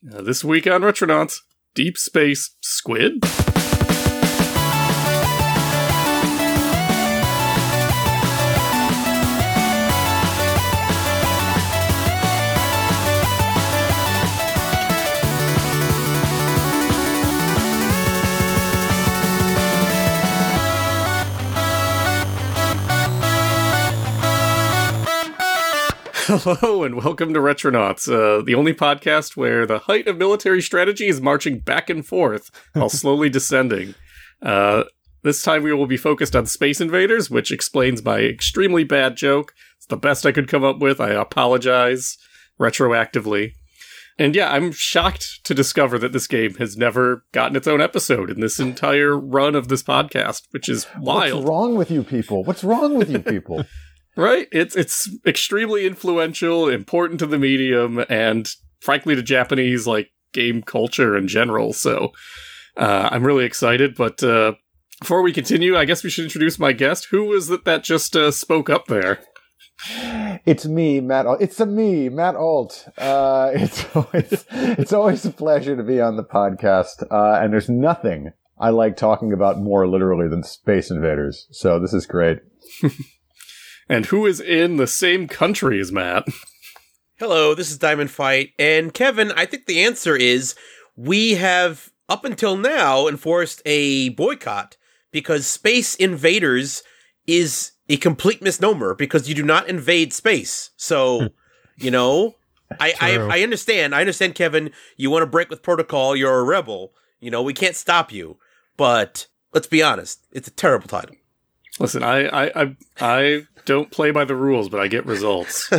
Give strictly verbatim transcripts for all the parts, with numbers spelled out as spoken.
Uh, this week on Retronauts, Deep Space Squid? Hello and welcome to Retronauts, uh, the only podcast where the height of military strategy is marching back and forth while slowly descending. Uh, this time we will be focused on Space Invaders, which explains my extremely bad joke. It's the best I could come up with. I apologize retroactively. And yeah, I'm shocked to discover that this game has never gotten its own episode in this entire run of this podcast, which is wild. What's wrong with you people? What's wrong with you people? Right? It's it's extremely influential, important to the medium, and frankly to Japanese like game culture in general. So uh, I'm really excited. But uh, before we continue, I guess we should introduce my guest. Who was it that just uh, spoke up there? It's me, Matt. It's a me, Matt Alt. Uh, it's always it's always a pleasure to be on the podcast, uh, and there's nothing I like talking about more literally than Space Invaders. So this is great. And who is in the same country as Matt? Hello, this is Diamond Fight. And Kevin, I think the answer is we have, up until now, enforced a boycott because Space Invaders is a complete misnomer because you do not invade space. So, you know, I, I I understand. I understand, Kevin, you want to break with protocol. You're a rebel. You know, we can't stop you. But let's be honest. It's a terrible title. Listen, I, I, I, I don't play by the rules, but I get results.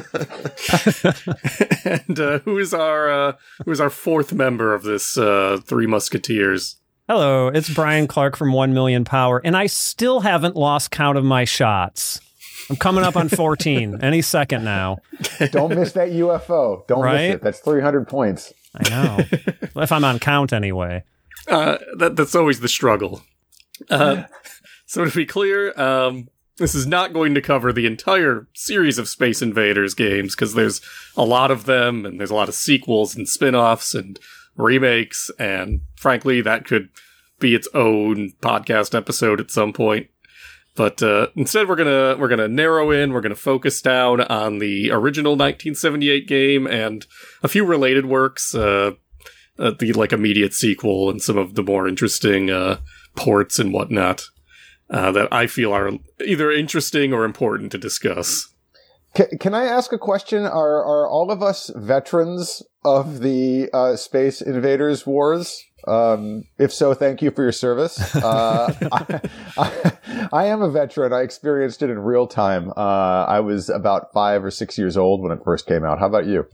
And uh, who is our uh, who is our fourth member of this uh, Three Musketeers? Hello, it's Brian Clark from One Million Power, and I still haven't lost count of my shots. I'm coming up on fourteen any second now. Don't miss that U F O. Don't right? miss it. That's three hundred points. I know. If I'm on count anyway. Uh, that that's always the struggle. Uh, So to be clear, um, this is not going to cover the entire series of Space Invaders games, because there's a lot of them, and there's a lot of sequels and spin-offs and remakes, and frankly, that could be its own podcast episode at some point. But uh, instead, we're gonna we're gonna narrow in, we're gonna focus down on the original nineteen seventy-eight game and a few related works, uh, uh, the like immediate sequel and some of the more interesting uh, ports and whatnot. Uh, that I feel are either interesting or important to discuss. Can, can I ask a question? Are are all of us veterans of the uh, Space Invaders wars? Um, if so, thank you for your service. Uh, I, I, I am a veteran. I experienced it in real time. Uh, I was about five or six years old when it first came out. How about you?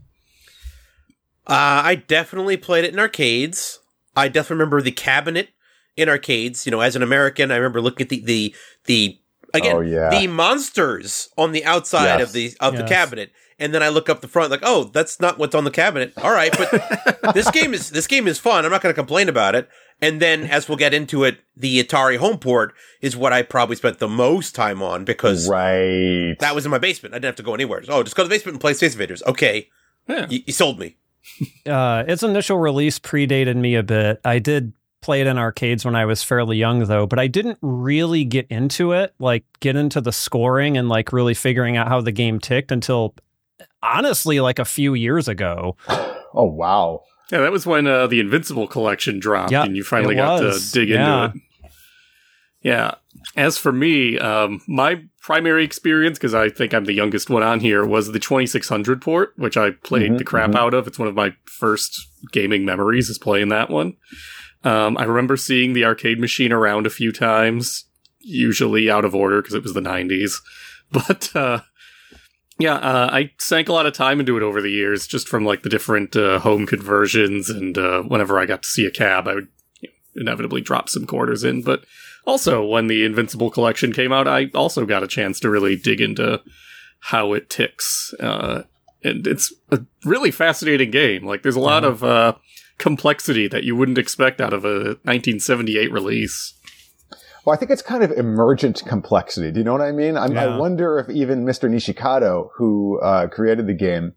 Uh, I definitely played it in arcades. I definitely remember the cabinet in arcades. You know, as an American, I remember looking at the the the again oh, yeah. the monsters on the outside yes. of the of yes. the cabinet, and then I look up the front like, oh, that's not what's on the cabinet. All right, but this game is this game is fun. I'm not going to complain about it. And then, as we'll get into it, the Atari home port is what I probably spent the most time on because right. that was in my basement. I didn't have to go anywhere. Oh, just go to the basement and play Space Invaders. Okay, Yeah. you, you sold me. Uh, its initial release predated me a bit. I did play it in arcades when I was fairly young, though, but I didn't really get into it, like get into the scoring and like really figuring out how the game ticked until honestly like a few years ago. Oh, wow. Yeah, that was when uh, the Invincible collection dropped, Yep, and you finally it got was. to dig Yeah. into it. Yeah. As for me, um, my primary experience, because I think I'm the youngest one on here, was the twenty-six hundred port, which I played Mm-hmm, the crap mm-hmm. out of. It's one of my first gaming memories is playing that one. Um, I remember seeing the arcade machine around a few times, usually out of order because it was the nineties. But, uh, yeah, uh, I sank a lot of time into it over the years, just from like the different uh, home conversions, and uh, whenever I got to see a cab, I would you know, inevitably drop some quarters in. But also, when the Invincible collection came out, I also got a chance to really dig into how it ticks. Uh, and it's a really fascinating game. Like, there's a lot Uh-huh. of uh, complexity that you wouldn't expect out of a nineteen seventy-eight release. Well, I think it's kind of emergent complexity. Do you know what I mean? I'm, Yeah. I wonder if even Mister Nishikado, who uh, created the game,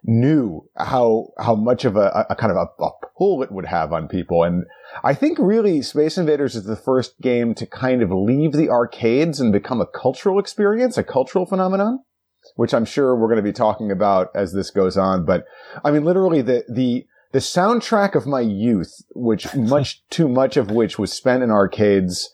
knew how how much of a, a kind of a, a pull it would have on people. And I think really Space Invaders is the first game to kind of leave the arcades and become a cultural experience, a cultural phenomenon, which I'm sure we're going to be talking about as this goes on. But I mean, literally the the the soundtrack of my youth, which much too much of which was spent in arcades,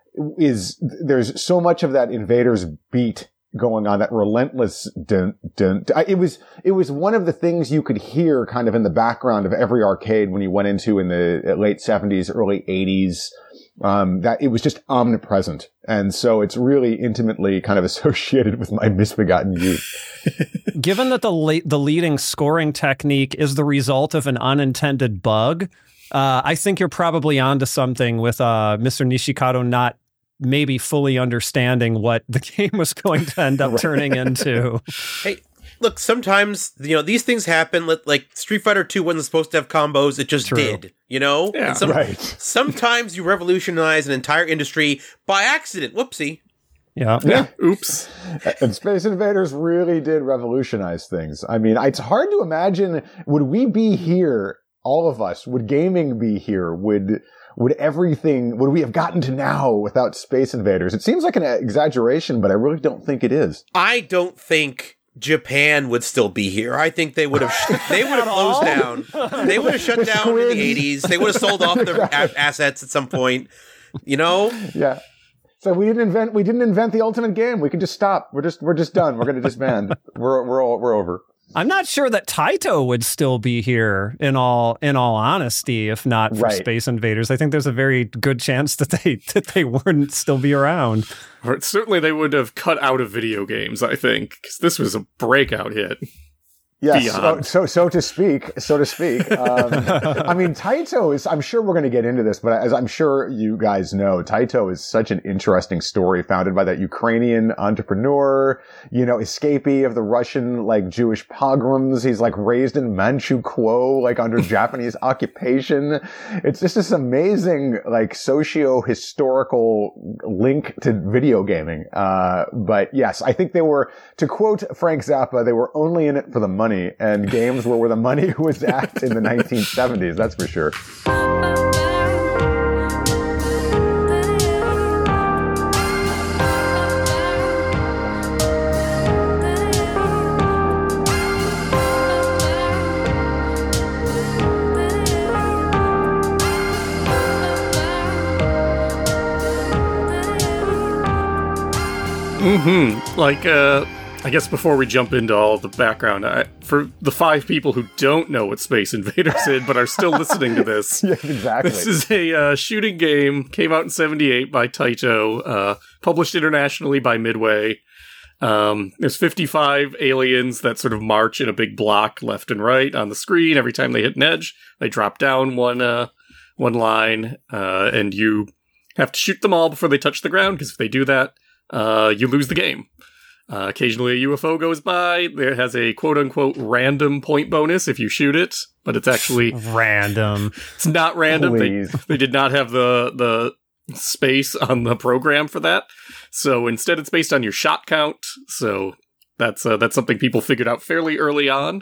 is there's so much of that Invaders beat going on, that relentless dun, dun, dun. It was, it was one of the things you could hear kind of in the background of every arcade when you went into in the late seventies, early eighties. Um, that it was just omnipresent. And so it's really intimately kind of associated with my misbegotten youth. Given that the late, the leading scoring technique is the result of an unintended bug, uh, I think you're probably onto something with uh, Mister Nishikado not maybe fully understanding what the game was going to end up right. turning into. Hey, look, sometimes, you know, these things happen. Like Street Fighter two wasn't supposed to have combos. It just True. did, you know? Yeah, and some, right. Sometimes you revolutionize an entire industry by accident. Whoopsie. Yeah. Yeah. Oops. And Space Invaders really did revolutionize things. I mean, it's hard to imagine, would we be here, all of us, would gaming be here, would... Would everything, would we have gotten to now without Space Invaders? It seems like an exaggeration, but I really don't think it is. I don't think Japan would still be here. I think they would have, sh- they would have closed down. They would have shut The down squids. in the eighties. They would have sold off their a- assets at some point, you know? Yeah. So we didn't invent, we didn't invent the ultimate game. We can just stop. We're just, we're just done. We're going to disband. we're, we're all, we're over. I'm not sure that Taito would still be here in all in all honesty, if not for Right. Space Invaders. I think there's a very good chance that they that they wouldn't still be around. Or certainly they would have cut out of video games, I think, because this was a breakout hit. Yes, so, Beyond. so so to speak, so to speak. Um, I mean, Taito is, I'm sure we're going to get into this, but as I'm sure you guys know, Taito is such an interesting story founded by that Ukrainian entrepreneur, you know, escapee of the Russian, like, Jewish pogroms. He's, like, raised in Manchukuo, like, under Japanese occupation. It's just this amazing, like, socio-historical link to video gaming. Uh, but yes, I think they were, to quote Frank Zappa, they were only in it for the money. And games were where the money was at in the nineteen seventies, that's for sure. Mm-hmm. Like, uh... I guess before we jump into all the background, I, for the five people who don't know what Space Invaders is but are still listening to this, Yeah, exactly. this is a uh, shooting game, came out in seventy-eight by Taito, uh, published internationally by Midway. Um, there's fifty-five aliens that sort of march in a big block left and right on the screen. Every time they hit an edge, they drop down one uh, one line, uh, and you have to shoot them all before they touch the ground, because if they do that, uh, you lose the game. Uh, occasionally a U F O goes by. There has a quote-unquote random point bonus if you shoot it, but it's actually... Random. It's not random. They, Please. they did not have the, the space on the program for that. So instead it's based on your shot count. So that's uh, that's something people figured out fairly early on.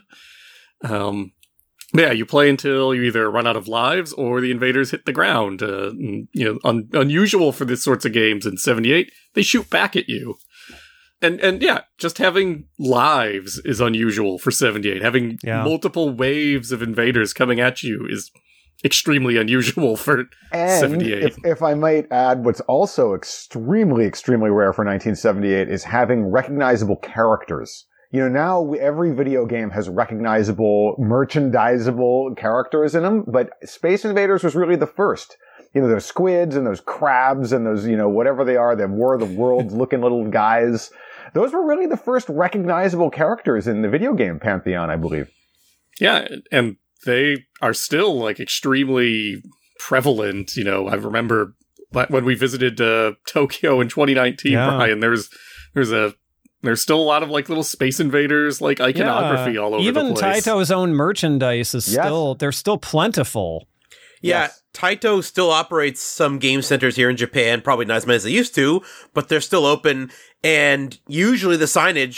Um, yeah, you play until you either run out of lives or the invaders hit the ground. Uh, and, you know, un- unusual for these sorts of games in seventy-eight. They shoot back at you. And, and yeah, just having lives is unusual for seventy-eight. Having Yeah. multiple waves of invaders coming at you is extremely unusual for And seventy-eight. if, if I might add, what's also extremely, extremely rare for nineteen seventy-eight is having recognizable characters. You know, now we, every video game has recognizable, merchandisable characters in them, but Space Invaders was really the first. You know, those squids and those crabs and those, you know, whatever they are, the War of the Worlds looking little guys. Those were really the first recognizable characters in the video game pantheon, I believe. Yeah, and they are still, like, extremely prevalent. You know, I remember when we visited uh, Tokyo in twenty nineteen, Yeah. Brian, there's there's a there's still a lot of, like, little Space Invaders, like, iconography all over Even the place. Taito's own merchandise is Yes. still, they're still plentiful. Yeah, Yes. Taito still operates some game centers here in Japan, probably not as many as they used to, but they're still open, and usually the signage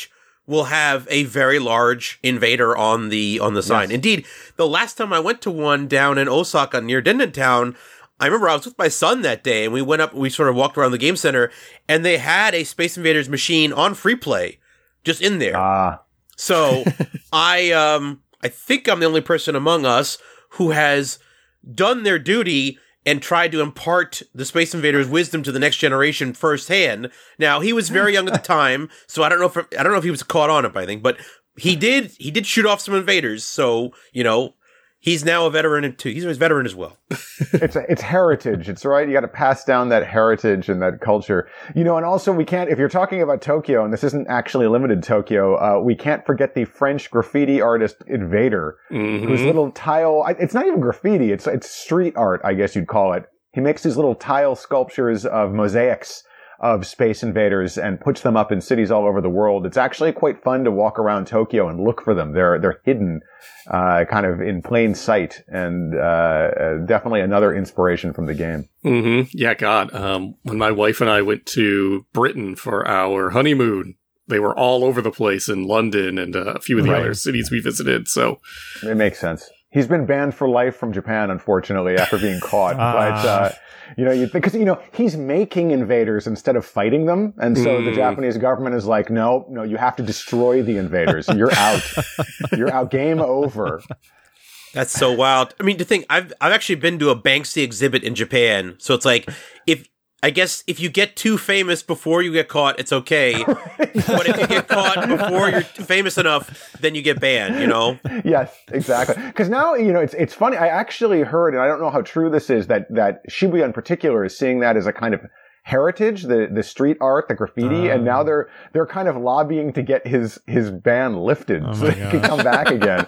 will have a very large invader on the on the sign. Yes. Indeed, the last time I went to one down in Osaka near Dendentown, I remember I was with my son that day, and we went up, we sort of walked around the game center, and they had a Space Invaders machine on free play, just in there. Ah. So I um I think I'm the only person among us who has done their duty and tried to impart the Space Invaders' wisdom to the next generation firsthand. Now, he was very young at the time, so I don't know if I don't know if he was caught on it by anything, but he did he did shoot off some invaders, so you know. He's now a veteran too. He's a veteran as well. It's it's heritage. It's right. You got to pass down that heritage and that culture. You know, and also we can't, if you're talking about Tokyo, and this isn't actually limited to Tokyo, uh, we can't forget the French graffiti artist Invader, Mm-hmm. whose little tile, it's not even graffiti. It's, it's street art, I guess you'd call it. He makes these little tile sculptures of mosaics of Space Invaders and puts them up in cities all over the world. It's actually quite fun to walk around Tokyo and look for them. They're they're hidden, uh, kind of in plain sight, and uh, uh, definitely another inspiration from the game. Mm-hmm. Yeah, God. Um, when my wife and I went to Britain for our honeymoon, they were all over the place in London and uh, a few of the Right. other cities we visited. So, It makes sense. He's been banned for life from Japan, unfortunately, after being caught. Ah. But, uh, you know, you because, you know, he's making invaders instead of fighting them. And so the Mm. Japanese government is like, no, no, you have to destroy the invaders. You're out. You're out. Game over. That's so wild. I mean, to think I've I've actually been to a Banksy exhibit in Japan, so it's like if I guess if you get too famous before you get caught, it's okay. But if you get caught before you're famous enough, then you get banned. You know? Yes, exactly. Because now, you know, it's it's funny. I actually heard, and I don't know how true this is, that that Shibuya in particular is seeing that as a kind of heritage, the the street art, the graffiti, Oh. and now they're they're kind of lobbying to get his his ban lifted Oh so my he can come back again.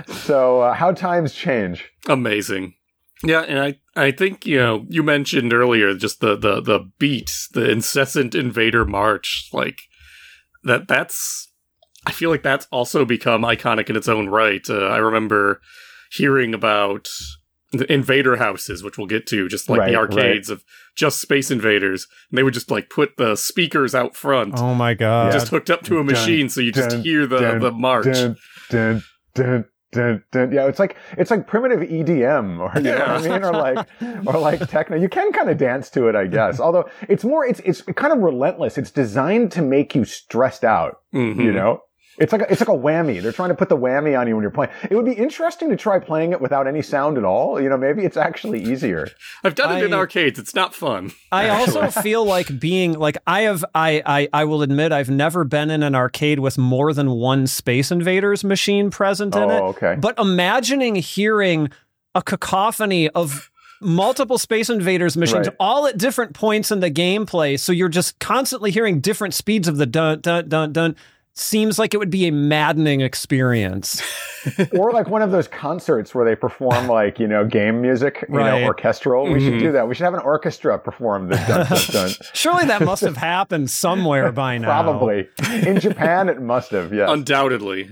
So uh, how times change. amazing. Yeah, and I, I think, you know, you mentioned earlier just the, the, the beat, the incessant invader march, like, that that's, I feel like that's also become iconic in its own right. Uh, I remember hearing about the invader houses, which we'll get to, just like Right, the arcades of just Space Invaders, and they would just, like, put the speakers out front, Oh my god. just hooked up to a machine, so you just dun, hear the, dun, the march. Dun, dun, dun. Dun, dun. Yeah, it's like it's like primitive E D M, or you know what I mean, or like or like techno. You can kind of dance to it, I guess. Although it's more, it's it's kind of relentless. It's designed to make you stressed out. Mhm. You know, it's like a, it's like a whammy. They're trying to put the whammy on you when you're playing. It would be interesting to try playing it without any sound at all. You know, maybe it's actually easier. I've done it in I- arcades. It's not fun. I also feel like being like I have I, I I will admit I've never been in an arcade with more than one Space Invaders machine present in Oh, it. okay. But imagining hearing a cacophony of multiple Space Invaders machines Right. all at different points in the gameplay, so you're just constantly hearing different speeds of the dun dun dun dun. Seems like it would be a maddening experience. Or like one of those concerts where they perform like, you know, game music, you Right. know, orchestral. We should Mhm. do that. We should have an orchestra perform the dun dun dun. Surely that must have happened somewhere by now. Probably. In Japan, it must have, yes. Undoubtedly.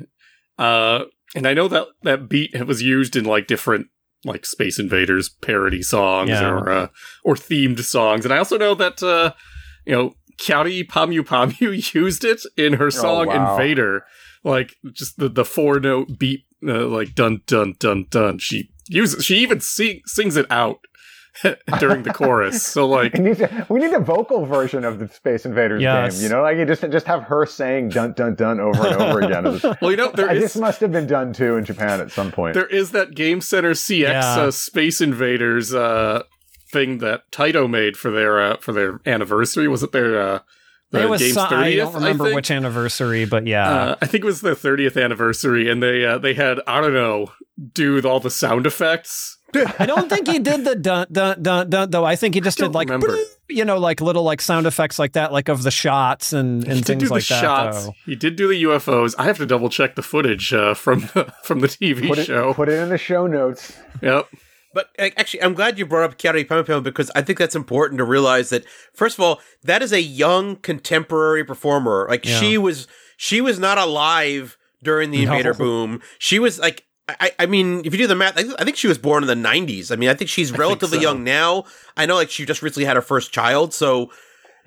Uh, and I know that that beat was used in like different like Space Invaders parody songs Yeah. or uh, or themed songs, and I also know that uh, you know Kyari Pamu Pamu used it in her song wow. Invader, like just the the four note beat, uh, like dun dun dun dun. She uses she even sing, sings it out during the chorus. So like. We need, to, we need a vocal version of the Space Invaders Yes. game. You know, like you just just have her saying "dun dun dun" over and over again. Well, you know, there this is must have been done too in Japan at some point. there is that Game Center C X Yeah. uh, Space Invaders uh, thing that Taito made for their uh, for their anniversary. Was it their uh, the It was game's so- I thirtieth? don't remember think? which anniversary, but yeah. Uh, I think it was their thirtieth anniversary, and they uh, they had I don't know do all the sound effects. I don't think he did the dun dun dun dun though. I think he just I did don't like remember. you know like little like sound effects like that, like of the shots and, He and did things do the like that. shots. Though. He did do the U F Os. I have to double check the footage uh, from the, from the T V put it show. put it in the show notes. Yep. But uh, actually, I'm glad you brought up Kyari Pamapam because I think that's important to realize that, first of all, that is a young contemporary performer. Like Yeah. she was, she was not alive during the No. Invader boom. She was like, I, I mean, if you do the math, I, I think she was born in the nineties. I mean, I think she's relatively so. young now. I know, like she just recently had her first child, so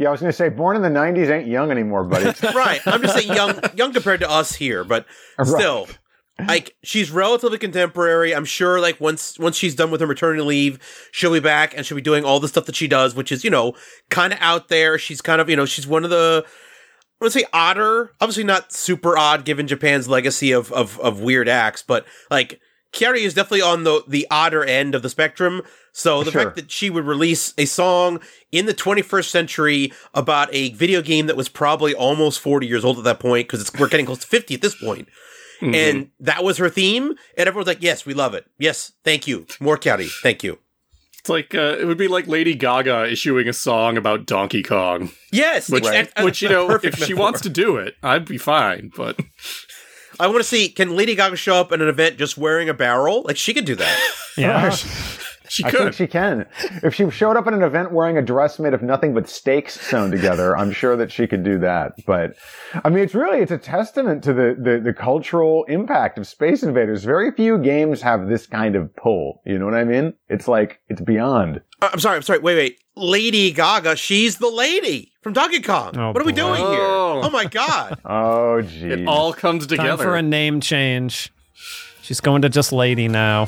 Yeah, I was going to say, born in the nineties ain't young anymore, buddy. Right. I'm just saying young, young compared to us here, but still, right. Like she's relatively contemporary. I'm sure, like once once she's done with her maternity leave, she'll be back and she'll be doing all the stuff that she does, which is you know kind of out there. She's kind of you know she's one of the. I would say odder, obviously not super odd given Japan's legacy of, of, of weird acts, but like Kiari is definitely on the, the odder end of the spectrum. So the sure. fact that she would release a song in the twenty-first century about a video game that was probably almost forty years old at that point, because we're getting close to fifty at this point. Mm-hmm. And that was her theme. And everyone's like, yes, we love it. Yes, thank you. More Kiari. Thank you. It's like, uh, it would be like Lady Gaga issuing a song about Donkey Kong. Yes! Which, right. and, which you know, if metaphor. She wants to do it, I'd be fine, but... I want to see, can Lady Gaga show up at an event just wearing a barrel? Like, she could do that. Yeah. She I could. think she can. If she showed up at an event wearing a dress made of nothing but steaks sewn together, I'm sure that she could do that. But, I mean, it's really, it's a testament to the, the, the cultural impact of Space Invaders. Very few games have this kind of pull. You know what I mean? It's like, it's beyond. Uh, I'm sorry, I'm sorry. Wait, wait. Lady Gaga, she's the lady from Donkey Kong. Oh, what are we boy. doing here? Oh, my God. Oh, geez. It all comes together. Time for a name change. She's going to just Lady now.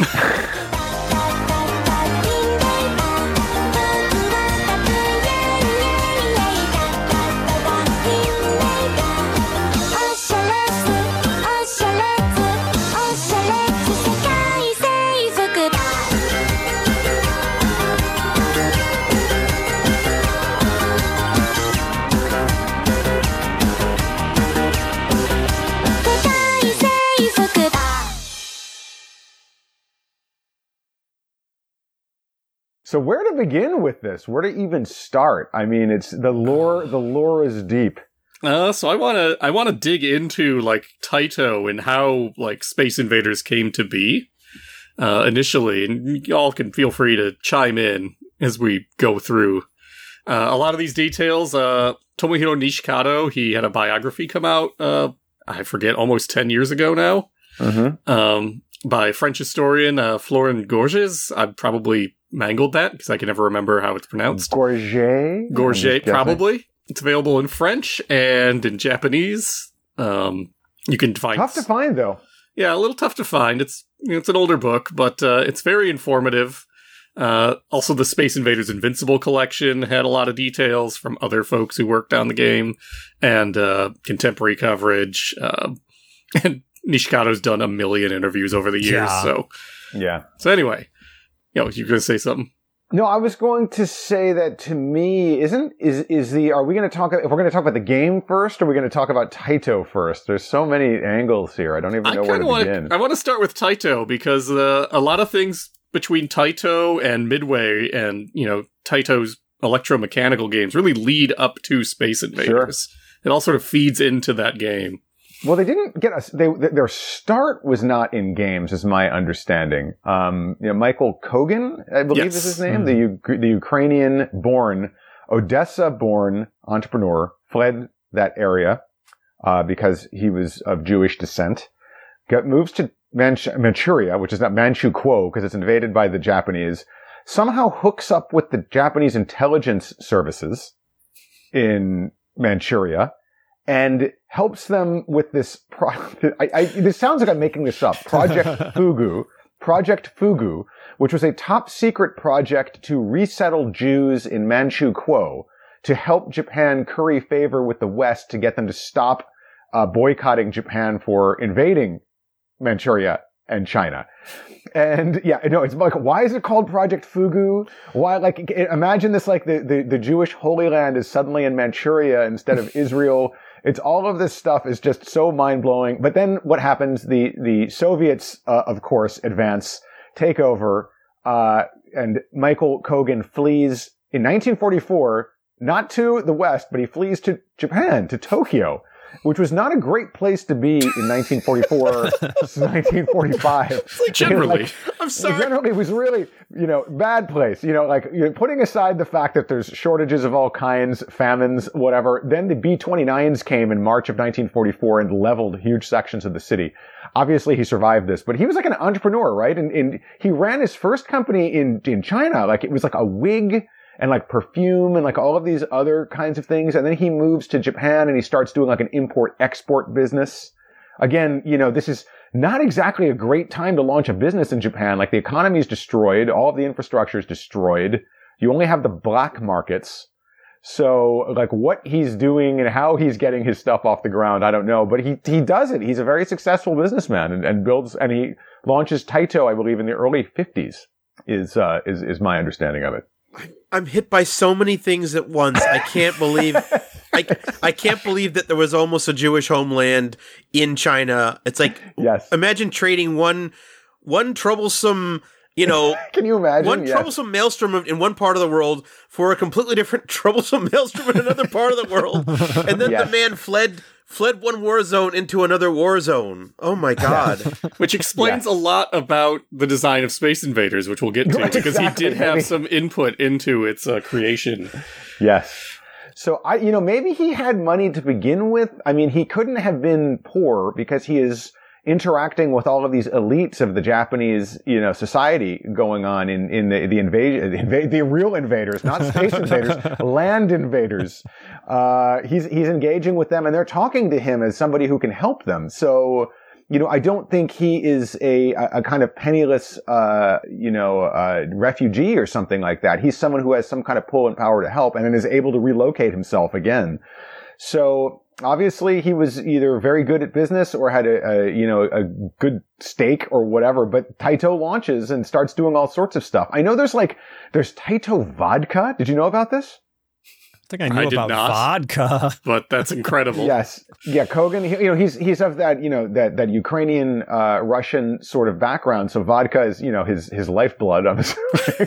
So where to begin with this? Where to even start? I mean, it's the lore. The lore is deep. Uh, so I want to I want to dig into like Taito and how like Space Invaders came to be uh, initially, and y'all can feel free to chime in as we go through uh, a lot of these details. Uh, Tomohiro Nishikado, he had a biography come out. Uh, I forget, almost ten years ago now, mm-hmm. um, by French historian uh, Florent Gorges. I'd probably mangled that because I can never remember how it's pronounced. Gorget? Gorget, probably. It's available in French and in Japanese. Um, you can find... Tough to find, though. Yeah, a little tough to find. It's you know, it's an older book, but uh, it's very informative. Uh, also, the Space Invaders Invincible collection had a lot of details from other folks who worked on the game, and uh, contemporary coverage. Uh, and Nishikado's done a million interviews over the years, yeah. so... Yeah. So anyway... You know, you were going to say something? No, I was going to say that to me, isn't, is, is the, are we going to talk, if we're going to talk about the game first, or are we going to talk about Taito first? There's so many angles here. I don't even know where to wanna, begin. I want to start with Taito because uh, a lot of things between Taito and Midway and, you know, Taito's electromechanical games really lead up to Space Invaders. Sure. It all sort of feeds into that game. Well, they didn't get us. They, their start was not in games, is my understanding. Um, you know, Michael Kogan, I believe yes. is his name, mm-hmm. the the Ukrainian-born, Odessa-born entrepreneur, fled that area uh, because he was of Jewish descent. Got moves to Manch- Manchuria, which is not Manchu Kuo because it's invaded by the Japanese. Somehow hooks up with the Japanese intelligence services in Manchuria. And helps them with this. Pro- I, I, this sounds like I'm making this up. Project Fugu, Project Fugu, which was a top secret project to resettle Jews in Manchu Kuo to help Japan curry favor with the West to get them to stop uh, boycotting Japan for invading Manchuria and China. And yeah, no, it's like, why is it called Project Fugu? Why, like, imagine this, like the, the, the Jewish Holy Land is suddenly in Manchuria instead of Israel. It's all of this stuff is just so mind-blowing. But then what happens? The, the Soviets, uh, of course, advance, take over, uh, and Michael Kogan flees in nineteen forty-four, not to the West, but he flees to Japan, to Tokyo, which was not a great place to be in nineteen forty-four to nineteen forty-five. Like generally. Like, I'm sorry. Generally, it was really, you know, bad place. You know, like, you know, putting aside the fact that there's shortages of all kinds, famines, whatever. Then the B twenty-nines came in March of nineteen forty-four and leveled huge sections of the city. Obviously, he survived this, but he was like an entrepreneur, right? And, and he ran his first company in, in China. Like, it was like a wig and like perfume and like all of these other kinds of things. And then he moves to Japan and he starts doing like an import-export business. Again, you know, this is not exactly a great time to launch a business in Japan. Like the economy is destroyed. All of the infrastructure is destroyed. You only have the black markets. So like what he's doing and how he's getting his stuff off the ground, I don't know, but he, he does it. He's a very successful businessman and, and builds, and he launches Taito, I believe, in the early fifties is, uh, is, is my understanding of it. I'm hit by so many things at once. I can't believe, I, I can't believe that there was almost a Jewish homeland in China. It's like, yes. Imagine trading one, one troublesome, you know, can you imagine one yes. troublesome maelstrom in one part of the world for a completely different troublesome maelstrom in another part of the world, and then yes. the man fled fled one war zone into another war zone. Oh my god! Which explains yes. a lot about the design of Space Invaders, which we'll get to, because exactly. he did have some input into its uh, creation. Yes. So I, you know, maybe he had money to begin with. I mean, he couldn't have been poor because he is interacting with all of these elites of the Japanese, you know, society going on in, in the, the invasion, the, inv- the real invaders, not space invaders, land invaders. Uh, he's, he's engaging with them and they're talking to him as somebody who can help them. So, you know, I don't think he is a, a kind of penniless, uh, you know, uh, refugee or something like that. He's someone who has some kind of pull and power to help and then is able to relocate himself again. So, obviously, he was either very good at business or had a, a, you know, a good stake or whatever, but Taito launches and starts doing all sorts of stuff. I know there's like, there's Taito vodka. Did you know about this? I think I knew I about not, vodka, but that's incredible. Yes, yeah, Kogan. He, you know, he's he's of that you know that that Ukrainian uh, Russian sort of background. So vodka is you know his his lifeblood. Obviously.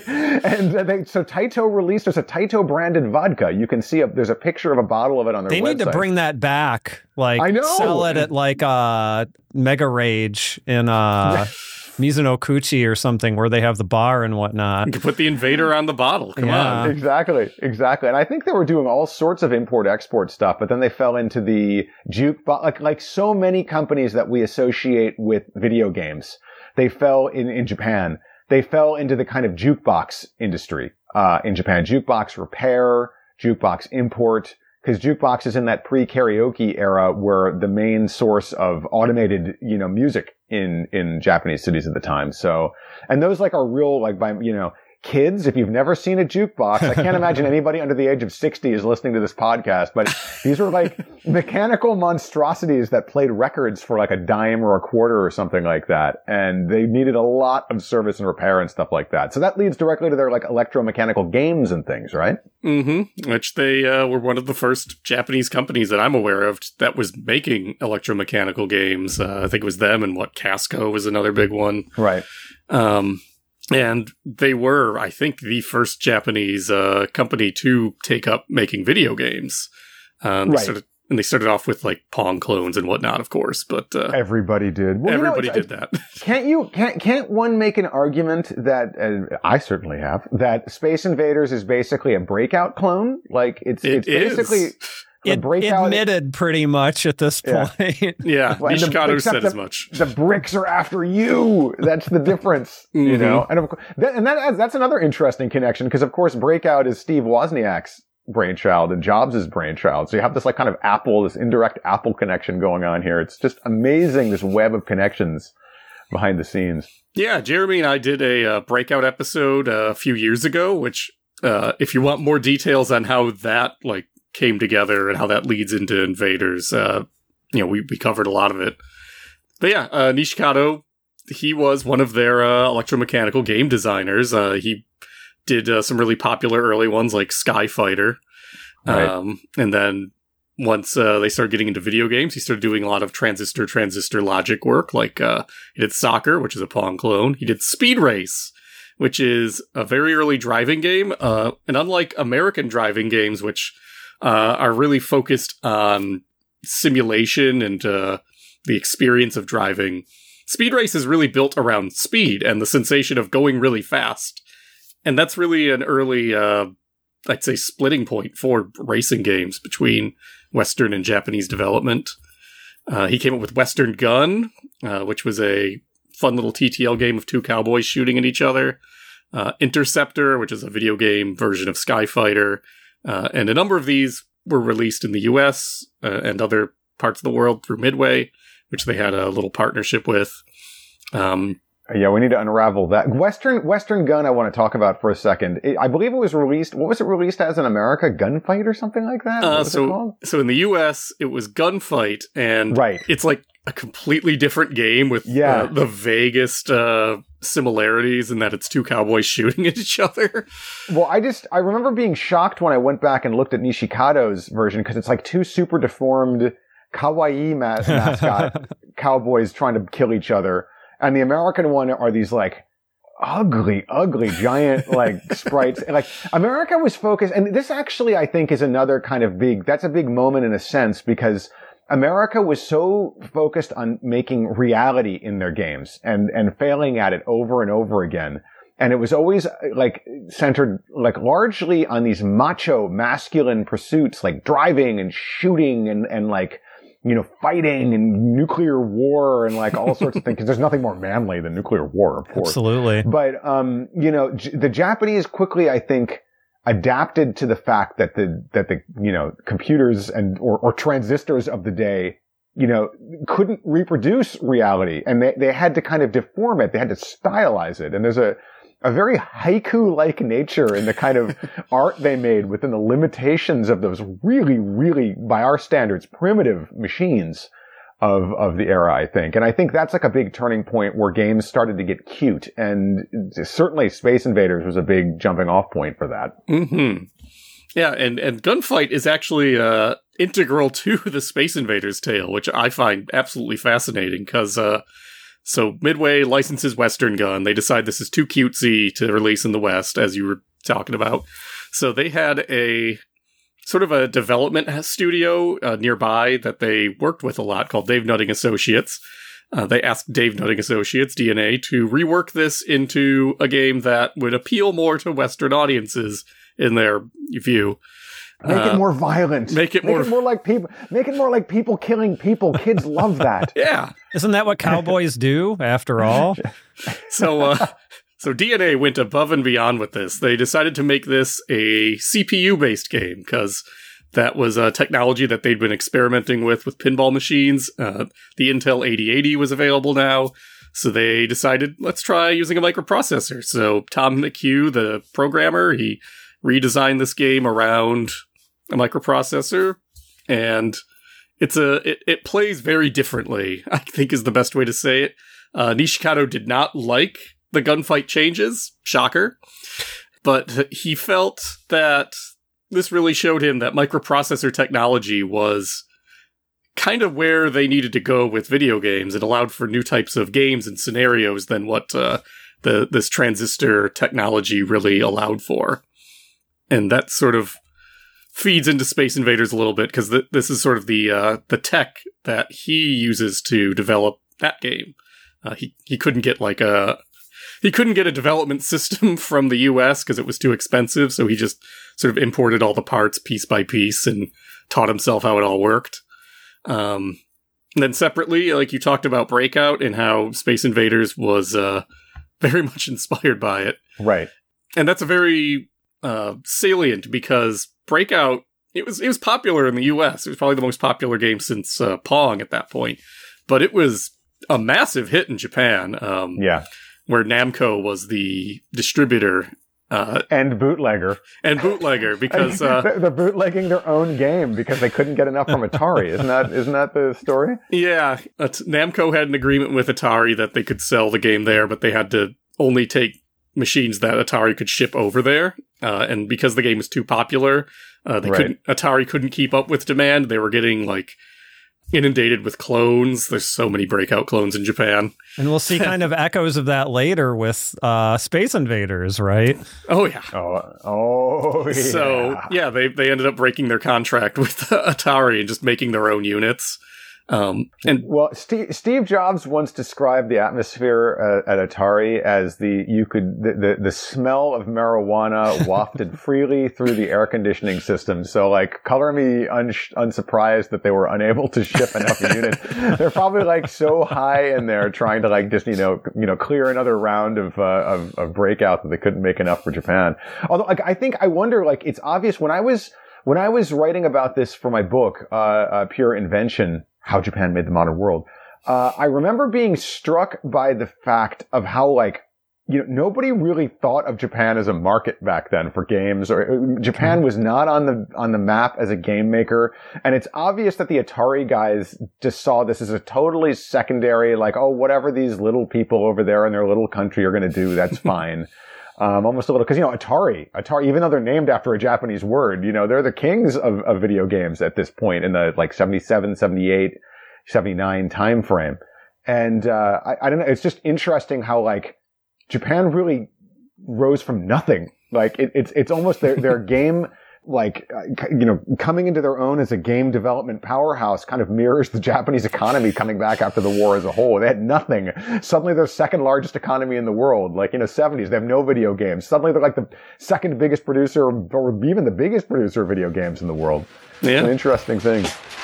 And they, so Taito released there's a Taito branded vodka. You can see a, there's a picture of a bottle of it on their they website. They need to bring that back. Like I know. Sell it at like uh, Mega Rage in uh, Mizunokuchi or something where they have the bar and whatnot. You can put the Invader on the bottle. Come yeah. on. Exactly. Exactly. And I think they were doing all sorts of import-export stuff, but then they fell into the jukebox, like, like so many companies that we associate with video games. They fell in, in Japan. They fell into the kind of jukebox industry, uh, in Japan. Jukebox repair, jukebox import, because jukebox is in that pre-karaoke era where the main source of automated, you know, music in, in Japanese cities at the time. So, and those like are real, like by, you know, kids, if you've never seen a jukebox, I can't imagine anybody under the age of sixty is listening to this podcast, but these were like mechanical monstrosities that played records for like a dime or a quarter or something like that. And they needed a lot of service and repair and stuff like that. So that leads directly to their like electromechanical games and things, right? Mm-hmm. Which they uh, were one of the first Japanese companies that I'm aware of that was making electromechanical games. Uh, I think it was them, and what, Casco was another big one. Right. Um, and they were, I think, the first Japanese uh, company to take up making video games. Um, they right. started, and they started off with like Pong clones and whatnot, of course. But uh, everybody did. Well, everybody you know, did that. Can't you? Can't can't one make an argument that uh, I certainly have that Space Invaders is basically a Breakout clone? Like it's it it's basically. Is. It admitted pretty much at this point. Yeah, yeah. Well, Nishikado said the, as much. The bricks are after you. That's the difference, mm-hmm. you know. And of course, that, and that that's another interesting connection because, of course, Breakout is Steve Wozniak's brainchild and Jobs' brainchild. So you have this like kind of Apple, this indirect Apple connection going on here. It's just amazing, this web of connections behind the scenes. Yeah, Jeremy and I did a uh, Breakout episode uh, a few years ago. Which, uh, if you want more details on how that like came together and how that leads into Invaders. Uh, you know, we, we covered a lot of it. But yeah, uh, Nishikado, he was one of their uh, electromechanical game designers. Uh, he did uh, some really popular early ones like Skyfighter. Right. Um, and then once uh, they started getting into video games, he started doing a lot of transistor, transistor logic work. Like uh, he did Soccer, which is a Pong clone. He did Speed Race, which is a very early driving game. Uh, and unlike American driving games, which Uh, are really focused on simulation and uh, the experience of driving, Speed Race is really built around speed and the sensation of going really fast. And that's really an early, uh, I'd say, splitting point for racing games between Western and Japanese development. Uh, he came up with Western Gun, uh, which was a fun little T T L game of two cowboys shooting at each other. uh, Interceptor, which is a video game version of Skyfighter. Uh, and a number of these were released in the U S uh, and other parts of the world through Midway, which they had a little partnership with. Um, Yeah, we need to unravel that. Western Western Gun I want to talk about for a second. It, I believe it was released, what was it released as in America? Gunfight or something like that? What uh, was so, it called? so in the U S, it was Gunfight, and Right. it's like a completely different game with Yeah. uh, the vaguest uh, similarities in that it's two cowboys shooting at each other. Well, I just, I remember being shocked when I went back and looked at Nishikado's version because it's like two super deformed kawaii ma- mascot cowboys trying to kill each other. And the American one are these like ugly, ugly giant like sprites. Like America was focused, and this actually I think is another kind of big, that's a big moment in a sense because America was so focused on making reality in their games and, and failing at it over and over again. And it was always like centered like largely on these macho masculine pursuits like driving and shooting and, and like, you know, fighting and nuclear war and like all sorts of things. Because there's nothing more manly than nuclear war, of course. Absolutely. But, um, you know, J- the Japanese quickly, I think, adapted to the fact that the, that the, you know, computers and, or, or transistors of the day, you know, couldn't reproduce reality. And they, they had to kind of deform it. They had to stylize it. And there's a, a very haiku-like nature in the kind of art they made within the limitations of those really, really, by our standards, primitive machines of, of the era, I think. And I think that's like a big turning point where games started to get cute. And certainly Space Invaders was a big jumping off point for that. Mm-hmm. Yeah, and, and Gunfight is actually uh, integral to the Space Invaders tale, which I find absolutely fascinating because... Uh, So Midway licenses Western Gun. They decide this is too cutesy to release in the West, as you were talking about. So they had a sort of a development studio uh, nearby that they worked with a lot called Dave Nutting Associates. Uh, they asked Dave Nutting Associates, D N A, to rework this into a game that would appeal more to Western audiences in their view. Make uh, it more violent. Make it make more... it more like people. Make it more like people killing people. Kids love that. Yeah. Isn't that what cowboys do, after all? So, uh, so D N A went above and beyond with this. They decided to make this a C P U-based game because that was a technology that they'd been experimenting with with pinball machines. Uh, the Intel eighty eighty was available now, so they decided, let's try using a microprocessor. So Tom McHugh, the programmer, he redesigned this game around a microprocessor, and it's a it, it plays very differently, I think is the best way to say it. Uh, Nishikado did not like the gunfight changes, shocker, but he felt that this really showed him that microprocessor technology was kind of where they needed to go with video games. It allowed for new types of games and scenarios than what uh, the this transistor technology really allowed for. And that sort of feeds into Space Invaders a little bit because th- this is sort of the uh, the tech that he uses to develop that game. Uh, he he couldn't get like a he couldn't get a development system from the U S because it was too expensive, so he just sort of imported all the parts piece by piece and taught himself how it all worked. Um, and then separately, like you talked about Breakout and how Space Invaders was uh, very much inspired by it. Right. And that's a very uh, salient because Breakout, it was it was popular in the U S. It was probably the most popular game since uh, Pong at that point. But it was a massive hit in Japan. Um, Yeah. Where Namco was the distributor. Uh, And bootlegger. and bootlegger because uh, they're, they're bootlegging their own game because they couldn't get enough from Atari. Isn't that isn't that the story? yeah, uh, Namco had an agreement with Atari that they could sell the game there, but they had to only take machines that Atari could ship over there. Uh, and because the game was too popular, uh, they Right. couldn't. Atari couldn't keep up with demand. They were getting like inundated with clones. There's so many Breakout clones in Japan. And we'll see kind of echoes of that later with uh, Space Invaders, right? Oh yeah. Oh, oh, yeah. So yeah, they they ended up breaking their contract with Atari and just making their own units. Um, and well, Steve, Steve Jobs once described the atmosphere uh, at Atari as the you could the, the the smell of marijuana wafted freely through the air conditioning system. So, like, color me un- unsurprised that they were unable to ship enough units. They're probably like so high in there, trying to like just you know you know clear another round of uh, of, of breakout that they couldn't make enough for Japan. Although, like, I think I wonder, like, it's obvious when I was when I was writing about this for my book, uh, uh Pure Invention: How Japan Made the Modern World. Uh, I remember being struck by the fact of how, like, you know, nobody really thought of Japan as a market back then for games, or Japan was not on the, on the map as a game maker. And it's obvious that the Atari guys just saw this as a totally secondary, like, oh, whatever these little people over there in their little country are going to do, that's fine. Um, almost a little, cause, you know, Atari, Atari, even though they're named after a Japanese word, you know, they're the kings of, of video games at this point in the, like, seventy-seven, seventy-eight, seventy-nine time frame. And, uh, I, I don't know, it's just interesting how, like, Japan really rose from nothing. Like, it, it's, it's almost their, their game, like, uh, you know, coming into their own as a game development powerhouse kind of mirrors the Japanese economy coming back after the war as a whole. They had nothing. Suddenly they're second largest economy in the world. Like, in the seventies, they have no video games. Suddenly they're like the second biggest producer, or even the biggest producer of video games in the world. Yeah. It's an interesting thing.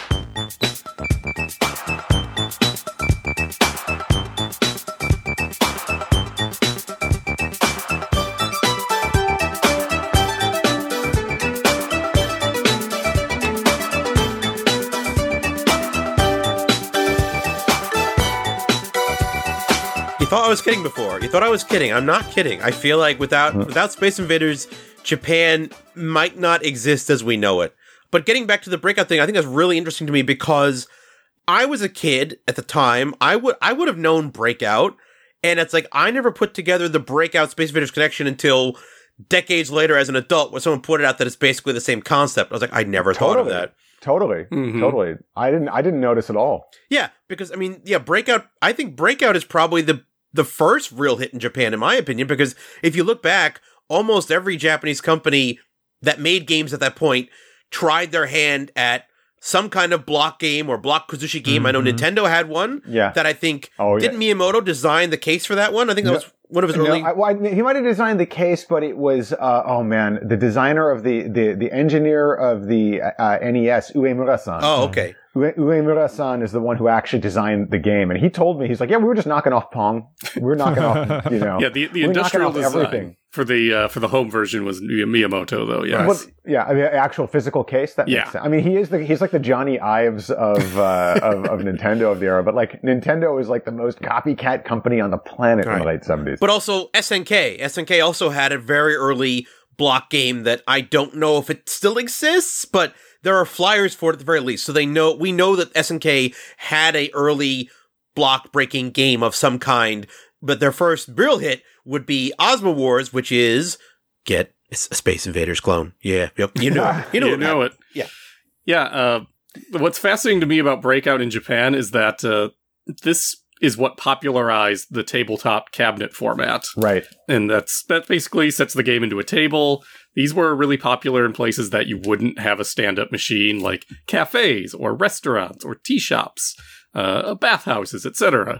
You thought I was kidding before. You thought I was kidding. I'm not kidding. I feel like without without Space Invaders, Japan might not exist as we know it. But getting back to the Breakout thing, I think that's really interesting to me because I was a kid at the time. I would I would have known Breakout, and it's like I never put together the Breakout Space Invaders connection until decades later as an adult, when someone pointed out that it's basically the same concept. I was like, I never Totally. thought of that. Totally. Mm-hmm. Totally. I didn't, I didn't notice at all. Yeah, because, I mean, yeah, Breakout, I think Breakout is probably the, the first real hit in Japan, in my opinion, because if you look back, almost every Japanese company that made games at that point tried their hand at some kind of block game or block Kozushi game. Mm-hmm. I know Nintendo had one yeah. that I think, oh, didn't yeah. Miyamoto design the case for that one? I think that no, was one of his early... No, I, well, I, he might have designed the case, but it was, uh, oh man, the designer of the, the, the engineer of the uh, N E S, Uemura-san. Oh, okay. Uemura-san is the one who actually designed the game, and he told me, he's like, yeah, we were just knocking off Pong. We were knocking off, you know. Yeah, the, the we industrial design everything. for the uh, for the home version was Miyamoto, though. Yeah, well, yeah, I mean, actual physical case. That yeah. makes sense. I mean, he is the he's like the Johnny Ives of uh, of, of Nintendo of the era, but like Nintendo is like the most copycat company on the planet right. in the late seventies. But also S N K. S N K also had a very early block game that I don't know if it still exists, but there are flyers for it at the very least. So they know, we know that S N K had a early block breaking game of some kind, but their first real hit would be Ozma Wars, which is, get a Space Invaders clone. Yeah. Yep. You know, you know, you know it. Yeah. Yeah. Uh, what's fascinating to me about Breakout in Japan is that, uh, this is what popularized the tabletop cabinet format. Right. And that's, that basically sets the game into a table. These were really popular in places that you wouldn't have a stand-up machine, like cafes or restaurants or tea shops, uh, bathhouses, et cetera.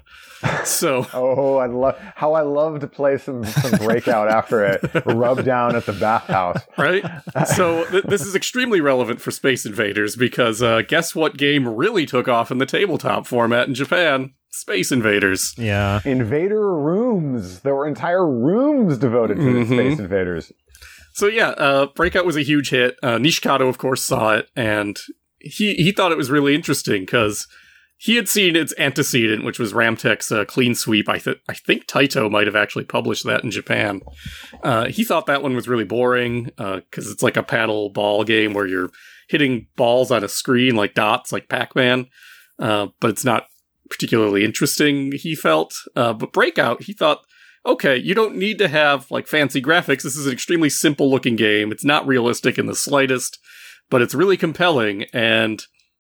So, oh, I love how I love to play some some Breakout after it, rub down at the bathhouse. Right. So th- this is extremely relevant for Space Invaders because uh, guess what game really took off in the tabletop format in Japan? Space Invaders. Yeah. Invader rooms. There were entire rooms devoted to mm-hmm. Space Invaders. So yeah, uh, Breakout was a huge hit. Uh, Nishikado, of course, saw it, and he, he thought it was really interesting because he had seen its antecedent, which was Ramtech's uh, Clean Sweep. I, th- I think Taito might have actually published that in Japan. Uh, he thought that one was really boring because uh, it's like a paddle ball game where you're hitting balls on a screen like dots, like Pac-Man, uh, but it's not particularly interesting, he felt. Uh, but Breakout, he thought, okay, you don't need to have like fancy graphics. This is an extremely simple looking game. It's not realistic in the slightest, but it's really compelling, and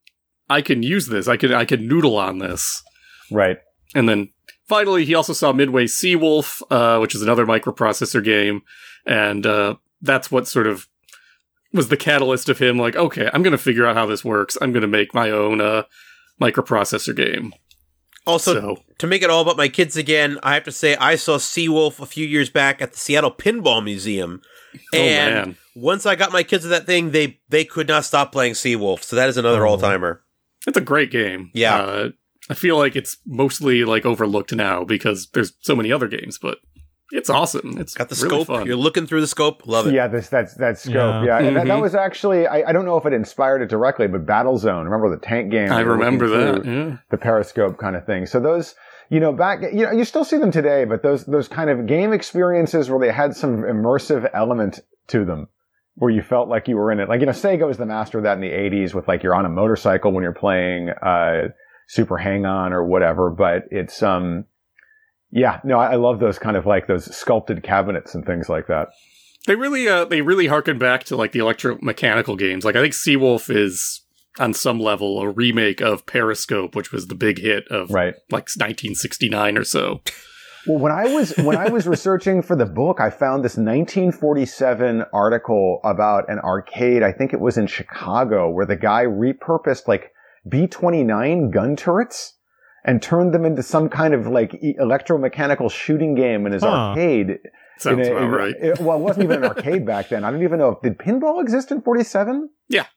I can use this. I can I can noodle on this. Right. And then finally, he also saw Midway Seawolf, uh, which is another microprocessor game, and uh, that's what sort of was the catalyst of him like, okay, I'm going to figure out how this works. I'm going to make my own uh, microprocessor game. Also, So- to make it all about my kids again, I have to say I saw Seawolf a few years back at the Seattle Pinball Museum. And Oh, man. once I got my kids to that thing, they, they could not stop playing Seawolf. So that is another Oh. all-timer. It's a great game. Yeah. Uh, I feel like it's mostly like overlooked now because there's so many other games, but it's awesome. It's Got the really scope. fun. You're looking through the scope. Love it. Yeah, this that's that scope. Yeah. Yeah, and that, that Mhm. was actually I, I don't know if it inspired it directly, but Battlezone. Remember the tank game? I They were remember looking that. through Yeah. The periscope kind of thing. So those, you know, back you know, you still see them today, but those those kind of game experiences where they had some immersive element to them, where you felt like you were in it. Like, you know, Sega was the master of that in the eighties with like you're on a motorcycle when you're playing uh Super Hang-On or whatever, but it's um yeah, no, I, I love those kind of like those sculpted cabinets and things like that. They really, uh, they really harken back to like the electromechanical games. Like I think Seawolf is on some level a remake of Periscope, which was the big hit of Right. like nineteen sixty-nine or so. Well, when I was when I was researching for the book, I found this nineteen forty-seven article about an arcade. I think it was in Chicago, where the guy repurposed like B twenty-nine gun turrets and turned them into some kind of like e- electromechanical shooting game in his Huh. arcade. Sounds In a- about in- right. it- well, it wasn't even an arcade back then. I don't even know if did pinball exist in forty-seven.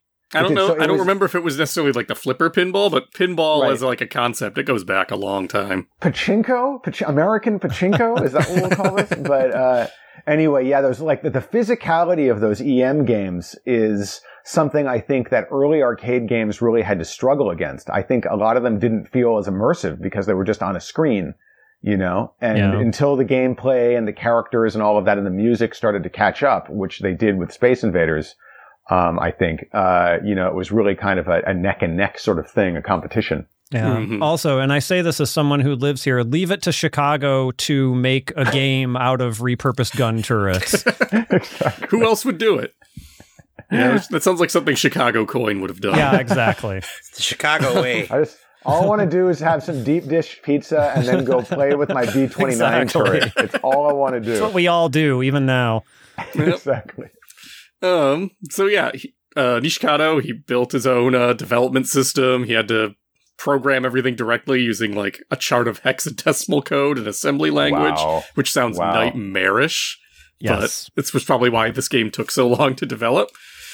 I don't Okay, know. so it I don't was- remember if it was necessarily like the flipper pinball, but pinball Right. as like a concept, it goes back a long time. Pachinko, Pach- American Pachinko, is that what we'll call this? But uh, anyway, yeah, there's like the, the physicality of those E M games is something I think that early arcade games really had to struggle against. I think a lot of them didn't feel as immersive because they were just on a screen, you know, and Yeah. until the gameplay and the characters and all of that and the music started to catch up, which they did with Space Invaders. Um, I think, uh, you know, it was really kind of a, a neck and neck sort of thing, a competition. Yeah. Mhm. Also, and I say this as someone who lives here, leave it to Chicago to make a game out of repurposed gun turrets. Who else would do it? You know, that sounds like something Chicago Coin would have done. Yeah, exactly. It's the Chicago way. I just all I want to do is have some deep dish pizza and then go play with my B twenty-nine Exactly. turret. It's all I want to That's what do. we all do, even now. Exactly. Um. So yeah, he, uh, Nishikado, he built his own uh, development system. He had to program everything directly using like a chart of hexadecimal code and assembly language, Wow. which sounds Wow. nightmarish. Yes. But this was probably why this game took so long to develop.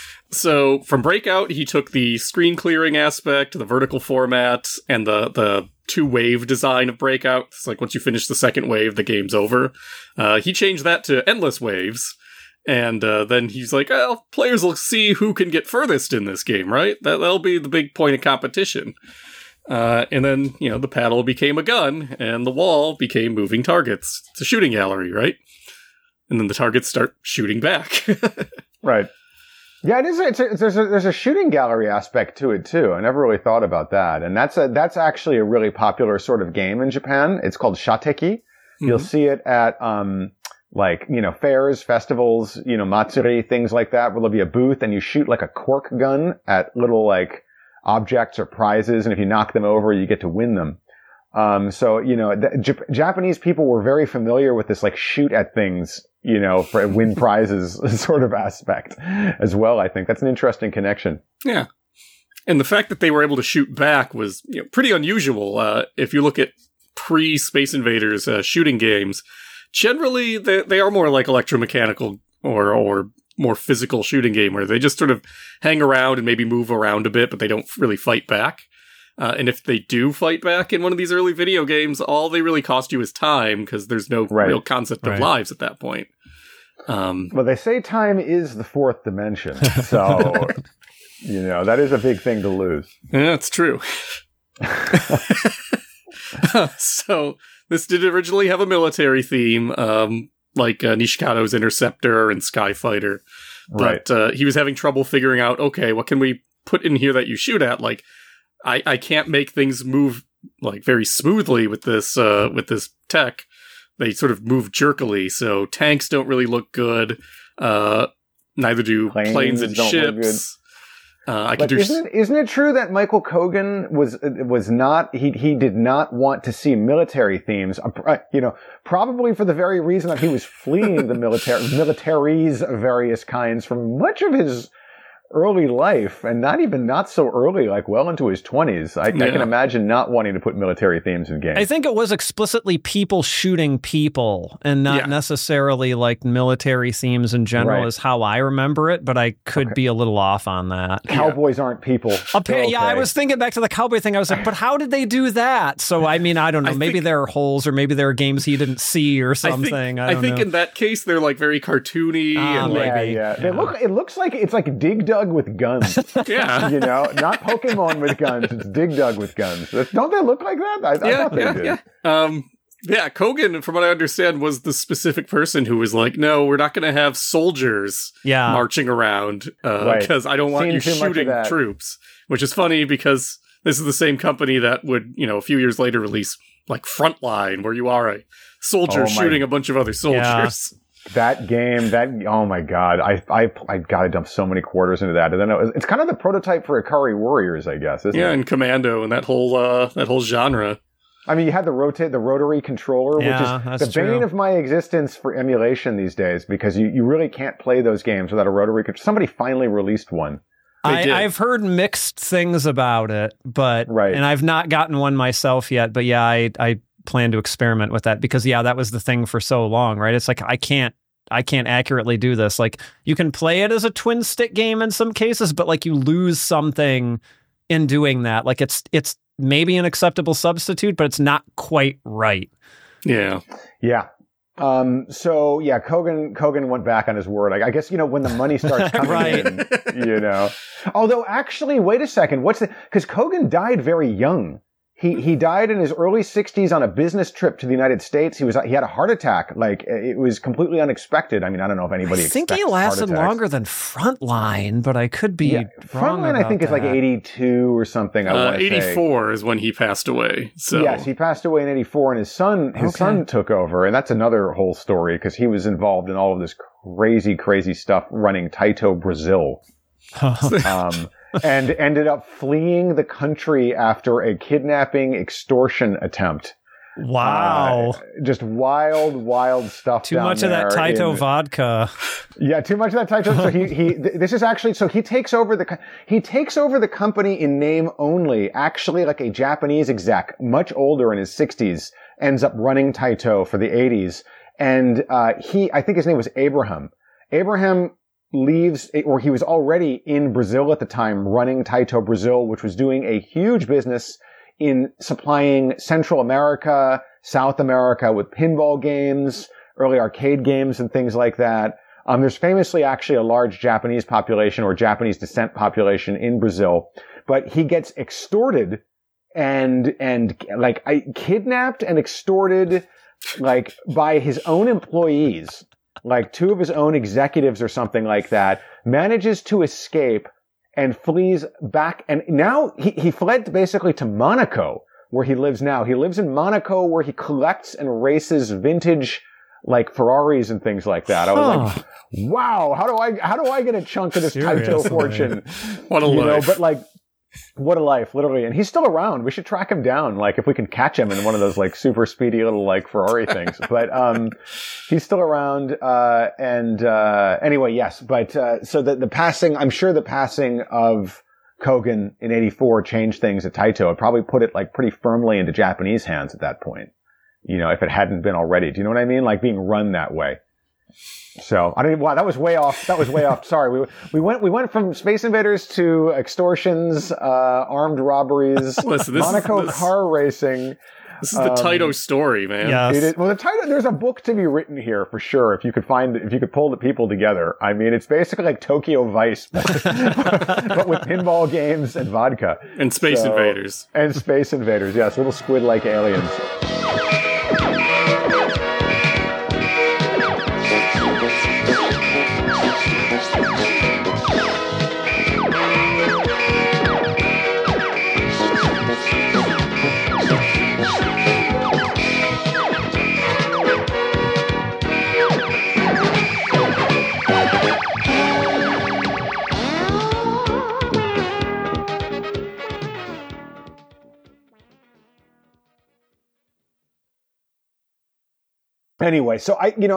So from Breakout, he took the screen clearing aspect, the vertical format, and the the two wave design of Breakout. It's like once you finish the second wave, the game's over. Uh, he changed that to endless waves. And uh, then he's like, well, players will see who can get furthest in this game, right? That, that'll be the big point of competition. Uh, and then, you know, the paddle became a gun, and the wall became moving targets. It's a shooting gallery, right? And then the targets start shooting back. Right. Yeah, it is. It's a, there's a there's a shooting gallery aspect to it too. I never really thought about that, and that's a that's actually a really popular sort of game in Japan. It's called shateki. You'll see it at um like you know fairs, festivals, you know matsuri, things like that, where there'll be a booth and you shoot like a cork gun at little like objects or prizes, and if you knock them over, you get to win them. Um, so, you know, the, Jap- Japanese people were very familiar with this, like, shoot at things, you know, for win prizes sort of aspect as well, I think. That's an interesting connection. Yeah. And the fact that they were able to shoot back was you know, pretty unusual. Uh, if you look at pre-Space Invaders uh, shooting games, generally they, they are more like electromechanical or, or more physical shooting game where they just sort of hang around and maybe move around a bit, but they don't really fight back. Uh, and if they do fight back in one of these early video games, all they really cost you is time because there's no Right. real concept of Right. lives at that point. Um, Well, they say time is the fourth dimension. So, you know, that is a big thing to lose. yeah, it's true. So this did originally have a military theme, um, like uh, Nishikado's Interceptor and Skyfighter. But uh, he was having trouble figuring out, okay, what can we put in here that you shoot at? Like, I, I can't make things move like very smoothly with this uh, with this tech. They sort of move jerkily, so tanks don't really look good. Uh, neither do Planes planes, and don't look ships. Uh, I But could do. isn't it, isn't it true that Michael Kogan was was not he he did not want to see military themes? Uh, you know, probably for the very reason that he was fleeing the military militaries of various kinds from much of his early life, and not even not so early, like well into his twenties. I, yeah. I can imagine not wanting to put military themes in games. I think it was explicitly people shooting people and not yeah. necessarily like military themes in general right. is how I remember it, but I could okay. be a little off on that. Cowboys yeah. aren't people. Okay. Yeah, I was thinking back to the cowboy thing. I was like, but how did they do that? So, I mean, I don't know. I maybe think, there are holes or maybe there are games he didn't see or something. I think, I don't I think know. in that case, they're like very cartoony. Uh, and yeah, maybe, yeah. They look, it looks like it's like Dig Dug with guns. yeah. You know, not Pokemon with guns. It's Dig Dug with guns. Don't they look like that? I, yeah, I thought they yeah, did. Yeah. Um, yeah, Kogan, from what I understand, was the specific person who was like, no, we're not going to have soldiers yeah. marching around uh, right. because I don't want Seen you shooting troops. Which is funny because this is the same company that would, you know, a few years later release like Frontline, where you are a soldier oh shooting a bunch of other soldiers. Yeah. That game, that, oh my God, I, I, I gotta dump so many quarters into that. And then it was, it's kind of the prototype for Ikari Warriors, I guess, isn't yeah, it? and Commando and that whole, uh, that whole genre. I mean, you had the rotate, the rotary controller, yeah, which is the true. bane of my existence for emulation these days, because you, you really can't play those games without a rotary controller. Somebody finally released one. I, I've heard mixed things about it, but, right. and I've not gotten one myself yet, but yeah, I, I, plan to experiment with that because yeah, that was the thing for so long, right? It's like I can't I can't accurately do this. Like you can play it as a twin stick game in some cases, but like you lose something in doing that. Like it's it's maybe an acceptable substitute, but it's not quite right. Yeah. Yeah. Um, so yeah, Kogan, Kogan went back on his word. I, I guess, you know, when the money starts coming right. in, you know, although actually, wait a second. What's the, cause Kogan died very young. He he died in his early sixties on a business trip to the United States. He was he had a heart attack. Like it was completely unexpected. I mean, I don't know if anybody. I think he lasted longer than Frontline, but I could be yeah, wrong. Frontline, I think, that. is like eighty-two or something. I uh, want to say eighty-four is when he passed away. So yes, he passed away in eighty-four, and his son his okay. son took over, and that's another whole story because he was involved in all of this crazy crazy stuff running Taito Brazil. um, and ended up fleeing the country after a kidnapping extortion attempt. Wow. Uh, just wild, wild stuff. Too down much of that Taito in, vodka. Yeah, too much of that Taito. So he, he, this is actually, so he takes over the, he takes over the company in name only, actually like a Japanese exec, much older in his sixties, ends up running Taito for the eighties. And, uh, he, I think his name was Abraham. Abraham leaves, or he was already in Brazil at the time, running Taito Brazil, which was doing a huge business in supplying Central America, South America with pinball games, early arcade games and things like that. Um, there's famously actually a large Japanese population or Japanese descent population in Brazil, but he gets extorted and, and like I, kidnapped and extorted like by his own employees. Like two of his own executives or something like that, manages to escape and flees back. And now he, he fled basically to Monaco, where he lives now. He lives in Monaco, where he collects and races vintage, like Ferraris and things like that. I was huh. like, wow, how do I, how do I get a chunk of this Taito fortune? What a you life. know, but like, what a life, literally. And he's still around. We should track him down, like, if we can catch him in one of those, like, super speedy little, like, Ferrari things. But, um, he's still around, uh, and, uh, anyway, yes. But, uh, so the, the passing, I'm sure the passing of Kogan in eighty-four changed things at Taito. It probably put it, like, pretty firmly into Japanese hands at that point. You know, if it hadn't been already. Do you know what I mean? Like, being run that way. So I don't even, wow, that was way off. That was way off. Sorry. We, we went, we went from Space Invaders to extortions, uh, armed robberies, Listen, this Monaco is, this, car racing. This is the um, Taito story, man. Yes. It is, well, the Taito, there's a book to be written here for sure. If you could find, if you could pull the people together. I mean, it's basically like Tokyo Vice, but, but with pinball games and vodka. And Space so, Invaders. And Space Invaders. Yes. Little squid-like aliens. Anyway, so I, you know,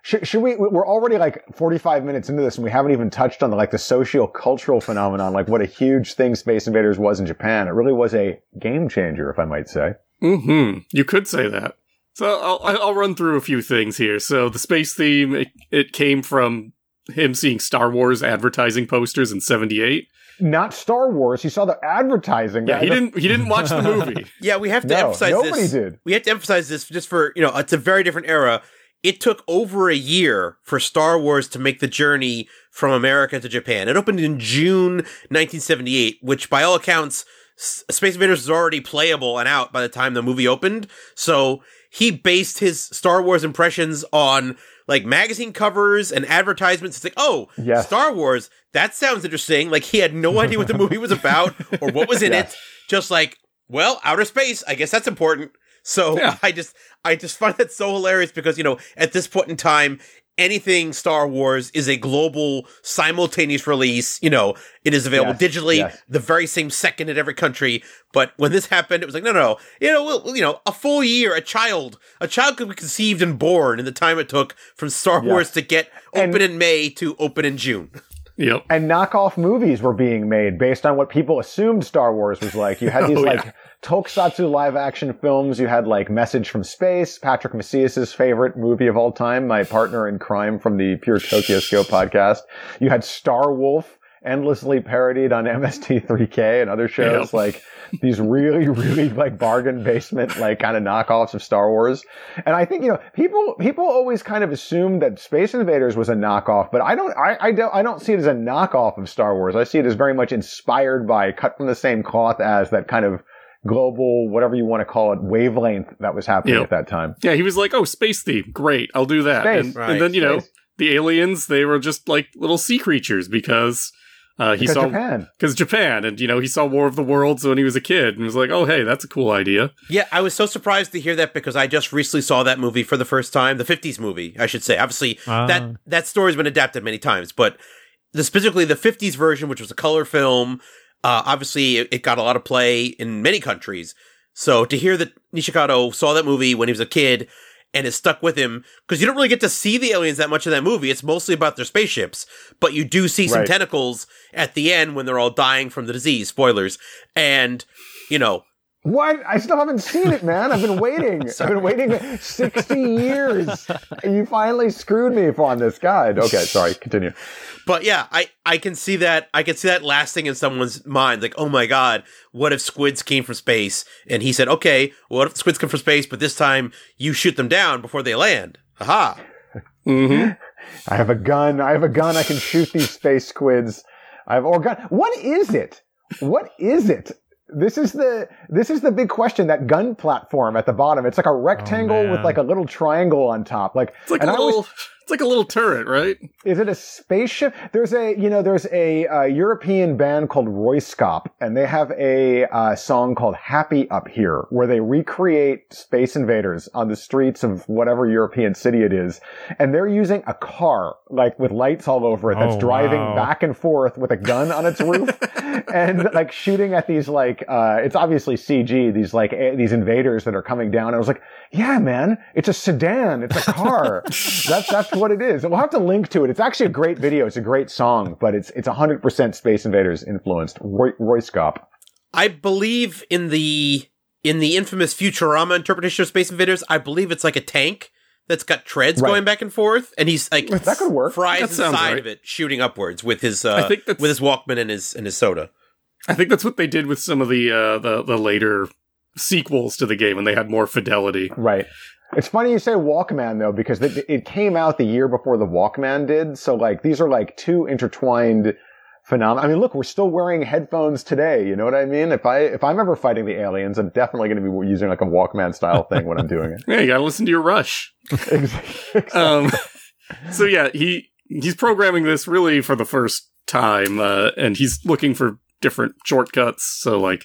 Should, should we? We're already like forty-five minutes into this, and we haven't even touched on the, like the socio-cultural phenomenon, like what a huge thing Space Invaders was in Japan. It really was a game changer, if I might say. Mm-hmm. You could say that. So I'll, I'll run through a few things here. So the space theme, it, it came from him seeing Star Wars advertising posters in seventy-eight. Not Star Wars. He saw the advertising. Yeah, he didn't. He didn't watch the movie. Yeah, we have to No, emphasize nobody this. did. We have to emphasize this just for, you know, it's a very different era. It took over a year for Star Wars to make the journey from America to Japan. It opened in June nineteen seventy-eight, which by all accounts, S- Space Invaders was already playable and out by the time the movie opened. So he based his Star Wars impressions on like magazine covers and advertisements. It's like, oh, Yes. Star Wars, that sounds interesting. Like he had no idea what the movie was about or what was in Yes. it. Just like, well, outer space, I guess that's important. So Yeah. I just, I just find that so hilarious because, you know, at this point in time, anything Star Wars is a global simultaneous release. You know, it is available Yes, digitally yes. the very same second in every country. But when this happened, it was like, no, no, no. You know, well, you know, a full year, a child, a child could be conceived and born in the time it took from Star Yeah. Wars to get And- open in May to open in June. Yep. And knockoff movies were being made based on what people assumed Star Wars was like. You had these Oh, like yeah. tokusatsu live action films. You had like Message from Space, Patrick Macias's favorite movie of all time, my partner in crime from the Pure Tokyo Scope podcast. You had Star Wolf, endlessly parodied on M S T three K and other shows. Yep. Like these really, really like bargain basement, like kind of knockoffs of Star Wars. And I think, you know, people, people always kind of assume that Space Invaders was a knockoff, but I don't, I, I don't, I don't see it as a knockoff of Star Wars. I see it as very much inspired by, cut from the same cloth as that kind of global, whatever you want to call it, wavelength that was happening Yep. at that time. Yeah, he was like, "Oh, space theme, great, I'll do that." Space, and, right, and then you know, space. the aliens, they were just like little sea creatures because uh, he Because saw Japan. because Japan, and you know, he saw War of the Worlds when he was a kid, and was like, "Oh, hey, that's a cool idea." Yeah, I was so surprised to hear that because I just recently saw that movie for the first time, the fifties movie, I should say. Obviously, Ah. that that story's been adapted many times, but the, specifically the fifties version, which was a color film, uh, obviously it, it got a lot of play in many countries. So to hear that Nishikado saw that movie when he was a kid and is stuck with him, because you don't really get to see the aliens that much in that movie. It's mostly about their spaceships, but you do see some Right. tentacles at the end when they're all dying from the disease. Spoilers. And, you know, What? I still haven't seen it, man. I've been waiting. I've been waiting sixty years. You finally screwed me on this guide. Okay, sorry. Continue. But yeah, I, I can see that I can see that lasting in someone's mind. Like, oh my god, what if squids came from space? And he said, okay, what if squids come from space, but this time you shoot them down before they land? Aha. Mm-hmm. I have a gun. I have a gun. I can shoot these space squids. I have or gun. What is it? What is it? This is the this is the big question. That gun platform at the bottom. It's like a rectangle man. with like a little triangle on top. Like It's like and a I always- little. It's like a little turret, right? Is it a spaceship? There's a, you know, there's a, uh European band called Royskop, and they have a uh, song called Happy Up Here, where they recreate Space Invaders on the streets of whatever European city it is. And they're using a car, like with lights all over it, that's Oh, driving wow. back and forth with a gun on its roof and like shooting at these like, uh, it's obviously C G, these like, a- these invaders that are coming down. And I was like, yeah, man, it's a sedan. It's a car. that's, that's what it is. We'll have to link to it. It's actually a great video. It's a great song, but it's, it's one hundred percent Space Invaders influenced. Roy, Royskop. I believe in the in the infamous Futurama interpretation of Space Invaders, I believe it's like a tank that's got treads Right. going back and forth, and he's like That could work. fries That sounds inside right. of it, shooting upwards with his uh, I think that's- with his Walkman and his and his soda. I think that's what they did with some of the uh, the the later sequels to the game, and they had more fidelity. Right. It's funny you say Walkman though, because it, it came out the year before the Walkman did. So like these are like two intertwined phenomena. I mean, look, we're still wearing headphones today. You know what I mean? If I if I'm ever fighting the aliens, I'm definitely going to be using like a Walkman style thing when I'm doing it. Yeah, you gotta listen to your Rush. Exactly. Um, so yeah, he he's programming this really for the first time, uh, and he's looking for different shortcuts. So like,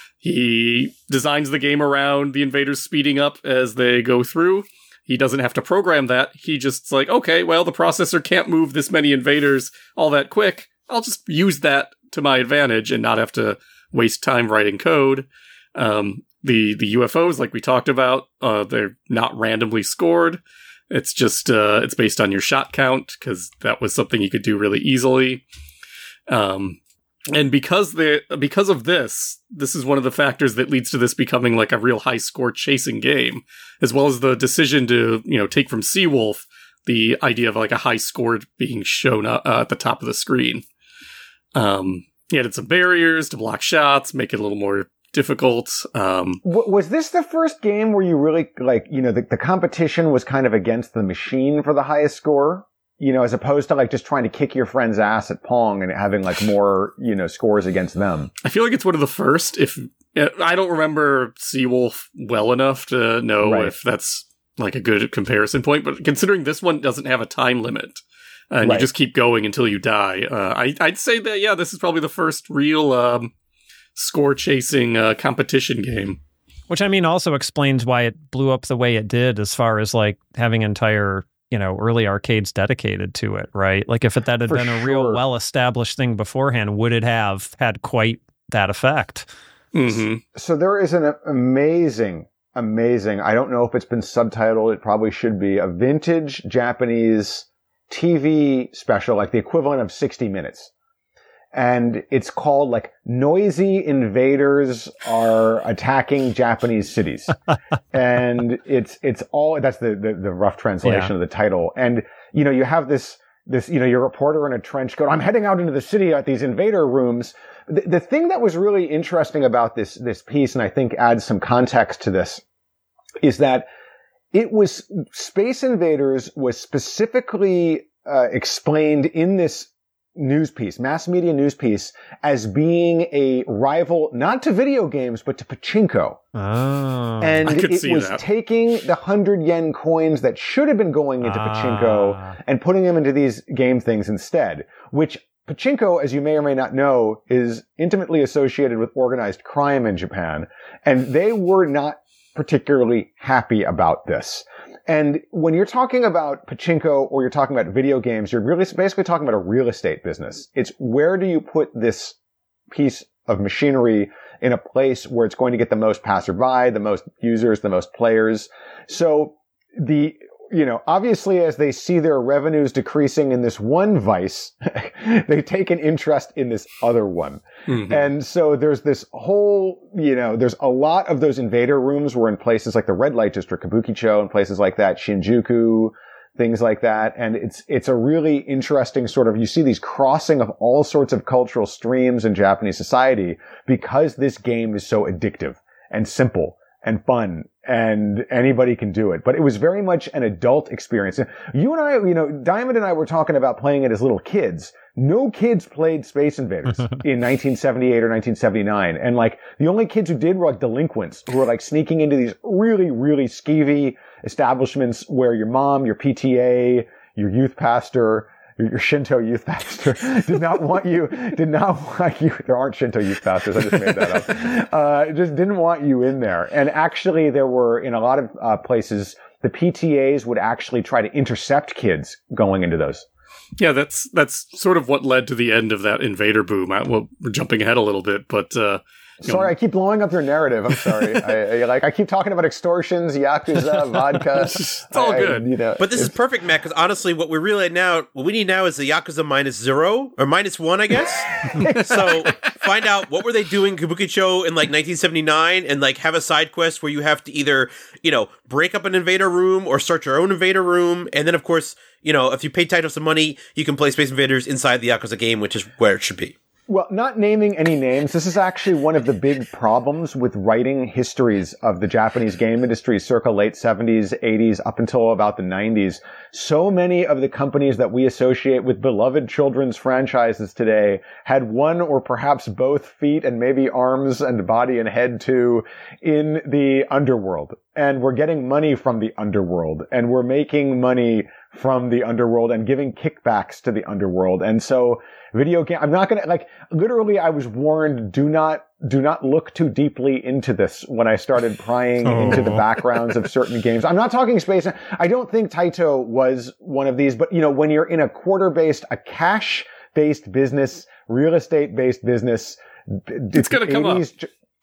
he designs the game around the invaders speeding up as they go through. He doesn't have to program that. He just's like, okay, well, the processor can't move this many invaders all that quick. I'll just use that to my advantage and not have to waste time writing code. Um, the the U F Os, like we talked about, uh, they're not randomly scored. It's just, uh, it's based on your shot count, because that was something you could do really easily. Um, and because the because of this, this is one of the factors that leads to this becoming like a real high score chasing game, as well as the decision to, you know, take from Seawolf the idea of like a high score being shown uh, at the top of the screen. Um, he added some barriers to block shots, make it a little more difficult. Um, w- was this the first game where you really, like, you know, the, the competition was kind of against the machine for the highest score? You know, as opposed to like just trying to kick your friend's ass at Pong and having like more, you know, scores against them. I feel like it's one of the first. If I don't remember Seawolf well enough to know right. if that's like a good comparison point, but considering this one doesn't have a time limit and right. you just keep going until you die, uh, I, I'd say that, yeah, this is probably the first real um, score chasing uh, competition game. Which, I mean, also explains why it blew up the way it did as far as like having entire, you know, early arcades dedicated to it, right? Like if it, that had For been a sure. real well-established thing beforehand, would it have had quite that effect? Mm-hmm. So there is an amazing, amazing, I don't know if it's been subtitled, it probably should be, a vintage Japanese T V special, like the equivalent of sixty minutes. And it's called like Noisy Invaders Are Attacking Japanese Cities. And it's, it's all, that's the, the, the rough translation yeah. of the title. And, you know, you have this, this, you know, your reporter in a trench coat, I'm heading out into the city at these invader rooms. The, the thing that was really interesting about this, this piece, and I think adds some context to this, is that it was, Space Invaders was specifically, uh, explained in this news piece, mass media news piece, as being a rival not to video games but to pachinko. Oh, and I could it see was that. taking the hundred yen coins that should have been going into ah. pachinko and putting them into these game things instead. Which pachinko, as you may or may not know, is intimately associated with organized crime in Japan, and they were not particularly happy about this. And when you're talking about pachinko or you're talking about video games, you're really basically talking about a real estate business. It's where do you put this piece of machinery in a place where it's going to get the most passerby, the most users, the most players. So the, you know, obviously as they see their revenues decreasing in this one vice, they take an interest in this other one. Mm-hmm. And so there's this whole, you know, there's a lot of those invader rooms were in places like the Red Light District, Kabukicho, and places like that, Shinjuku, things like that. And it's, it's a really interesting sort of, you see these crossing of all sorts of cultural streams in Japanese society because this game is so addictive and simple and fun, and anybody can do it. But it was very much an adult experience. You and I, you know, Diamond and I were talking about playing it as little kids. No kids played Space Invaders in nineteen seventy-eight or nineteen seventy-nine. And like, the only kids who did were like delinquents who were like sneaking into these really, really skeevy establishments where your mom, your P T A, your youth pastor, your Shinto youth pastor did not want you, did not want you, there aren't Shinto youth pastors, I just made that up, uh, just didn't want you in there. And actually there were, in a lot of uh, places, the P T As would actually try to intercept kids going into those. Yeah, that's that's sort of what led to the end of that invader boom. I, well, we're jumping ahead a little bit, but... Uh, Sorry, know. I keep blowing up your narrative. I'm sorry. I, I, like I keep talking about extortions, yakuza, vodka. It's all I, good. I, you know, but this is perfect, Matt, because honestly, what we really now, what we need now is the Yakuza minus zero, or minus one, I guess. So find out what were they doing Kabukicho in like nineteen seventy-nine, and like have a side quest where you have to either, you know, break up an invader room or start your own invader room. And then, of course, you know, if you pay Taito some money, you can play Space Invaders inside the Yakuza game, which is where it should be. Well, not naming any names, this is actually one of the big problems with writing histories of the Japanese game industry circa late seventies, eighties, up until about the nineties. So many of the companies that we associate with beloved children's franchises today had one or perhaps both feet and maybe arms and body and head too in the underworld. And we're getting money from the underworld, and we're making money from the underworld and giving kickbacks to the underworld. And so video game, I'm not going to, like, literally I was warned, do not, do not look too deeply into this when I started prying oh. into the backgrounds of certain games. I'm not talking space. I don't think Taito was one of these, but you know, when you're in a quarter-based, a cash-based business, real estate-based business, it's going to come up.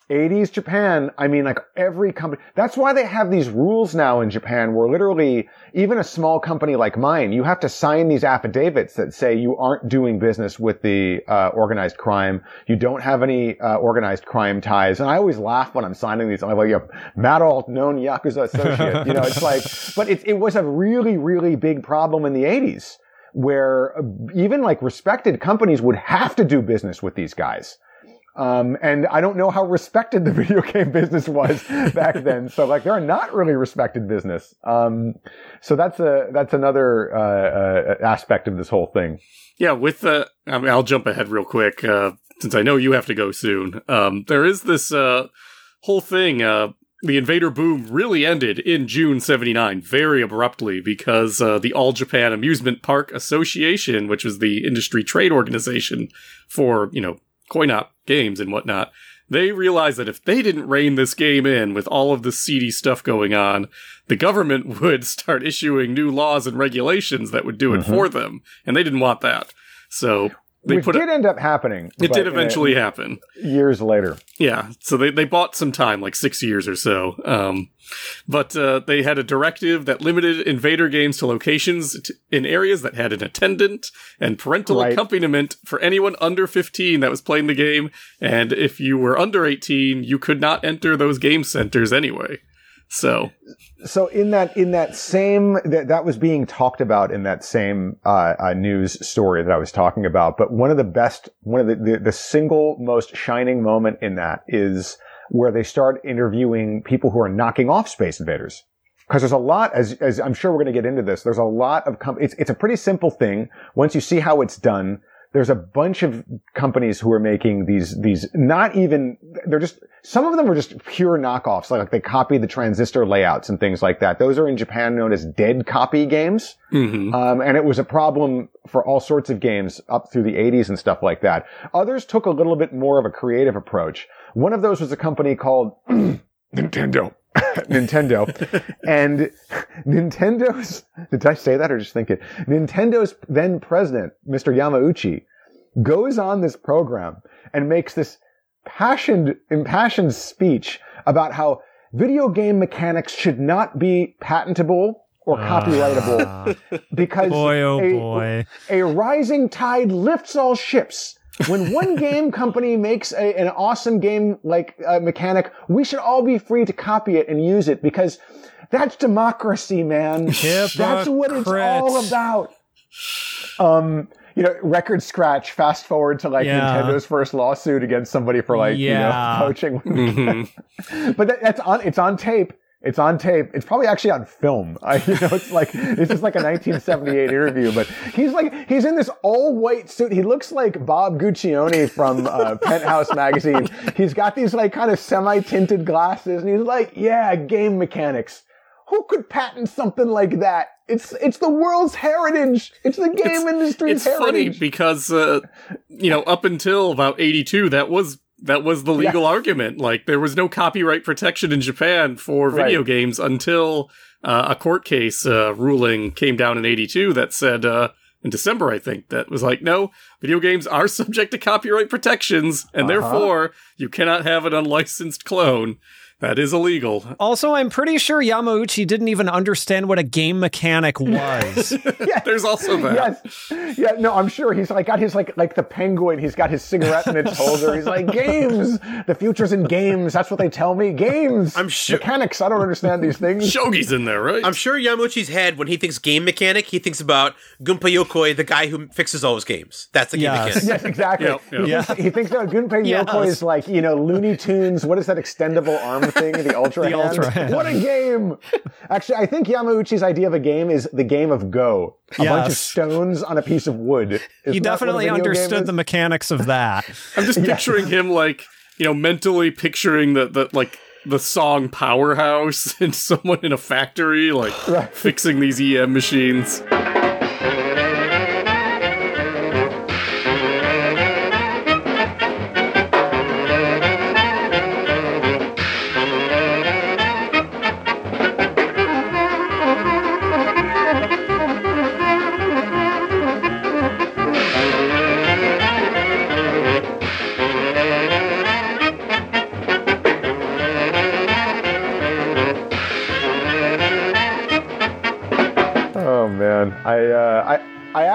eighties Japan, I mean, like every company, that's why they have these rules now in Japan where literally even a small company like mine, you have to sign these affidavits that say you aren't doing business with the uh, organized crime. You don't have any uh, organized crime ties. And I always laugh when I'm signing these. I'm like, yeah, Madoff, known Yakuza associate. You know, it's like, but it, it was a really, really big problem in the eighties where even like respected companies would have to do business with these guys. Um, and I don't know how respected the video game business was back then. So like they're not really respected business. Um, so that's a, that's another, uh, uh, aspect of this whole thing. Yeah. With, uh, I mean, I'll jump ahead real quick, uh, since I know you have to go soon. Um, there is this, uh, whole thing, uh, the Invader boom really ended in June seventy-nine, very abruptly, because, uh, the All Japan Amusement Park Association, which was the industry trade organization for, you know, coin-op games and whatnot, they realized that if they didn't rein this game in with all of the seedy stuff going on, the government would start issuing new laws and regulations that would do it mm-hmm. for them, and they didn't want that. So they Which put did a, end up happening. It did eventually uh, happen. Years later. Yeah, so they, they bought some time, like six years or so. Um, but uh, they had a directive that limited Invader games to locations t- in areas that had an attendant and parental right. accompaniment for anyone under fifteen that was playing the game. And if you were under eighteen, you could not enter those game centers anyway. So, so in that in that same that that was being talked about in that same uh, uh, news story that I was talking about. But one of the best, one of the, the the single most shining moment in that is where they start interviewing people who are knocking off Space Invaders. Because there's a lot, as as I'm sure we're going to get into this. There's a lot of com- it's it's a pretty simple thing once you see how it's done. There's a bunch of companies who are making these, these, not even, they're just, some of them are just pure knockoffs, like they copy the transistor layouts and things like that. Those are in Japan known as dead copy games. Mm-hmm. Um, and it was a problem for all sorts of games up through the eighties and stuff like that. Others took a little bit more of a creative approach. One of those was a company called Nintendo. Nintendo. And Nintendo's, did I say that or just think it? Nintendo's then president, Mister Yamauchi, goes on this program and makes this passioned, impassioned speech about how video game mechanics should not be patentable or copyrightable uh, because boy, oh a, boy. a rising tide lifts all ships. When one game company makes a, an awesome game like uh, mechanic, we should all be free to copy it and use it because that's democracy, man. Hypocrite. That's what it's all about. Um, you know, record scratch, fast forward to like yeah. Nintendo's first lawsuit against somebody for like, yeah. you know, poaching. Mm-hmm. But that, that's on, it's on tape. It's on tape. It's probably actually on film. I, you know, it's like, this is like a nineteen seventy-eight interview, but he's like, he's in this all white suit. He looks like Bob Guccione from uh, Penthouse magazine. He's got these like kind of semi-tinted glasses and he's like, yeah, game mechanics. Who could patent something like that? It's, it's the world's heritage. It's the game it's, industry's it's heritage. It's funny because, uh, you know, up until about eighty-two, that was That was the legal yeah. argument. Like, there was no copyright protection in Japan for video right. games until uh, a court case uh, ruling came down in eighty-two that said, uh, in December, I think, that was like, no, video games are subject to copyright protections, and uh-huh. therefore, you cannot have an unlicensed clone. That is illegal. Also, I'm pretty sure Yamauchi didn't even understand what a game mechanic was. yeah, there's also that. Yes. Yeah, no, I'm sure he's like got his like like the penguin. He's got his cigarette in its holder. He's like, games. The future's in games. That's what they tell me. Games. I'm sure mechanics. I don't understand these things. Shogi's in there, right? I'm sure Yamauchi's head when he thinks game mechanic, he thinks about Gunpei Yokoi, the guy who fixes all his games. That's the game yes. mechanic. Yes, exactly. Yep, yep. He, yeah. thinks, he thinks that Gunpei yes. Yokoi is like, you know, Looney Tunes. What is that extendable arm thing? The Ultra The Hand. Ultra Hand. What a game! Actually, I think Yamauchi's idea of a game is the game of Go. A yes. bunch of stones on a piece of wood. Isn't he definitely understood the mechanics of that. I'm just picturing yeah. him like, you know, mentally picturing the, the like the song Powerhouse and someone in a factory like right. fixing these E M machines.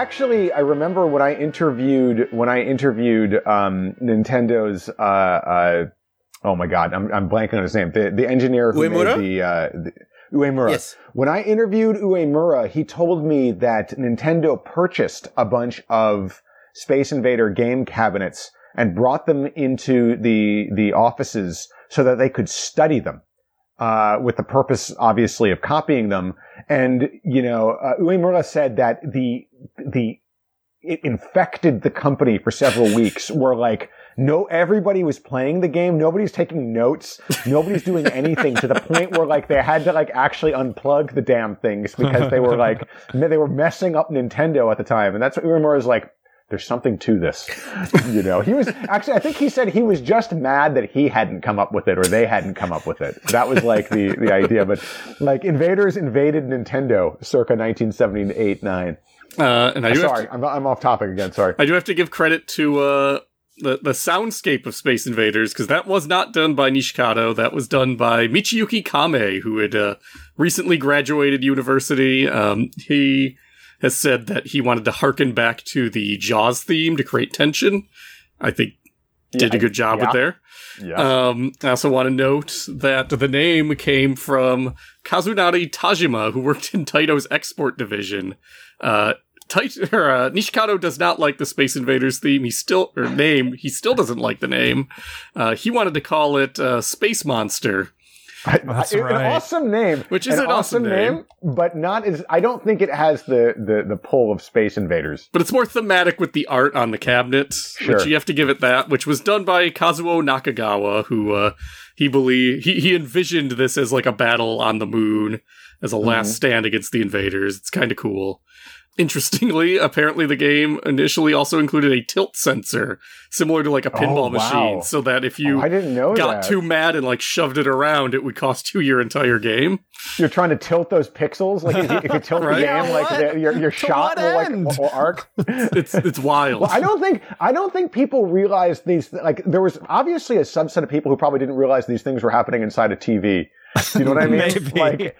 actually, I remember when I interviewed, when I interviewed, um, Nintendo's, uh, uh, oh my God, I'm, I'm blanking on his name. The, the engineer who Uemura? made the, uh, the Uemura. Yes. When I interviewed Uemura, he told me that Nintendo purchased a bunch of Space Invader game cabinets and brought them into the, the offices so that they could study them. Uh, with the purpose, obviously, of copying them. And, you know, uh, Uemura said that the, the, it infected the company for several weeks where like, no, everybody was playing the game. Nobody's taking notes. Nobody's doing anything to the point where like they had to like actually unplug the damn things because they were like, they were messing up Nintendo at the time. And that's what Uemura is like. There's something to this, you know. He was actually, I think he said he was just mad that he hadn't come up with it or they hadn't come up with it. That was like the, the idea. But like invaders invaded Nintendo circa nineteen seventy-eight, nine. Uh, and I do sorry, have to, I'm, I'm off topic again. Sorry. I do have to give credit to uh, the the soundscape of Space Invaders because that was not done by Nishikado. That was done by Michiyuki Kame, who had uh, recently graduated university. Um, he has said that he wanted to harken back to the Jaws theme to create tension. I think did Yeah, a good job yeah. with there. Yeah. Um, I also want to note that the name came from Kazunari Tajima, who worked in Taito's export division. Uh, Taito, or, uh, Nishikado does not like the Space Invaders theme. He still, or name, he still doesn't like the name. Uh, he wanted to call it uh, Space Monster. That's An right. awesome name. Which is an awesome name. but not as, I don't think it has the, the, the pull of Space Invaders. But it's more thematic with the art on the cabinet, Sure. which you have to give it that, which was done by Kazuo Nakagawa, who uh, he believed, he, he envisioned this as like a battle on the moon, as a last Mhm. stand against the invaders. It's kind of cool. Interestingly, apparently the game initially also included a tilt sensor, similar to like a pinball Oh, wow. machine, so that if you Oh, I didn't know got that. too mad and like shoved it around, it would cost you your entire game. You're trying to tilt those pixels? Like if you, if you tilt Right. the Yeah, game, like what? the, your, your To shot what will like end? will, will arc. It's it's wild. Well, I don't think I don't think people realize these. Like there was obviously a subset of people who probably didn't realize these things were happening inside a T V. Do you know what I mean? Maybe. Like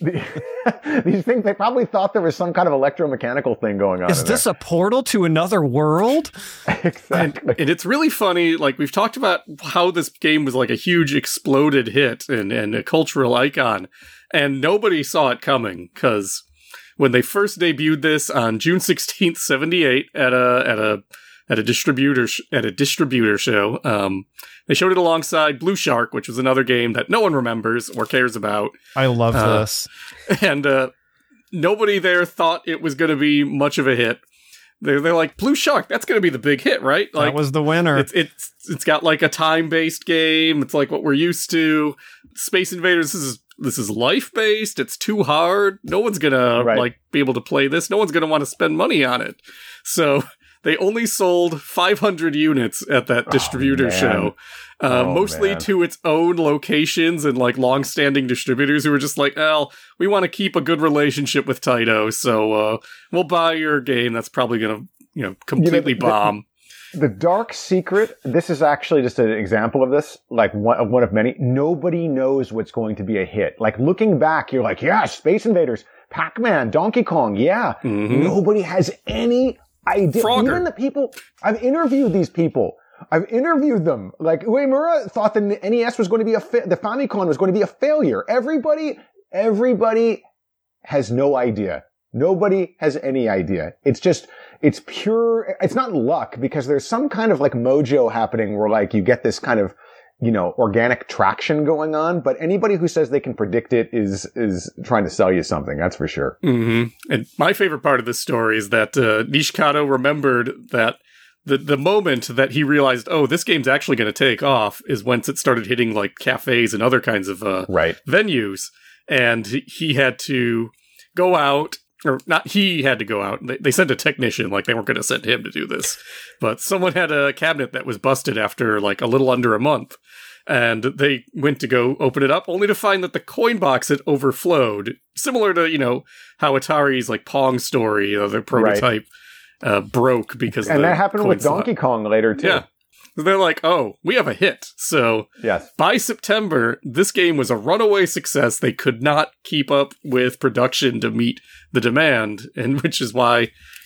the, these things, they probably thought there was some kind of electromechanical thing going on. Is in this a portal to another world? there. exactly? And it's really funny, like, we've talked about how this game was like a huge exploded hit and, and a cultural icon, and nobody saw it coming, because when they first debuted this on June sixteenth, seventy-eight, at a, at a, at a distributor, sh- at a distributor show, um, they showed it alongside Blue Shark, which was another game that no one remembers or cares about. I love Uh, this. And, uh, nobody there thought it was going to be much of a hit. They're, they're like, Blue Shark, that's going to be the big hit, right? Like, That was the winner. It's it's it's got like a time based game. It's like what we're used to. Space Invaders. This is this is life based. It's too hard. No one's gonna Right. like be able to play this. No one's gonna want to spend money on it. So they only sold five hundred units at that distributor man. show. Uh, Oh, mostly man. to its own locations and like long-standing distributors who were just like, "Well, we want to keep a good relationship with Taito, so uh, we'll buy your game. That's probably gonna, you know, completely the- bomb." The dark secret, this is actually just an example of this, like one of, one of many. Nobody knows what's going to be a hit. Like looking back, you're like, yeah, Space Invaders, Pac-Man, Donkey Kong, yeah. Mhm. Nobody has any idea. Frogger. Even the people, I've interviewed these people. I've interviewed them. Like Uemura thought the N E S was going to be a, fa- the Famicom was going to be a failure. Everybody, everybody has no idea. Nobody has any idea. It's just, it's pure, it's not luck because there's some kind of like mojo happening where like you get this kind of, you know, organic traction going on, but anybody who says they can predict it is, is trying to sell you something. That's for sure. Mm-hmm. And my favorite part of this story is that uh, Nishikado remembered that the the moment that he realized, oh, this game's actually going to take off is once it started hitting like cafes and other kinds of uh, Right. venues. And he- he had to go out, or not he had to go out. They, they sent a technician, like they weren't going to send him to do this. But someone had a cabinet that was busted after like a little under a month. And they went to go open it up, only to find that the coin box had overflowed. Similar to, you know, how Atari's like Pong Story, you know, their prototype uh, broke because And the that happened with coin slot- Donkey Kong later too. Yeah. They're like, oh, we have a hit. So Yes. by September, this game was a runaway success. They could not keep up with production to meet the demand, and which is why,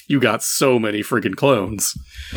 you got so many friggin' clones.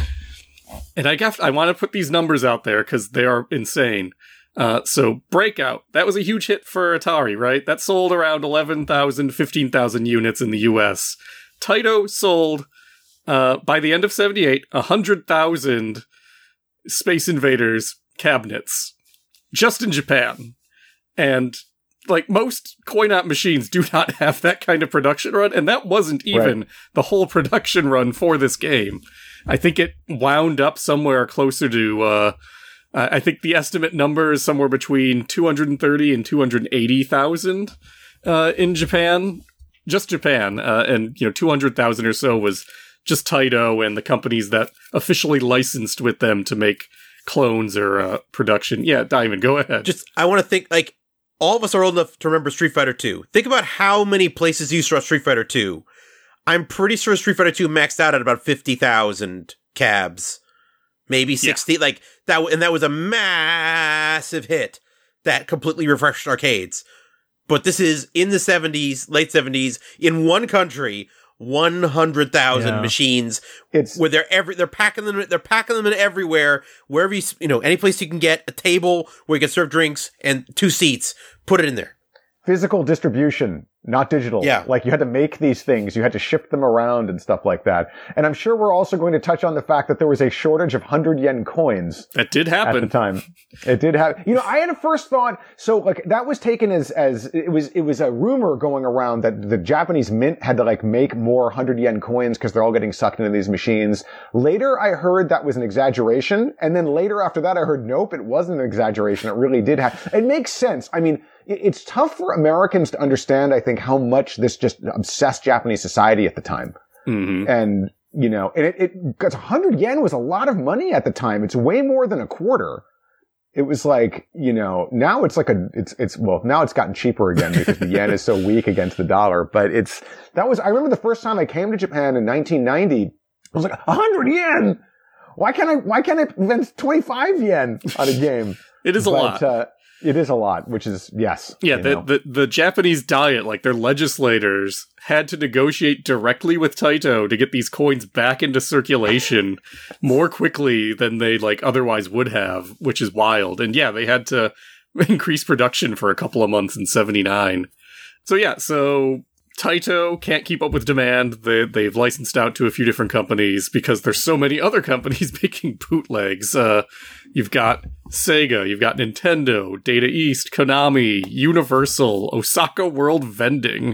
And I guess I want to put these numbers out there because they are insane. Uh, so Breakout, that was a huge hit for Atari, right? That sold around eleven thousand, fifteen thousand units in the U S. Taito sold, uh, by the end of seventy-eight, one hundred thousand Space Invaders cabinets just in Japan. And like most coin-op machines do not have that kind of production run, and that wasn't even right. the whole production run for this game. I think it wound up somewhere closer to, uh, I think the estimate number is somewhere between two hundred thirty and two hundred eighty thousand uh, in Japan, just Japan, uh, and you know, two hundred thousand or so was just Taito and the companies that officially licensed with them to make clones or uh, production. Yeah, Diamond, go ahead. Just, I want to think, like, all of us are old enough to remember Street Fighter two. Think about how many places you saw Street Fighter two. I'm pretty sure Street Fighter two maxed out at about fifty thousand cabs. Maybe sixty. Yeah. Like, that, and that was a massive hit that completely refreshed arcades. But this is in the seventies, late seventies, in one country, one hundred thousand yeah. machines. It's where they're every, they're packing them, they're packing them in everywhere, wherever you, you know, any place you can get a table where you can serve drinks and two seats, put it in there. Physical distribution, not digital. Yeah. Like, you had to make these things, you had to ship them around and stuff like that. And I'm sure we're also going to touch on the fact that there was a shortage of one hundred yen coins. That did happen. At the time. It did happen. You know, I had a first thought, so, like, that was taken as, as, it was, it was a rumor going around that the Japanese mint had to, like, make more one hundred yen coins because they're all getting sucked into these machines. Later, I heard that was an exaggeration. And then later after that, I heard, nope, it wasn't an exaggeration. It really did happen. It makes sense. I mean, it's tough for Americans to understand, I think, how much this just obsessed Japanese society at the time. Mm-hmm. And, you know, and it, it, cause one hundred yen was a lot of money at the time. It's way more than a quarter. It was like, you know, now it's like a, it's, it's, well, now it's gotten cheaper again because the yen is so weak against the dollar. But it's, that was, I remember the first time I came to Japan in nineteen ninety, I was like, one hundred yen! Why can't I, why can't I spend twenty-five yen on a game? It is a but, lot. Uh, It is a lot, which is, yes. Yeah, the, the the Japanese Diet, like their legislators, had to negotiate directly with Taito to get these coins back into circulation more quickly than they like otherwise would have, which is wild. And yeah, they had to increase production for a couple of months in seventy-nine. So yeah, so Taito can't keep up with demand. They, they've licensed out to a few different companies because there's so many other companies making bootlegs. Uh, you've got Sega, you've got Nintendo, Data East, Konami, Universal, Osaka World Vending,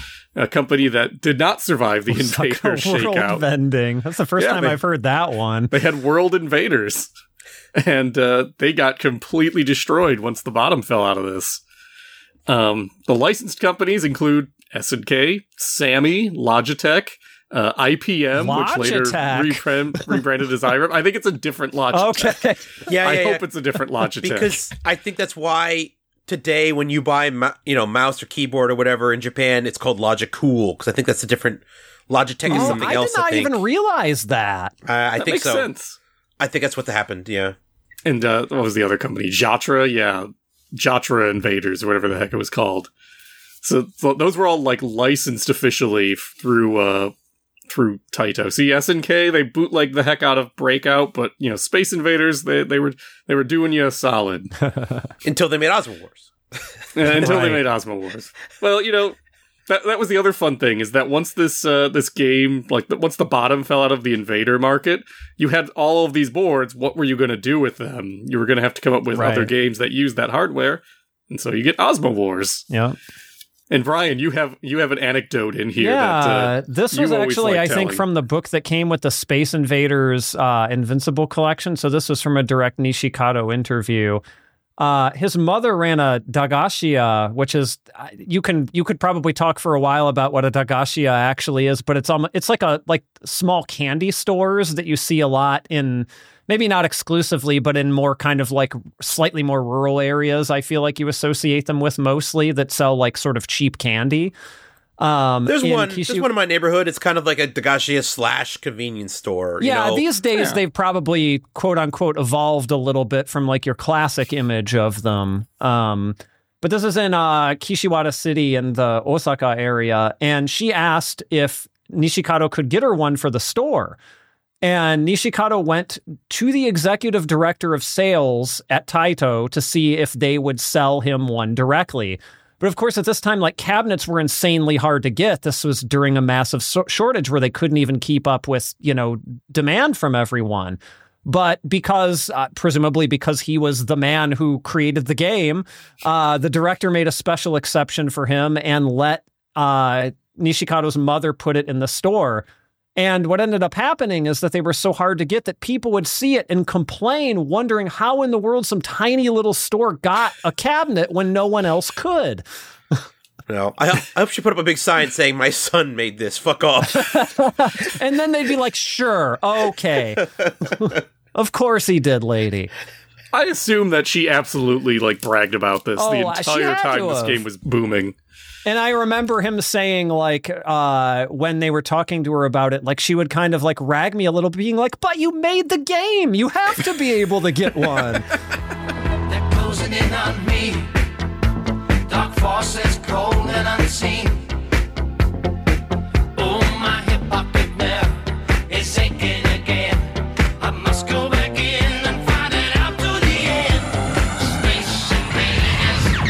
a company that did not survive the Osaka Invader World shakeout. Vending. That's the first yeah, time they, I've heard that one. They had World Invaders, and uh, they got completely destroyed once the bottom fell out of this. Um, the licensed companies include S N K, Sammy, Logitech, uh, I P M, Logitech. which later rebrand- rebranded as I R A M. I think it's a different Logitech. Okay. Yeah, I yeah, hope yeah. it's a different Logitech. Because I think that's why today when you buy, you know, mouse or keyboard or whatever in Japan, it's called Logicool, because I think that's a different... Logitech is oh, something I else, I I did think. not even realize that. Uh, I that think makes so. sense. I think that's what happened, yeah. And uh, what was the other company? Jatra? Yeah. Jatra Invaders, or whatever the heck it was called. So, so those were all like licensed officially through uh, through Taito. See, S N K, they bootlegged the heck out of Breakout, but you know, Space Invaders, they they were they were doing you a solid until they made Osmo Wars. until right. they made Osmo Wars. Well, you know, that that was the other fun thing is that once this uh, this game, like the, once the bottom fell out of the Invader market, you had all of these boards. What were you going to do with them? You were going to have to come up with right. other games that use that hardware, and so you get Osmo Wars. Yeah. And Brian, you have you have an anecdote in here. Yeah, that, uh, this was actually, I telling. think, from the book that came with the Space Invaders uh, Invincible collection. So this was from a direct Nishikado interview. Uh, his mother ran a Dagashia, which is you can you could probably talk for a while about what a Dagashia actually is, but it's um it's like a like small candy stores that you see a lot in. Maybe not exclusively, but in more kind of like slightly more rural areas, I feel like you associate them with mostly that sell like sort of cheap candy. Um, there's one. Kishi- there's one in my neighborhood. It's kind of like a Dagashia slash convenience store. Yeah, you know? these days yeah. they've probably quote unquote evolved a little bit from like your classic image of them. Um, but this is in uh, Kishiwada City in the Osaka area, and she asked if Nishikado could get her one for the store. And Nishikado went to the executive director of sales at Taito to see if they would sell him one directly. But of course, at this time, like, cabinets were insanely hard to get. This was during a massive so- shortage where they couldn't even keep up with, you know, demand from everyone. But because, uh, presumably because he was the man who created the game, uh, the director made a special exception for him and let uh, Nishikado's mother put it in the store. And what ended up happening is that they were so hard to get that people would see it and complain, wondering how in the world some tiny little store got a cabinet when no one else could. No, I, I hope she put up a big sign saying, "My son made this. Fuck off." And then they'd be like, "Sure, okay." Of course he did, lady. I assume that she absolutely like bragged about this Oh, the she entire had time to this have. game was booming. And I remember him saying, like, uh, when they were talking to her about it, like, she would kind of, like, rag me a little, being like, but you made the game. You have to be able to get one. They're closing in on me. Dark forces cold and unseen. Oh, my hip pocket nerve is aching again. I must go back in and find it out to the end. Space invaders.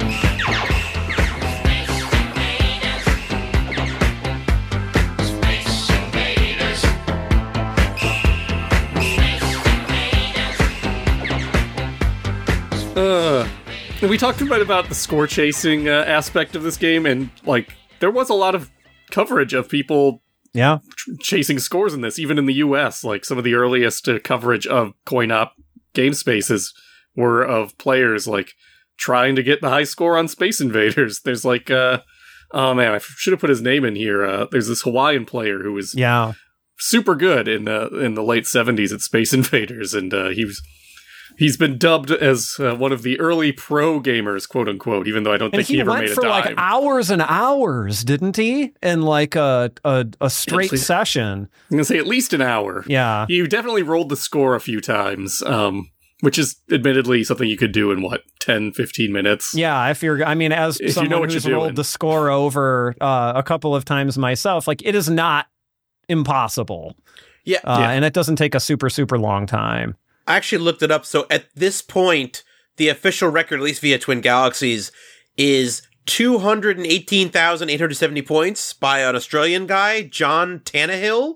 Space invaders. Space invaders. Uh, we talked a bit about the score chasing uh, aspect of this game, and like there was a lot of coverage of people Yeah. tr- chasing scores in this, even in the U S. Like some of the earliest uh, coverage of coin-op game spaces were of players like trying to get the high score on Space Invaders. There's like, uh, oh man, I f- should have put his name in here. Uh, there's this Hawaiian player who was Yeah. super good in the in the late seventies at Space Invaders, and uh, he was. He's been dubbed as uh, one of the early pro gamers, quote unquote, even though I don't And think he, he ever went made a for dime. like hours and hours, didn't he? In like a a, a straight Actually- session. I'm going to say at least an hour. Yeah. You definitely rolled the score a few times, um, which is admittedly something you could do in, what, ten, fifteen minutes? Yeah, if you're, I mean, as If you someone know what who's you're rolled doing. the score over uh, a couple of times myself, like, it is not impossible. Yeah. Uh, Yeah. And it doesn't take a super, super long time. I actually looked it up. So at this point, the official record, at least via Twin Galaxies, is two hundred eighteen thousand eight hundred seventy points by an Australian guy, John Tannehill.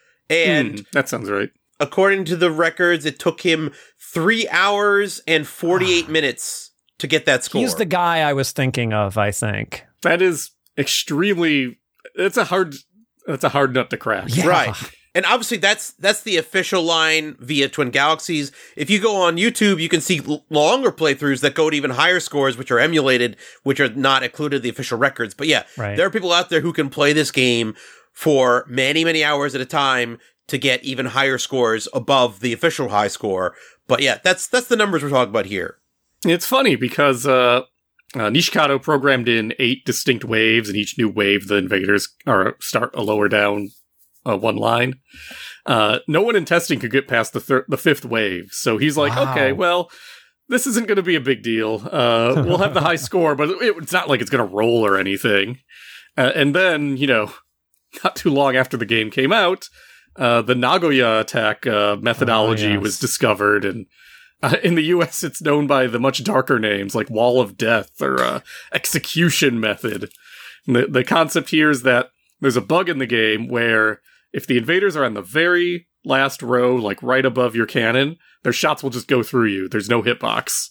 And Hmm, that sounds right. according to the records, it took him three hours and forty-eight minutes to get that score. He's the guy I was thinking of, I think. That is extremely. It's a hard. That's a hard nut to crack. Yeah. Right. And obviously that's that's the official line via Twin Galaxies. If you go on YouTube, you can see l- longer playthroughs that go to even higher scores, which are emulated, which are not included in the official records. But yeah, Right. there are people out there who can play this game for many, many hours at a time to get even higher scores above the official high score. But yeah, that's that's the numbers we're talking about here. It's funny because uh, uh, Nishikado programmed in eight distinct waves, and each new wave the invaders are start a lower down uh, one line. Uh, no one in testing could get past the thir- the fifth wave, so he's like, Wow. okay, well, this isn't going to be a big deal. Uh, we'll have the high score, but it, it's not like it's going to roll or anything. Uh, and then, you know, not too long after the game came out, uh, the Nagoya attack uh, methodology Oh, yes. was discovered, and uh, in the U S it's known by the much darker names like Wall of Death or uh, Execution Method. And the, the concept here is that there's a bug in the game where if the invaders are on the very last row, like right above your cannon, their shots will just go through you. There's no hitbox.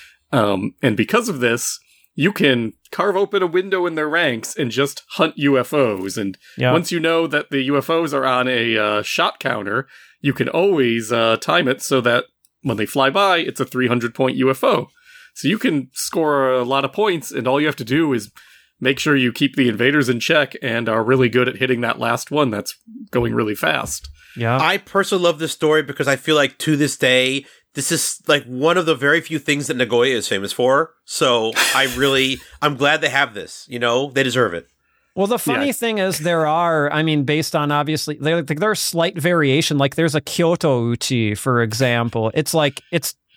Um, and because of this, you can carve open a window in their ranks and just hunt U F Os. And Yeah. once you know that the U F Os are on a uh, shot counter, you can always uh, time it so that when they fly by, it's a three hundred point U F O. So you can score a lot of points, and all you have to do is make sure you keep the invaders in check and are really good at hitting that last one that's going really fast. Yeah. I personally love this story because I feel like to this day, this is like one of the very few things that Nagoya is famous for. So I really, I'm glad they have this. You know, they deserve it. Well, the funny Yeah. thing is there are, I mean, based on obviously, there, there's slight variation. Like there's a Kyoto Uchi, for example. It's like, it's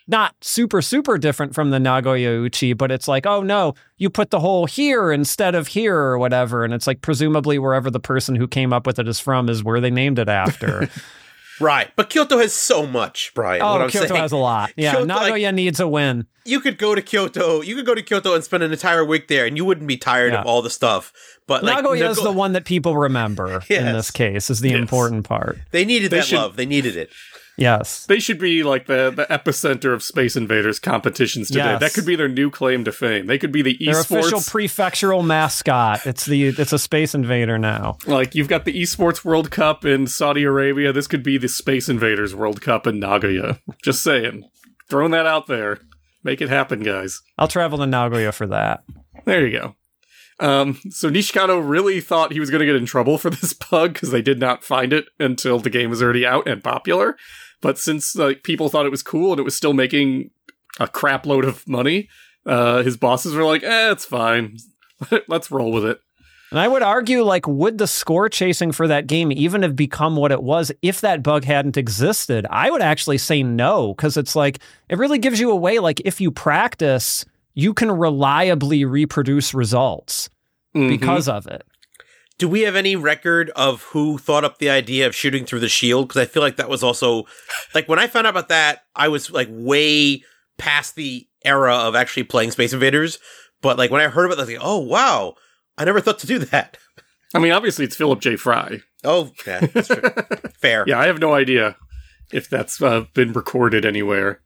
not super, super different from the Nagoya Uchi, but it's like, oh no, you put the hole here instead of here or whatever. And it's like, presumably wherever the person who came up with it is from is where they named it after. Right. But Kyoto has so much, Brian. Oh, what I'm Kyoto saying. has a lot. Yeah, Kyoto, Nagoya like, needs a win. you could go to Kyoto. You could go to Kyoto and spend an entire week there, and you wouldn't be tired Yeah. of all the stuff. But like, Nagoya is Nago- the one that people remember in Yes. this case, is the Yes. important part. they needed They that should- love. They needed it. Yes. They should be like the, the epicenter of Space Invaders competitions today. Yes. That could be their new claim to fame. They could be the Their official esports. prefectural mascot. It's the it's a Space Invader now. Like, you've got the esports World Cup in Saudi Arabia. This could be the Space Invaders World Cup in Nagoya. Just saying. Throwing that out there. Make it happen, guys. I'll travel to Nagoya for that. There you go. Um, so Nishikado really thought he was going to get in trouble for this bug because they did not find it until the game was already out and popular. But since like people thought it was cool and it was still making a crap load of money, uh, his bosses were like, eh, it's fine. Let's roll with it. And I would argue, like, would the score chasing for that game even have become what it was if that bug hadn't existed? I would actually say no, because it's like, it really gives you a way, like, if you practice, you can reliably reproduce results Mhm. because of it. Do we have any record of who thought up the idea of shooting through the shield? Because I feel like that was also, like, when I found out about that, I was, like, way past the era of actually playing Space Invaders. But, like, when I heard about it, I was like, oh, wow, I never thought to do that. I mean, obviously it's Philip J. Fry. Oh, yeah, that's true. Fair. Yeah, I have no idea if that's uh, been recorded anywhere.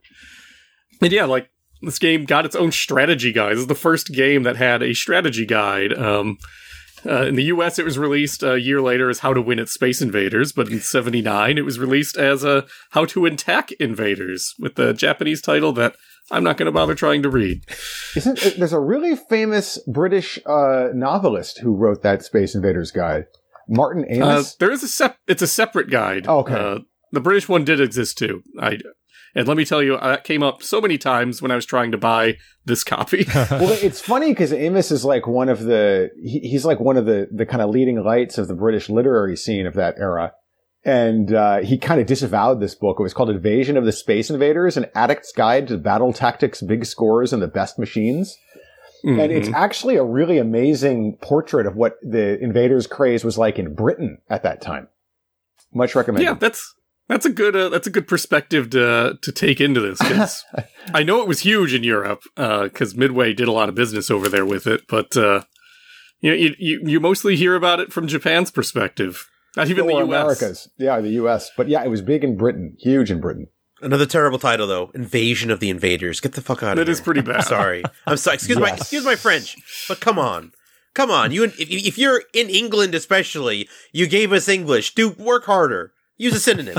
And yeah, like, this game got its own strategy guide. This is the first game that had a strategy guide. Um, uh, in the U S, it was released a year later as How to Win at Space Invaders, but in seventy-nine, it was released as a How to Attack Invaders, with the Japanese title that I'm not going to bother trying to read. Isn't there's a really famous British uh, novelist who wrote that Space Invaders guide, Martin Uh, Amis. there is a sep- it's a separate guide. Oh, okay. Uh, the British one did exist too. I and let me tell you, that came up so many times when I was trying to buy this copy. Well, it's funny because Amos is like one of the he, he's like one of the the kind of leading lights of the British literary scene of that era. And uh, he kind of disavowed this book. It was called Invasion of the Space Invaders, an addict's guide to battle tactics, big scores, and the best machines. Mhm. And it's actually a really amazing portrait of what the invaders craze was like in Britain at that time. Much recommended. Yeah, that's that's a good uh, that's a good perspective to to take into this. 'Cause I know it was huge in Europe because Midway did a lot of business over there with it, but uh, you know, you, you you mostly hear about it from Japan's perspective, not even the Or U S. Americas. Yeah, the U S. But yeah, it was big in Britain. Huge in Britain. Another terrible title, though. Invasion of the Invaders. Get the fuck out of That here. is pretty bad. Sorry. I'm sorry. Excuse my Yes. excuse my French. But come on. Come on. You if, if you're in England especially, you gave us English. Do work harder. Use a synonym.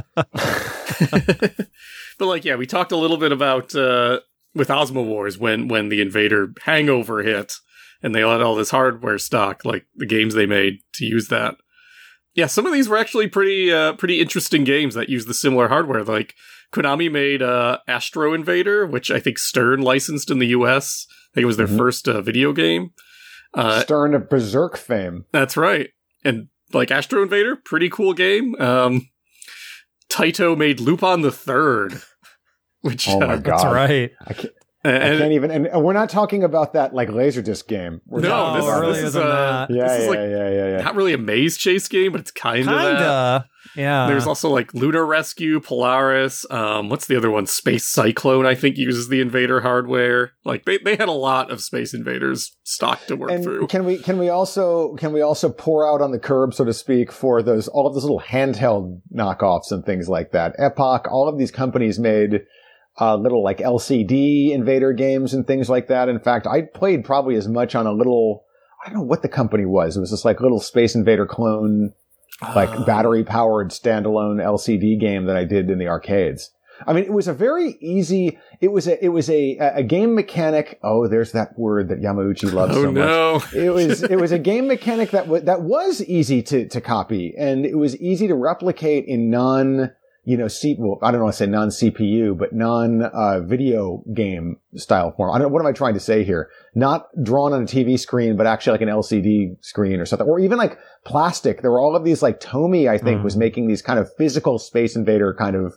But like, yeah, we talked a little bit about uh, with Osmo Wars when when the Invader hangover hit, and they had all this hardware stock, like the games they made to use that. Yeah, some of these were actually pretty uh, pretty interesting games that used the similar hardware. Like Konami made uh, Astro Invader, which I think Stern licensed in the U S. I think it was their Mhm. first uh, video game. Uh, Stern of Berserk fame. that's right. And like Astro Invader, pretty cool game. Um, Taito made Lupin the Third, which Oh my uh, God. That's right. I can't, and, I can't even, and we're not talking about that like Laserdisc game. We're No, talking this is- about- this earlier is, than uh, that. yeah, this is yeah, like yeah, yeah, yeah. not really a maze chase game, but it's kind of that. Kinda. Yeah. There's also like Lunar Rescue, Polaris. Um, what's the other one? Space Cyclone, I think, uses the Invader hardware. Like they, they had a lot of Space Invaders stock to work And through. can we can we also can we also pour out on the curb, so to speak, for those all of those little handheld knockoffs and things like that? Epoch, all of these companies made uh, little like L C D Invader games and things like that. In fact, I played probably as much on a little, I don't know what the company was. It was this like little Space Invader clone, like Ah. battery powered standalone L C D game that I did in the arcades. I mean, it was a very easy, it was a, it was a, a game mechanic. Oh, there's that word that Yamauchi loves Oh so much. no. It was, it was a game mechanic that w- that was easy to, to copy, and it was easy to replicate in non, you know, C, well, I don't want to say non C P U, but non, uh, video game style form. I don't, what am I trying to say here? Not drawn on a T V screen, but actually like an L C D screen or something, or even like plastic. There were all of these, like Tomy, I think, Mm. was making these kind of physical Space Invader kind of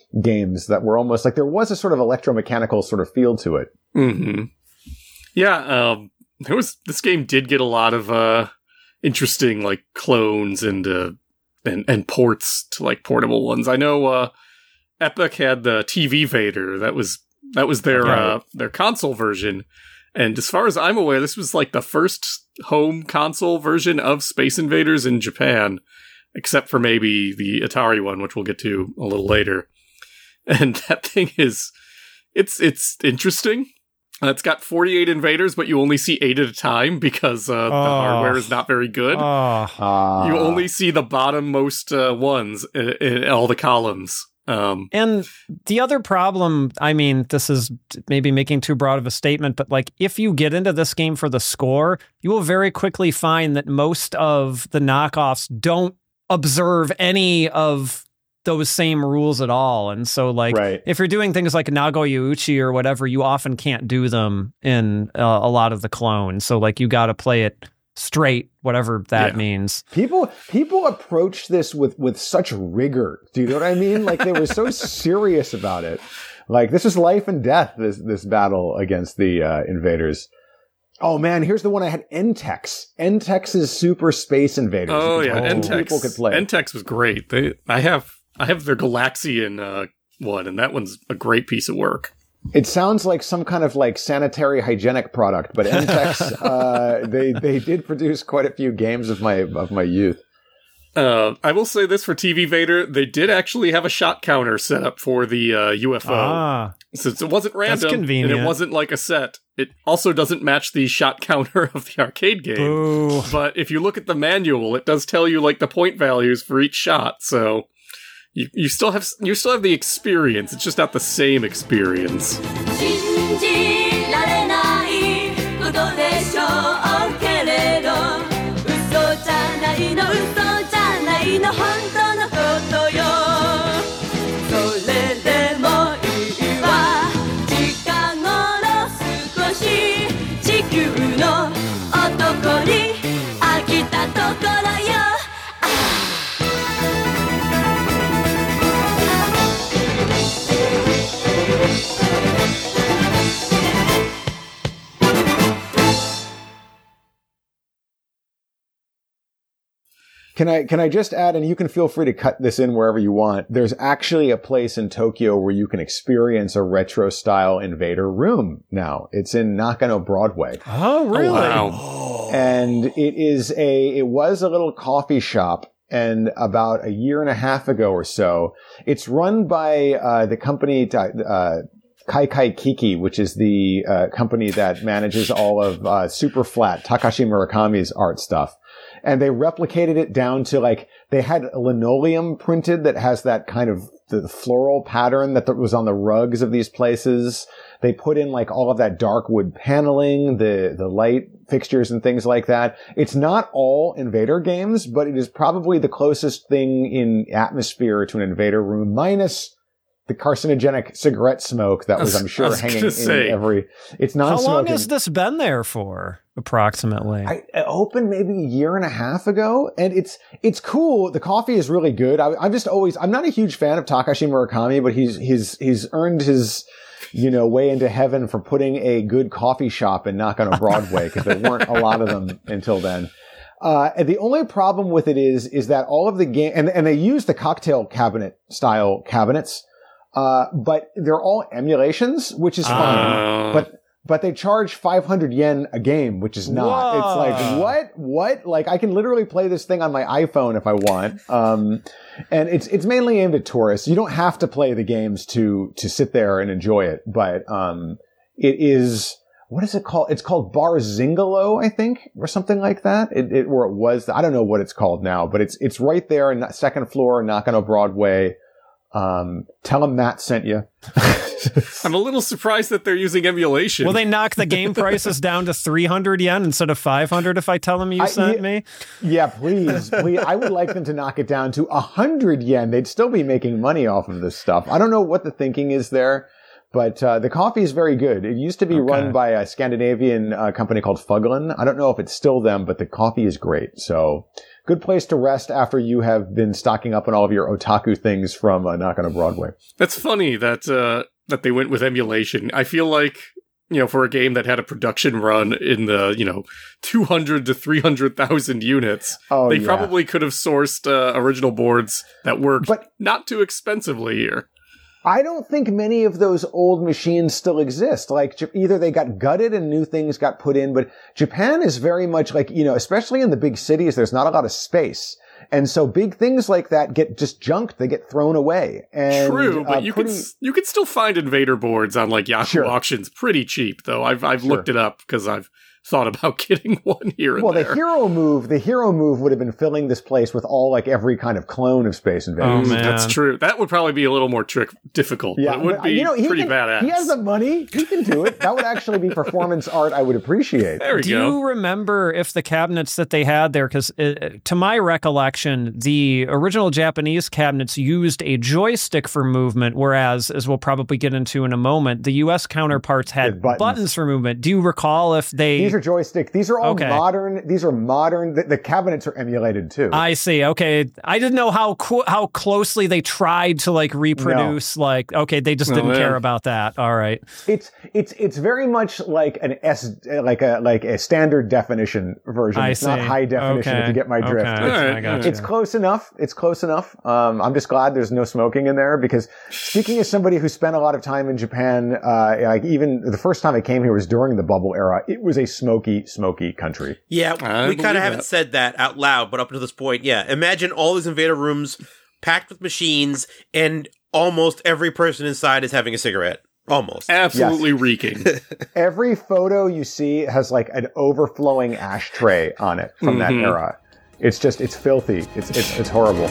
games that were almost like there was a sort of electromechanical sort of feel to it. Mm-hmm. Yeah, um, there was this game did get a lot of uh, interesting like clones and uh, and and ports to like portable ones. I know uh, Epic had the T V Vader. That was that was their Right. uh, their console version. And as far as I'm aware, this was like the first home console version of Space Invaders in Japan, except for maybe the Atari one, which we'll get to a little later. And that thing is, it's it's interesting. Uh, it's got forty-eight invaders, but you only see eight at a time because uh, the Oh. hardware is not very good. Oh, Uh, You only see the bottom-most uh, ones in, in all the columns. Um, and the other problem, I mean, this is maybe making too broad of a statement, but like if you get into this game for the score, you will very quickly find that most of the knockoffs don't observe any of those same rules at all. And so like Right. if you're doing things like Nagoya-uchi or whatever, you often can't do them in uh, a lot of the clones. So like you got to play it straight, whatever that Yeah. means. People people approach this with with such rigor. Do you know what I mean? Like they were so serious about it. Like this is life and death. This this battle against the uh, invaders. Oh man, here's the one I had. Entex. Entex's Super Space Invaders. oh which yeah, only Entex. people could play. Entex was great. They, I have, I have their Galaxian uh, one, and that one's a great piece of work. It sounds like some kind of like sanitary hygienic product, but Entex, uh, they they did produce quite a few games of my of my youth. Uh, I will say this for T V Vader, they did actually have a shot counter set up for the uh, U F O. Ah, Since it wasn't That's random and convenient. it wasn't like a set, it also doesn't match the shot counter of the arcade game. boo. But if you look at the manual, it does tell you like the point values for each shot. So you you still have you still have the experience. It's just not the same experience. 信じられないことでしょうけれど嘘じゃないの嘘じゃないの本当のことよそれでもいいわ近頃少し地球の男に飽きたところよ Can I can I just add, and you can feel free to cut this in wherever you want. There's actually a place in Tokyo where you can experience a retro style Invader room now. It's in Nakano Broadway. Oh, really? Wow. And it is a, it was a little coffee shop. And about a year and a half ago or so, it's run by, uh, the company, uh, Kai Kai Kiki, which is the, uh, company that manages all of, uh, Super Flat, Takashi Murakami's art stuff. And they replicated it down to like, they had linoleum printed that has that kind of the floral pattern that was on the rugs of these places. They put in like all of that dark wood paneling, the, the light fixtures and things like that. It's not all Invader games, but it is probably the closest thing in atmosphere to an Invader room, minus the carcinogenic cigarette smoke that was, I was- I'm I sure, was hanging gonna in say. every, it's How non-smoking. long has this been there for, approximately? I it opened maybe a year and a half ago, and it's it's cool. The coffee is really good. I, I'm just always I'm not a huge fan of Takashi Murakami, but he's he's he's earned his you know way into heaven for putting a good coffee shop in Nakano Broadway because there weren't a lot of them until then. Uh, and the only problem with it is is that all of the game and and they use the cocktail cabinet style cabinets, uh, but they're all emulations, which is fine, Uh, but. But they charge five hundred yen a game, which is not. Whoa. It's like, what? What? Like, I can literally play this thing on my iPhone if I want. Um, and it's, it's mainly aimed at tourists. You don't have to play the games to, to sit there and enjoy it. But, um, it is, what is it called? It's called Bar Zingalo, I think, or something like that. It, it, or it was, I don't know what it's called now, but it's, it's right there in that second floor, Nakano Broadway. Um, tell them Matt sent you. I'm a little surprised that they're using emulation. Will they knock the game prices down to three hundred yen instead of five hundred if I tell them you I- sent yeah. me? Yeah, please, please. I would like them to knock it down to a hundred yen. They'd still be making money off of this stuff. I don't know what the thinking is there, But uh, the coffee is very good. It used to be Okay. run by a Scandinavian uh, company called Fuglen. I don't know if it's still them, but the coffee is great. So good place to rest after you have been stocking up on all of your otaku things from uh, Knock on a Broadway. That's funny that uh, that they went with emulation. I feel like, you know, for a game that had a production run in the, you know, two hundred to three hundred thousand units, Oh, they yeah. probably could have sourced uh, original boards that worked But- not too expensively here. I don't think many of those old machines still exist. Like, J- either they got gutted and new things got put in, but Japan is very much like, you know, especially in the big cities, there's not a lot of space. And so big things like that get just junked. They get thrown away. And, True, but uh, you pretty- can s- you can still find Invader boards on like Yahoo Sure. auctions pretty cheap though. I've I've Sure. looked it up because I've thought about getting one here and Well, there. the hero move, the hero move would have been filling this place with all like every kind of clone of Space Invaders. Oh, man. That's true. That would probably be a little more trick difficult, but it would but, be you know, he pretty can- badass. He has the money. He can do it. That would actually be performance art I would appreciate. there we Do go. you remember if the cabinets that they had there, because to my recollection, the original Japanese cabinets used a joystick for movement, whereas, as we'll probably get into in a moment, the U S counterparts had With buttons. buttons. for movement. Do you recall if they... These are joystick. These are all Okay. modern. These are modern. The, the cabinets are emulated too. I see. Okay. I didn't know how co- how closely they tried to like reproduce, like, okay, they just Oh, didn't man. care about that. All right. It's it's it's very much like an S like a like a standard definition version. I it's not see. high definition Okay. if you get my drift. Okay. It's, All right, I got all right. you. it's close enough. It's close enough. Um, I'm just glad there's no smoking in there because speaking as somebody who spent a lot of time in Japan, uh, like even the first time I came here was during the bubble era. It was a smoky, smoky country. Yeah, I we kind believe of haven't that. said that out loud, but up until this point, yeah. Imagine all these invader rooms packed with machines, and almost every person inside is having a cigarette. Almost. Absolutely reeking. Every photo you see has like an overflowing ashtray on it from that Mhm. era. It's just, it's filthy. It's, it's, it's horrible.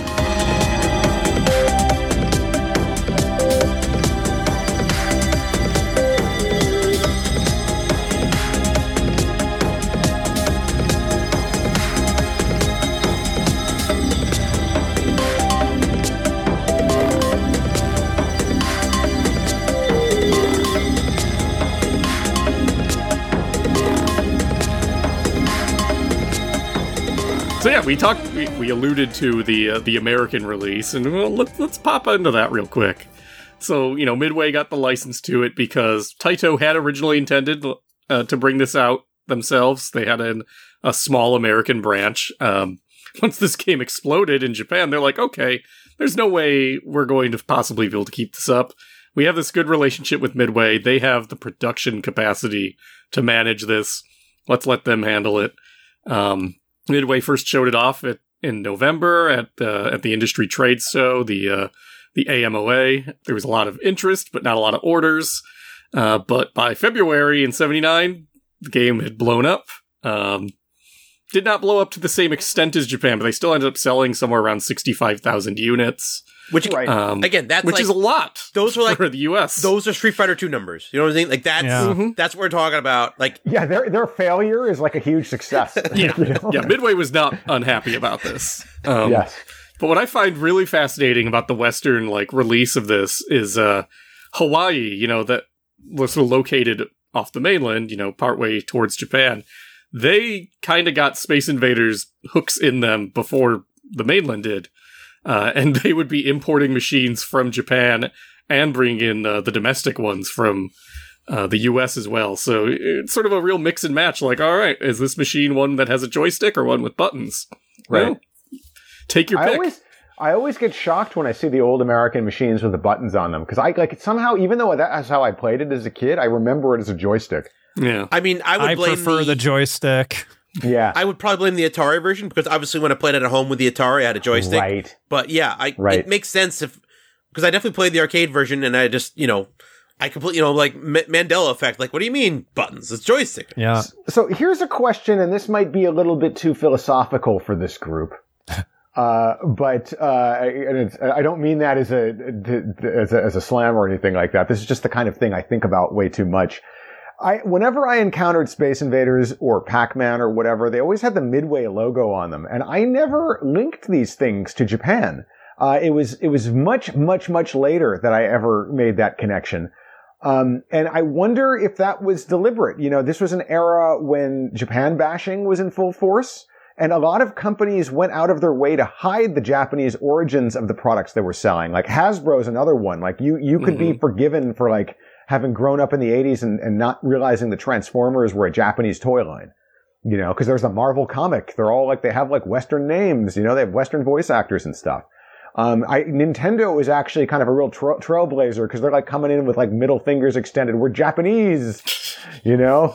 So yeah, we talked. We, we alluded to the uh, the American release, and well, let's let's pop into that real quick. So you know, Midway got the license to it because Taito had originally intended uh, to bring this out themselves. They had an, a small American branch. Um, once this game exploded in Japan, they're like, okay, there's no way we're going to possibly be able to keep this up. We have this good relationship with Midway. They have the production capacity to manage this. Let's let them handle it. Um, Midway first showed it off at, in November at uh, at the industry trade show, the uh, the A M O A. There was a lot of interest, but not a lot of orders. Uh, but by February in seventy-nine, the game had blown up. Um, did not blow up to the same extent as Japan, but they still ended up selling somewhere around sixty-five thousand units. Which, Right. Um, again, that's which like, is a lot. those are like- for the U S. those are Street Fighter two numbers. You know what I'm saying? Like, that's, Yeah. Mhm. that's what we're talking about. Like, Yeah, their their failure is like a huge success. yeah, You know? yeah. Midway was not unhappy about this. Um, Yes. But what I find really fascinating about the Western like release of this is uh, Hawaii. You know that was sort of located off the mainland. You know, partway towards Japan. They kind of got Space Invaders hooks in them before the mainland did, uh, and they would be importing machines from Japan and bringing in uh, the domestic ones from uh, the U S as well. So it's sort of a real mix and match. Like, all right, is this machine one that has a joystick or one with buttons? Right. Well, take your I pick. always I always get shocked when I see the old American machines with the buttons on them because I like somehow, even though that's how I played it as a kid, I remember it as a joystick. Yeah. I mean, I would I blame prefer the, the joystick. Yeah. I would probably blame the Atari version because obviously when I played it at home with the Atari, I had a joystick. Right. But yeah, I Right. it makes sense if because I definitely played the arcade version and I just you know I completely you know like M- Mandela effect. Like, what do you mean buttons? It's joystick. Yeah. So here's a question, and this might be a little bit too philosophical for this group. Uh, but, uh, and it's, I don't mean that as a, as a, as a slam or anything like that. This is just the kind of thing I think about way too much. I, whenever I encountered Space Invaders or Pac-Man or whatever, they always had the Midway logo on them. And I never linked these things to Japan. Uh, it was, it was much, much, much later that I ever made that connection. Um, and I wonder if that was deliberate. You know, this was an era when Japan bashing was in full force, and a lot of companies went out of their way to hide the Japanese origins of the products they were selling. Like Hasbro's another one. Like you, you could mm-hmm. be forgiven for like having grown up in the eighties and, and not realizing the Transformers were a Japanese toy line. You know, because there's a Marvel comic. They're all like, they have like Western names, you know, they have Western voice actors and stuff. Um, I, Nintendo is actually kind of a real tra- trailblazer because they're like coming in with like middle fingers extended. We're Japanese, you know,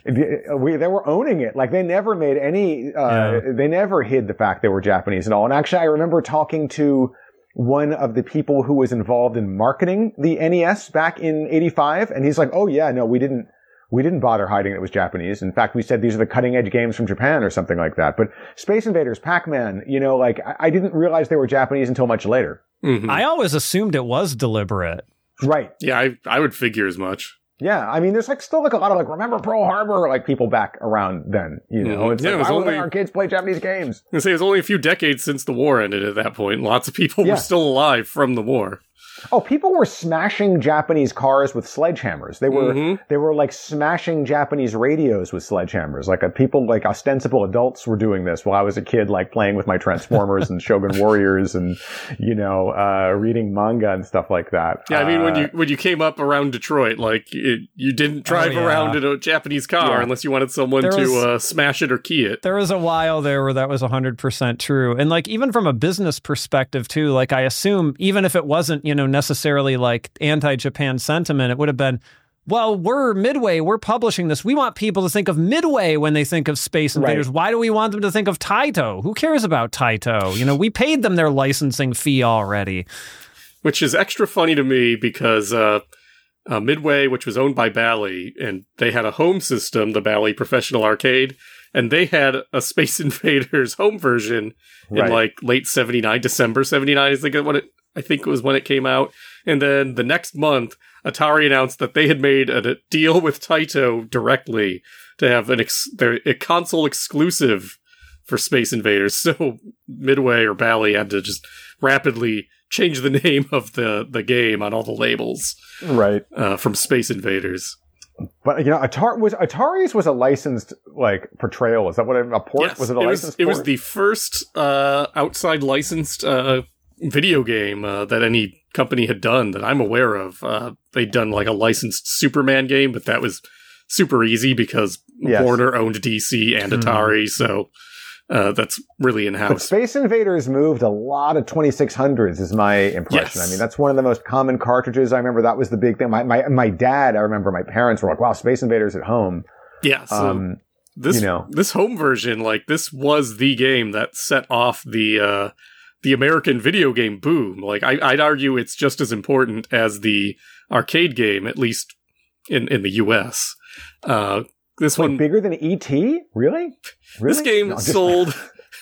we, they were owning it. Like they never made any, uh, yeah. they never hid the fact they were Japanese at all. And actually, I remember talking to one of the people who was involved in marketing the N E S back in eighty-five. And he's like, oh yeah, no, we didn't. We didn't bother hiding it was Japanese. In fact, we said these are the cutting edge games from Japan or something like that. But Space Invaders, Pac-Man, you know, like I, I didn't realize they were Japanese until much later. Mm-hmm. I always assumed it was deliberate. Right. Yeah, I, I would figure as much. Yeah, I mean, there's like still like a lot of like, remember Pearl Harbor, like people back around then, you know, mm-hmm. it's yeah, like, it was why only, would our kids play Japanese games? I was gonna say it was only a few decades since the war ended at that point. Lots of people yeah. were still alive from the war. Oh, people were smashing Japanese cars with sledgehammers. They were, mm-hmm. they were like smashing Japanese radios with sledgehammers. Like uh, people, like ostensible adults were doing this while I was a kid, like playing with my Transformers and Shogun Warriors and, you know, uh, reading manga and stuff like that. Yeah. I mean, uh, when you, when you came up around Detroit, like it, you didn't drive oh, yeah. around in a Japanese car yeah. unless you wanted someone there to was, uh, smash it or key it. There was a while there where that was one hundred percent true. And like, even from a business perspective too, like I assume even if it wasn't, you know, necessarily like, like anti-Japan sentiment, it would have been, well, we're Midway, we're publishing this. We want people to think of Midway when they think of Space Invaders. Right. Why do we want them to think of Taito? Who cares about Taito? You know, we paid them their licensing fee already. Which is extra funny to me because uh, uh, Midway, which was owned by Bally, and they had a home system, the Bally Professional Arcade, and they had a Space Invaders home version right. in like late seventy-nine, December seventy-nine, I think what it I think it was when it came out. And then the next month, Atari announced that they had made a, a deal with Taito directly to have an ex- their, a console exclusive for Space Invaders. So Midway or Bally had to just rapidly change the name of the, the game on all the labels. Right. Uh, from Space Invaders. But, you know, Atari was, Atari's was a licensed, like, portrayal. Is that what it, a port? Yes, was it a it licensed was, port? It was the first uh, outside licensed uh, video game uh, that any company had done that I'm aware of. Uh, they'd done like a licensed Superman game, but that was super easy because yes. Warner owned D C and Atari, mm. so uh, that's really in-house. But Space Invaders moved a lot of twenty-six hundreds is my impression. Yes. I mean, that's one of the most common cartridges. I remember that was the big thing. My, my, my dad, I remember my parents were like, wow, Space Invaders at home. Yeah, so um, this, you know. this home version, like this was the game that set off the, uh, the American video game boom. Like, I, I'd argue it's just as important as the arcade game, at least in, in the U S. Uh, this Wait, one bigger than E T? Really? really? This game no, just... sold.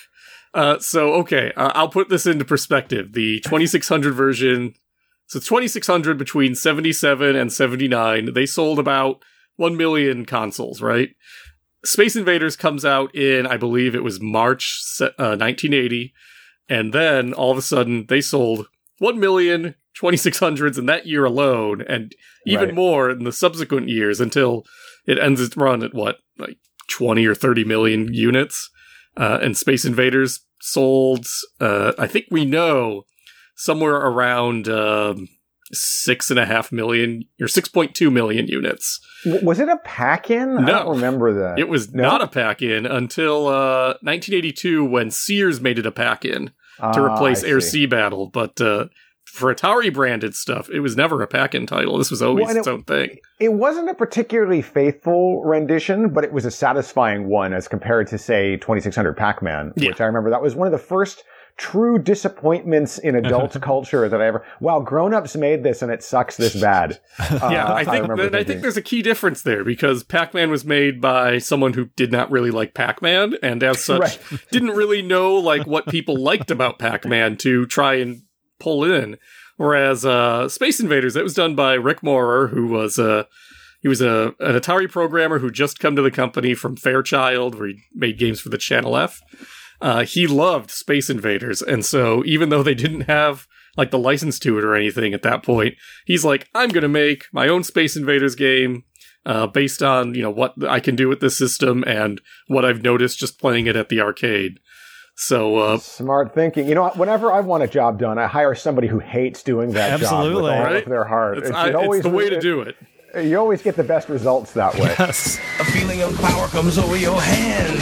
uh, so okay, uh, I'll put this into perspective. The twenty-six hundred version. So twenty-six hundred between seventy-seven and seventy-nine. They sold about one million consoles, right? Space Invaders comes out in, I believe it was March uh, nineteen eighty. And then, all of a sudden, they sold one million twenty-six hundreds in that year alone, and even right. more in the subsequent years until it ends its run at, what, like twenty or thirty million units? Uh, and Space Invaders sold, uh, I think we know, somewhere around um, six and a half million, or six point two million units. Was it a pack-in? No. I don't remember that. It was no? not a pack-in until uh, nineteen eighty-two when Sears made it a pack-in. To replace ah, Air Sea Battle, but uh, for Atari branded stuff, it was never a pack-in title. This was always well, its it, own thing. It wasn't a particularly faithful rendition, but it was a satisfying one as compared to, say, twenty-six hundred Pac-Man, yeah. which I remember that was one of the first true disappointments in adult culture that I ever. Wow, grown-ups made this and it sucks this bad. Uh, yeah, I think I, I think there's a key difference there because Pac-Man was made by someone who did not really like Pac-Man, and as such, right. didn't really know like what people liked about Pac-Man to try and pull in. Whereas uh, Space Invaders, that was done by Rick Morer, who was a he was a an Atari programmer who just come to the company from Fairchild, where he made games for the Channel F. Uh, he loved Space Invaders, and so even though they didn't have like the license to it or anything at that point. He's like, I'm going to make my own Space Invaders game uh, based on, you know, what I can do with this system and what I've noticed just playing it at the arcade. So, uh, smart thinking. You know, what? Whenever I want a job done, I hire somebody who hates doing that Absolutely. job with all Right? of their heart. it's, It's, I, it always, it's the way to it- do it. You always get the best results that way. Yes. A feeling of power comes over your hand.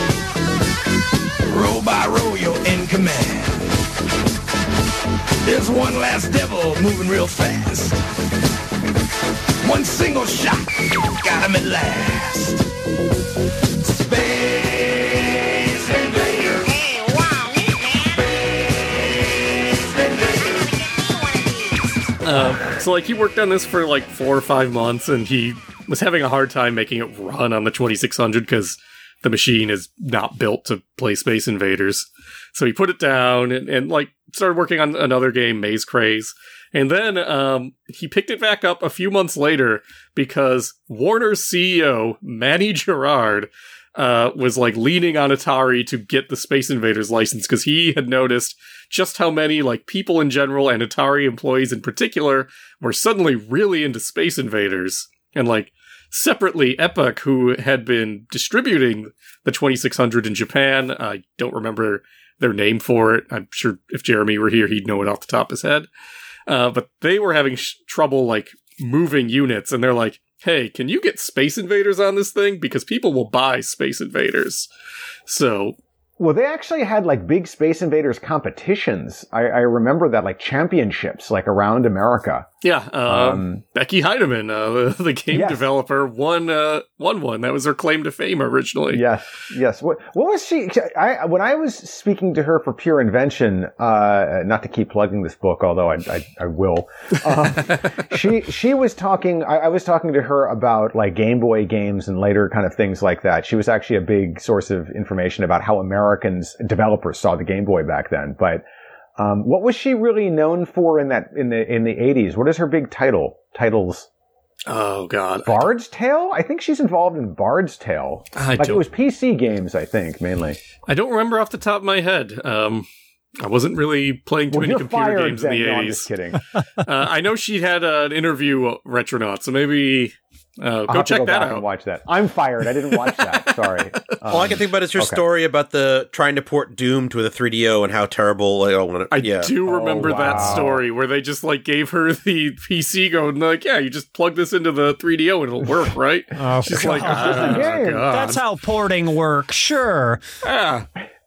Row by row, you're in command. There's one last devil moving real fast. One single shot, got him at last. Space Invaders. Uh, so, like, he worked on this for like four or five months, and he was having a hard time making it run on the twenty-six hundred because the machine is not built to play Space Invaders. So he put it down and, and like started working on another game, Maze Craze. And then um, he picked it back up a few months later because Warner's C E O, Manny Gerard, uh, was like leaning on Atari to get the Space Invaders license because he had noticed just how many like people in general and Atari employees in particular were suddenly really into Space Invaders. And like separately, Epic, who had been distributing the twenty-six hundred in Japan, I don't remember their name for it. I'm sure if Jeremy were here, he'd know it off the top of his head. Uh, but they were having sh- trouble like moving units, and they're like, hey, can you get Space Invaders on this thing? Because people will buy Space Invaders. So, Well, they actually had like big Space Invaders competitions. I, I remember that, like championships, like around America. yeah, um, Um, Becky Heinemann, uh, the, the game Yes. developer, won uh, won one. That was her claim to fame originally. Yes, yes. What, what was she? I when I was speaking to her for Pure Invention, uh, not to keep plugging this book, although I I, I will. Um, she she was talking. I, I was talking to her about like Game Boy games and later kind of things like that. She was actually a big source of information about how Americans developers saw the Game Boy back then. But um, what was she really known for in that in the in the eighties? What is her big title? Titles. Oh, God. Bard's Tale? I think she's involved in Bard's Tale. I Like it don't, was P C games, I think, mainly. I don't remember off the top of my head. Um, I wasn't really playing too Well, many you're computer fired games in then. the No, I'm eighties. just kidding. uh, I know she had uh, an interview uh, Retronaut, so maybe uh, I'll go have to check go that back and out. watch that. I'm fired. I didn't watch that. Sorry. Um, All I can think about is her okay. story about the trying to port Doom to the three D O and how terrible. Like, oh, when it, I yeah. do remember Oh, that wow. story where they just like gave her the P C go and like, yeah, you just plug this into the three D O and it'll work, right? Oh, She's God. like, ah, game. God. That's how porting works. Sure. Ah.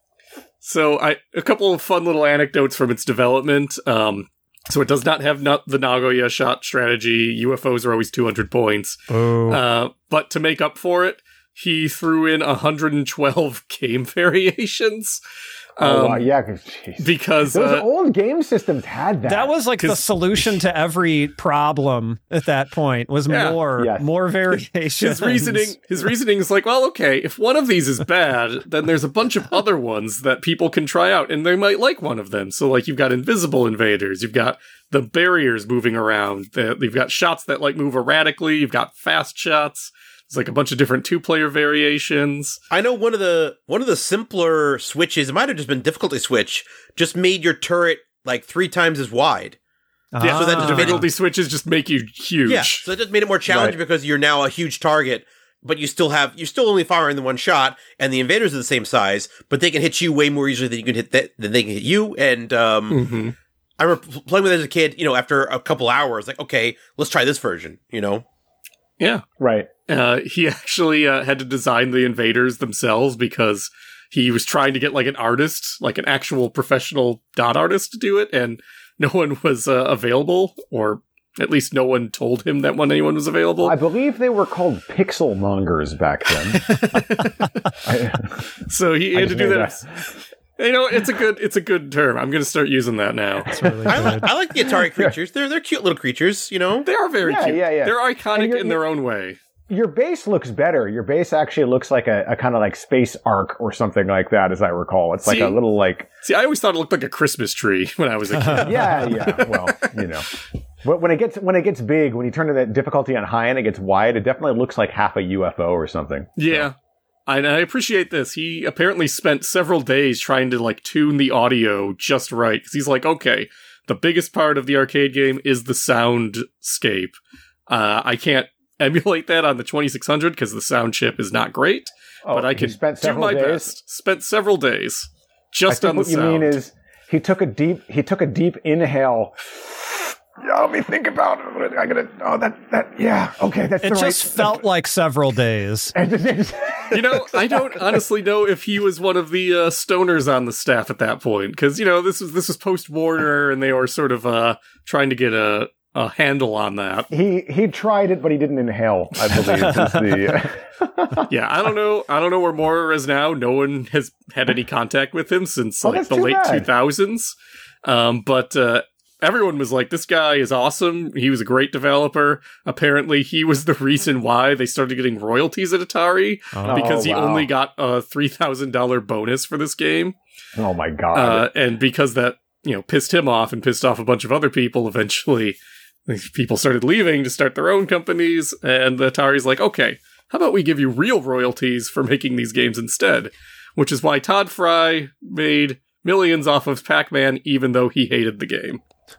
So I a couple of fun little anecdotes from its development. Um, so it does not have not the Nagoya shot strategy. U F Os are always two hundred points. Boo. Uh, but to make up for it, he threw in one hundred twelve game variations. Oh, Um, wow. Yeah, 'cause, jeez. Because Those uh, old game systems had that. That was like the 'cause- solution to every problem at that point was Yeah. more Yes. more variations. his reasoning his reasoning is like, well, okay, if one of these is bad, then there's a bunch of other ones that people can try out and they might like one of them. So like you've got invisible invaders, you've got the barriers moving around, the, you've got shots that like move erratically, you've got fast shots. There's like a bunch of different two-player variations. I know one of the one of the simpler switches, it might have just been difficulty switch, just made your turret like three times as wide. Yeah, so that Ah. difficulty switches just make you huge. Yeah, so it just made it more challenging Right. because you're now a huge target, but you still have you're still only firing the one shot, and the invaders are the same size, but they can hit you way more easily than you can hit that than they can hit you. And um, hmm I remember pl- playing with it as a kid. You know, after a couple hours, like okay, let's try this version. You know, Yeah. right. Uh, he actually uh, had to design the invaders themselves because he was trying to get like an artist, like an actual professional dot artist to do it, and no one was uh, available, or at least no one told him that when anyone was available. I believe they were called pixel mongers back then. I, So he I had to just do made that. You know, it's a good it's a good term. I'm going to start using that now. That's really I, li- good. I like the Atari creatures. They're they're cute little creatures. You know, They are very Yeah, cute. yeah, yeah. They're And iconic you're- in their own way. your base looks better. Your base actually looks like a, a kind of like space arc or something like that, as I recall. It's like See? a little like, See, I always thought it looked like a Christmas tree when I was a kid. yeah, yeah. Well, you know, but when it gets when it gets big, when you turn the difficulty on high and it gets wide, it definitely looks like half a U F O or something. Yeah. I, I appreciate this. He apparently spent several days trying to like tune the audio just right. Cause he's like, okay, the biggest part of the arcade game is the soundscape. Uh, I can't emulate that on the twenty-six hundred because the sound chip is not great, Oh, but I you can spent do several my days? best. Spent several days just I think on the what you sound. mean is he took a deep he took a deep inhale. Yeah, let me think about it. I gotta. Oh, that that. Yeah. Okay, that's It the just right. felt like several days. You know, I don't honestly know if he was one of the uh, stoners on the staff at that point, because you know this was this was post Warner, and they were sort of uh, trying to get a, a handle on that. he he tried it, but he didn't inhale. I believe is the. Yeah, I don't know. I don't know where Maurer is now. No one has had any contact with him since Oh, like that's the too late bad. two thousands. Um, but uh, everyone was like, "This guy is awesome. He was a great developer." Apparently, he was the reason why they started getting royalties at Atari because he wow. only got a three thousand dollar bonus for this game. Oh my god. Uh, and because that, you know, pissed him off and pissed off a bunch of other people, eventually these people started leaving to start their own companies, and the Atari's like, okay, how about we give you real royalties for making these games instead? Which is why Todd Fry made millions off of Pac-Man, even though he hated the game.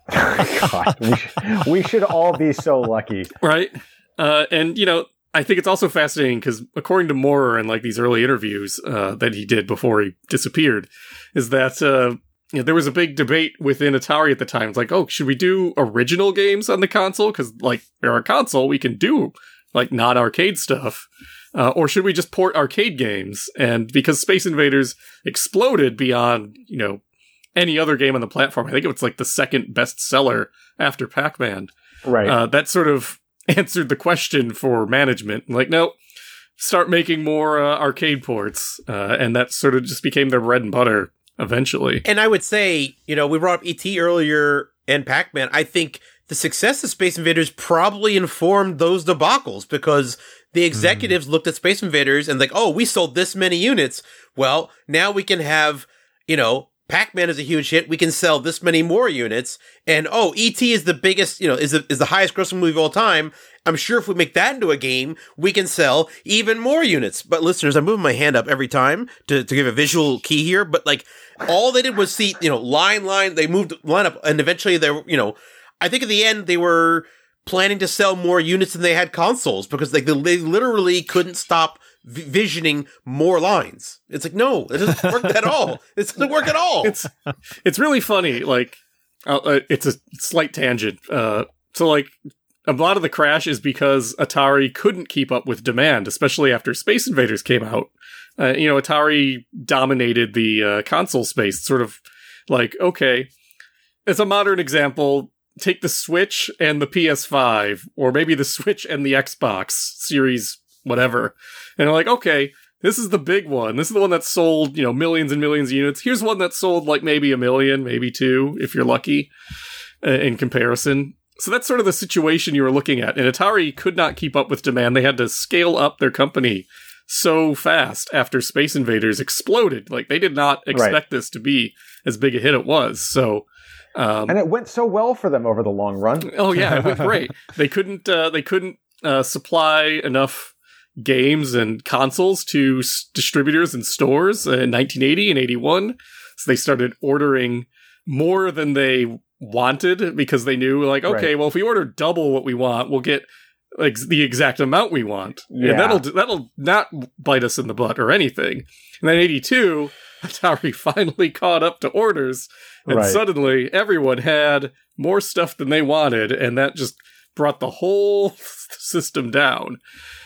God, we, sh- we should all be so lucky. Right? Uh, and, you know, I think it's also fascinating because according to Maurer and like these early interviews uh, that he did before he disappeared, is that uh, you know, there was a big debate within Atari at the time. It's like, oh, should we do original games on the console? Because like they're a console, we can do like not arcade stuff. Uh, or should we just port arcade games? And because Space Invaders exploded beyond, you know, any other game on the platform, I think it was like the second best seller after Pac-Man. Right. Uh, that sort of answered the question for management. Like, no, start making more uh, arcade ports. Uh, and that sort of just became their bread and butter eventually. And I would say, you know, we brought up E T earlier and Pac-Man. I think the success of Space Invaders probably informed those debacles because the executives mm. looked at Space Invaders and like, oh, we sold this many units. Well, now we can have, you know, Pac-Man is a huge hit. We can sell this many more units. And, oh, E T is the biggest, you know, is the, is the highest grossing movie of all time. I'm sure if we make that into a game, we can sell even more units. But listeners, I'm moving my hand up every time to, to give a visual key here. But like, all they did was see, you know, line, line, they moved line up and eventually they were, you know, I think at the end they were planning to sell more units than they had consoles because like they, they literally couldn't stop v- visioning more lines. It's like, no, it doesn't work at all. It doesn't work at all. It's it's really funny. Like, uh, uh, it's a slight tangent. Uh, so like, a lot of the crash is because Atari couldn't keep up with demand, especially after Space Invaders came out. Uh, you know, Atari dominated the uh, console space. Sort of like, okay, as a modern example, take the Switch and the P S five, or maybe the Switch and the Xbox Series, whatever. And they're like, okay, this is the big one. This is the one that sold, you know, millions and millions of units. Here's one that sold like maybe a million, maybe two, if you're lucky, uh, in comparison. So that's sort of the situation you were looking at. And Atari could not keep up with demand. They had to scale up their company so fast after Space Invaders exploded. Like, they did not expect Right. this to be as big a hit it was. So, um, And it went so well for them over the long run. oh yeah, it went great. They couldn't, uh, they couldn't uh, supply enough games and consoles to s- distributors and stores in nineteen eighty and eighty-one. So they started ordering more than they wanted because they knew, like, okay, Right. well, if we order double what we want, we'll get like the exact amount we want. Yeah. And that'll that'll not bite us in the butt or anything. And then eighty-two, Atari finally caught up to orders, and Right. suddenly everyone had more stuff than they wanted, and that just brought the whole system down.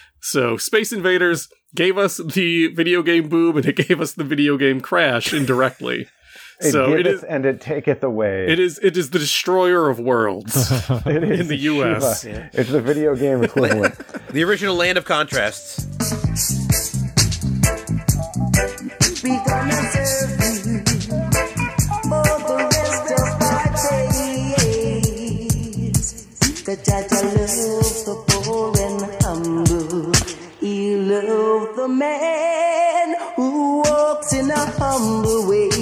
So Space Invaders gave us the video game boom, and it gave us the video game crash indirectly. It so it giveth is and it taketh away. it is it is the destroyer of worlds. It is in the U S. Shiva. It's the video game equivalent. The original Land of Contrasts. We gonna serve you for the rest of our days. The Jaja loves the poor and humble. He loves the man who walks in a humble way.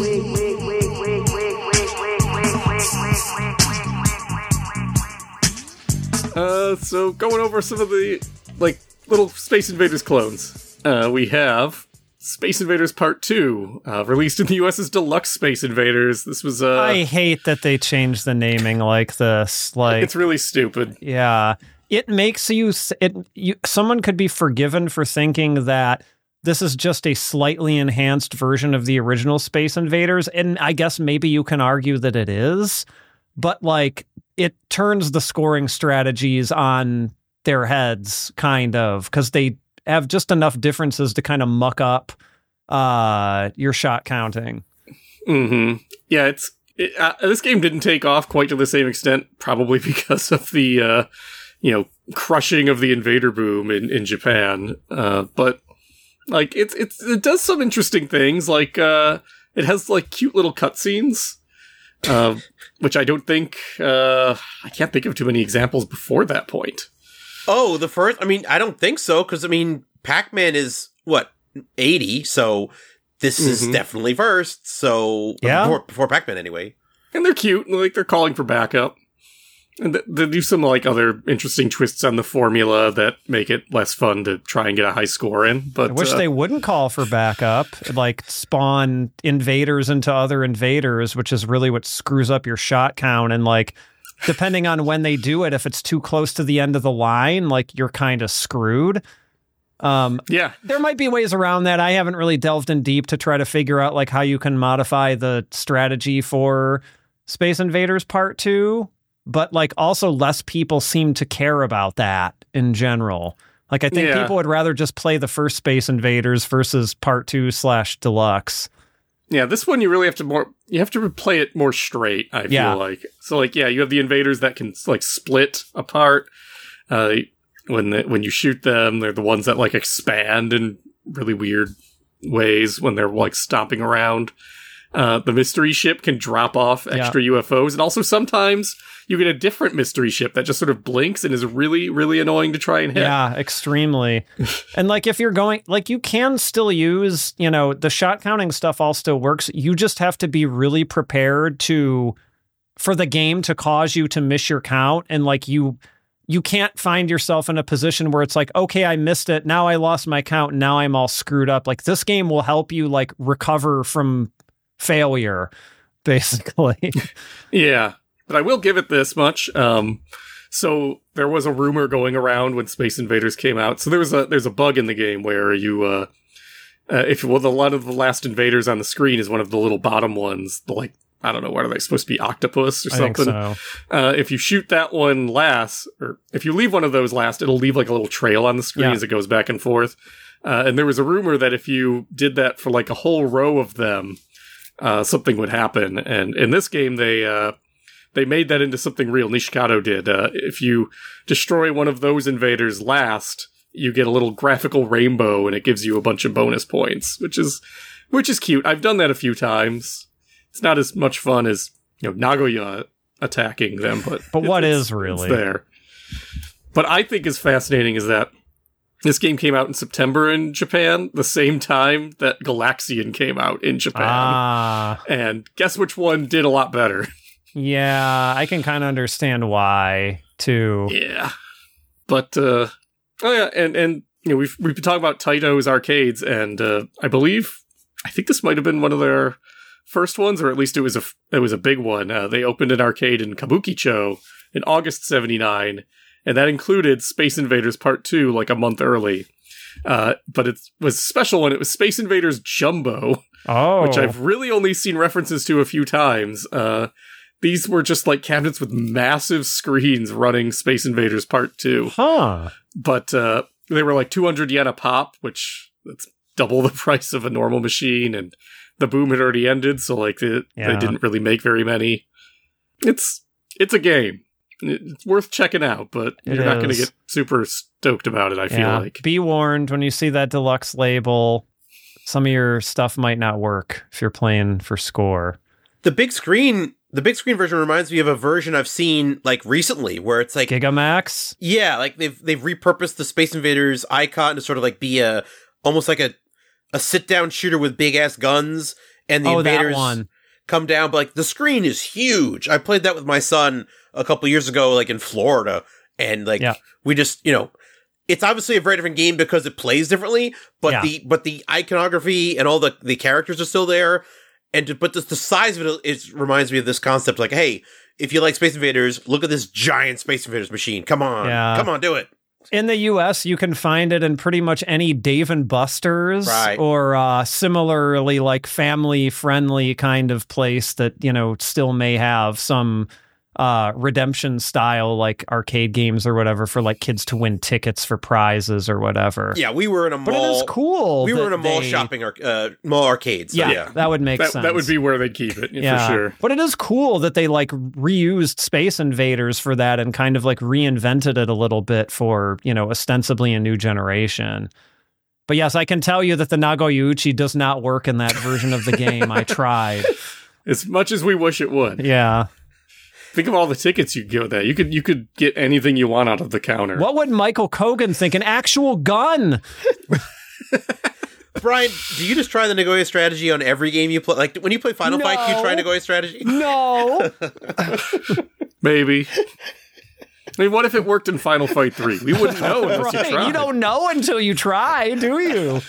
Uh, so going over some of the like little Space Invaders clones, uh, we have Space Invaders Part two, uh, released in the U S as Deluxe Space Invaders. This was uh, I hate that they changed the naming like this. Like it's really stupid. Yeah. It makes you, s- it, you, someone could be forgiven for thinking that this is just a slightly enhanced version of the original Space Invaders. And I guess maybe you can argue that it is, but like it turns the scoring strategies on their heads kind of, because they have just enough differences to kind of muck up uh, your shot counting. Mm-hmm. Yeah, it's, it, uh, this game didn't take off quite to the same extent, probably because of the, uh, you know, crushing of the invader boom in, in Japan. Uh, but like it's, it's, it does some interesting things. Like, uh, it has like cute little cutscenes, uh, which I don't think, uh, I can't think of too many examples before that point. Oh, the first, I mean, I don't think so. Cause I mean, Pac-Man is what, eighty. So this is Mhm. definitely first. So Yeah. before, before Pac-Man anyway. And they're cute, like they're calling for backup. And th- they do some like other interesting twists on the formula that make it less fun to try and get a high score in. But I wish uh, they wouldn't call for backup, like spawn invaders into other invaders, which is really what screws up your shot count. And like, depending on when they do it, if it's too close to the end of the line, like you're kind of screwed. Um, yeah, there might be ways around that. I haven't really delved in deep to try to figure out like how you can modify the strategy for Space Invaders Part two. But like also less people seem to care about that in general. Like I think Yeah. people would rather just play the first Space Invaders versus Part two slash Deluxe. yeah. This one you really have to more. You have to play it more straight. I Yeah. feel like so. Like yeah, you have the invaders that can like split apart. Uh, when the, when you shoot them, they're the ones that like expand in really weird ways when they're like stomping around. Uh, the mystery ship can drop off extra U F Os, and also sometimes you get a different mystery ship that just sort of blinks and is really, really annoying to try and hit. Yeah, extremely. And like if you're going, like you can still use, you know, the shot counting stuff all still works. You just have to be really prepared to, for the game to cause you to miss your count. And like you, you can't find yourself in a position where it's like, okay, I missed it. Now I lost my count. And now I'm all screwed up. Like this game will help you like recover from failure, basically. Yeah, but I will give it this much. Um, so there was a rumor going around when Space Invaders came out. So there was a there's a bug in the game where you, uh, uh, if well, the, one of the last invaders on the screen is one of the little bottom ones. The like I don't know what are they supposed to be, octopus or I think something. so. Uh, if you shoot that one last, or if you leave one of those last, it'll leave like a little trail on the screen Yeah. as it goes back and forth. Uh, and there was a rumor that if you did that for like a whole row of them, uh, something would happen. And in this game, they, uh, they made that into something real. Nishikado did. Uh, if you destroy one of those invaders last, you get a little graphical rainbow and it gives you a bunch of bonus points, which is, which is cute. I've done that a few times. It's not as much fun as, you know, Nagoya attacking them, but But what it's- is really? it's there. But I think is fascinating is that this game came out in September in Japan, the same time that Galaxian came out in Japan. Ah, And guess which one did a lot better? yeah, I can kind of understand why too. Yeah. But, uh, oh yeah, and, and, you know, we've, we've been talking about Taito's arcades, and, uh, I believe, I think this might have been one of their first ones, or at least it was a, it was a big one. Uh, they opened an arcade in Kabukicho in August seventy-nine, and that included Space Invaders Part two like a month early. Uh, but it was a special one. It was Space Invaders Jumbo, Oh, which I've really only seen references to a few times. Uh, these were just like cabinets with massive screens running Space Invaders Part two. huh. But uh, they were like two hundred yen a pop, which that's double the price of a normal machine. And the boom had already ended, so like it, Yeah. they didn't really make very many. It's it's a game. It's worth checking out, but It you're not going to is. get super stoked about it, I feel Yeah. like. Be warned when you see that deluxe label, some of your stuff might not work if you're playing for score. The big screen, the big screen version reminds me of a version I've seen like recently where it's like, Gigamax? yeah, like they've they've repurposed the Space Invaders icon to sort of like be a almost like a a sit down shooter with big ass guns, and the Oh, that invaders one. come down. But like the screen is huge. I played that with my son a couple years ago, like in Florida, and like Yeah. we just you know it's obviously a very different game because it plays differently, but Yeah. the but the iconography and all the, the characters are still there. And to, but the, the size of it is reminds me of this concept. Like, hey, if you like Space Invaders, look at this giant Space Invaders machine. Come on, Yeah. come on, do it. In the U S, you can find it in pretty much any Dave and Buster's Right. or uh, similarly like family-friendly kind of place that, you know, still may have some uh, redemption style like arcade games or whatever for like kids to win tickets for prizes or whatever. Yeah, we were in a mall. But it is cool. We were that in a mall they- shopping ar- uh, mall arcade. So Yeah, yeah. that would make That, sense. that would be where they keep it, Yeah, for sure. But it is cool that they like reused Space Invaders for that and kind of like reinvented it a little bit for, you know, ostensibly a new generation. But yes, I can tell you that the Nagoyuchi does not work in that version of the game. I tried. As much as we wish it would. Yeah. Think of all the tickets you get with that. You could you could get anything you want out of the counter. What would Michael Kogan think? An actual gun? Brian, do you just try the Nagoya strategy on every game you play? Like when you play Final Fight, do you try No. Nagoya strategy? No. Maybe. I mean, what if it worked in Final Fight three? We wouldn't know unless you Right. tried. You don't know until you try, do you?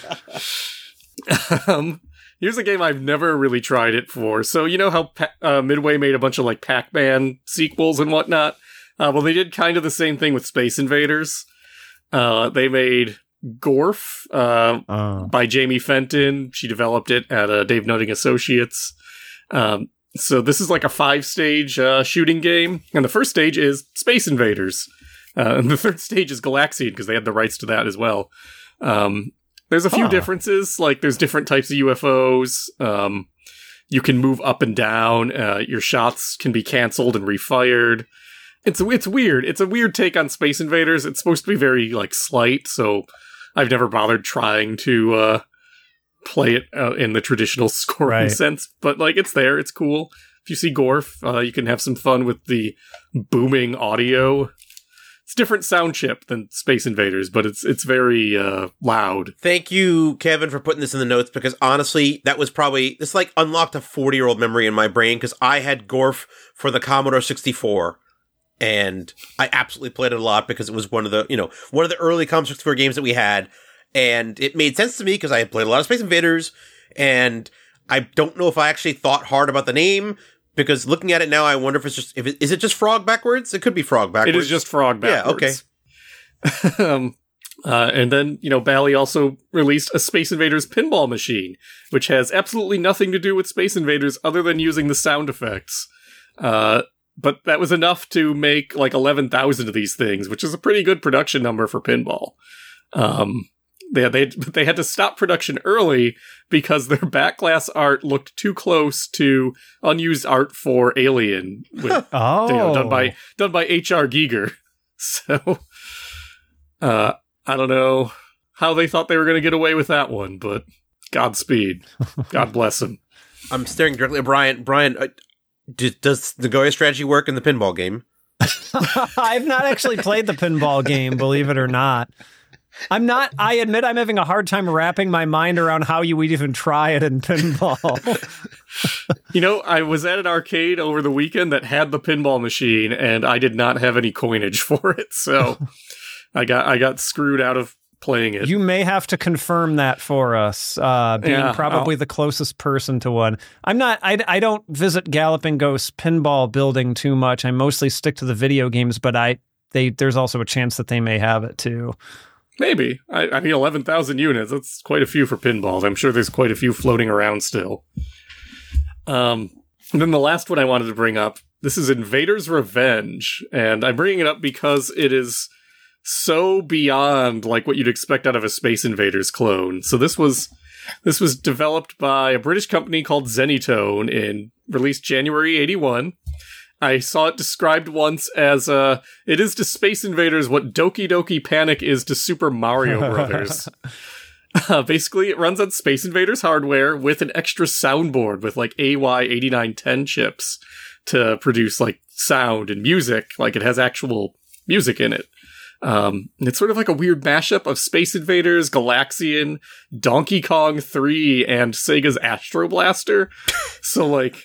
Um, here's a game I've never really tried it for. So you know how pa- uh, Midway made a bunch of like Pac-Man sequels and whatnot? Uh, well, they did kind of the same thing with Space Invaders. Uh, they made Gorf uh, Oh. by Jamie Fenton. She developed it at uh, Dave Nutting Associates. Um, so this is like a five-stage uh, shooting game, and the first stage is Space Invaders, uh, and the third stage is Galaxian because they had the rights to that as well. Um, there's a few Huh. differences, like there's different types of U F Os. Um, you can move up and down. Uh, your shots can be canceled and refired. It's it's weird. It's a weird take on Space Invaders. It's supposed to be very like slight, so I've never bothered trying to uh, play it uh, in the traditional scoring Right. sense. But like, it's there. It's cool. If you see Gorf, uh, you can have some fun with the booming audio. It's a different sound chip than Space Invaders, but it's it's very uh, loud. Thank you, Kevin, for putting this in the notes because honestly, that was probably this like unlocked a forty year old memory in my brain because I had Gorf for the Commodore sixty-four. And I absolutely played it a lot because it was one of the, you know, one of the early Commodore sixty-four games that we had. And it made sense to me because I had played a lot of Space Invaders. And I don't know if I actually thought hard about the name because looking at it now, I wonder if it's just, if it, is it just Frog backwards? It could be Frog backwards. It is just Frog backwards. Yeah, okay. um, uh, and then, you know, Bally also released a Space Invaders pinball machine, which has absolutely nothing to do with Space Invaders other than using the sound effects. Uh, But that was enough to make like eleven thousand of these things, which is a pretty good production number for pinball. Um, they, they, they had to stop production early because their backglass art looked too close to unused art for Alien, with, Oh. you know, done by done by H R. Giger. So, uh, I don't know how they thought they were going to get away with that one, but Godspeed. God bless them. I'm staring directly at Brian. Brian, uh, d- does the Nagoya strategy work in the pinball game? I've not actually played the pinball game, believe it or not. I'm not, I admit I'm having a hard time wrapping my mind around how you would even try it in pinball. You know, I was at an arcade over the weekend that had the pinball machine, and I did not have any coinage for it, so I got I got screwed out of playing it. You may have to confirm that for us, uh, being Yeah, probably I'll- the closest person to one. I'm not, I, I don't visit Galloping Ghost pinball building too much. I mostly stick to the video games, but I they there's also a chance that they may have it too. Maybe. I, I mean, eleven thousand units. That's quite a few for pinballs. I'm sure there's quite a few floating around still. Um, and then the last one I wanted to bring up, this is Invader's Revenge. And I'm bringing it up because it is so beyond like what you'd expect out of a Space Invaders clone. So this was this was developed by a British company called Zenitone and released January eighty-one. I saw it described once as, uh, it is to Space Invaders what Doki Doki Panic is to Super Mario Brothers. uh, basically, it runs on Space Invaders hardware with an extra soundboard with, like, A Y eighty-nine ten chips to produce, like, sound and music. Like, it has actual music in it. Um, and it's sort of like a weird mashup of Space Invaders, Galaxian, Donkey Kong three, and Sega's Astro Blaster. So, like...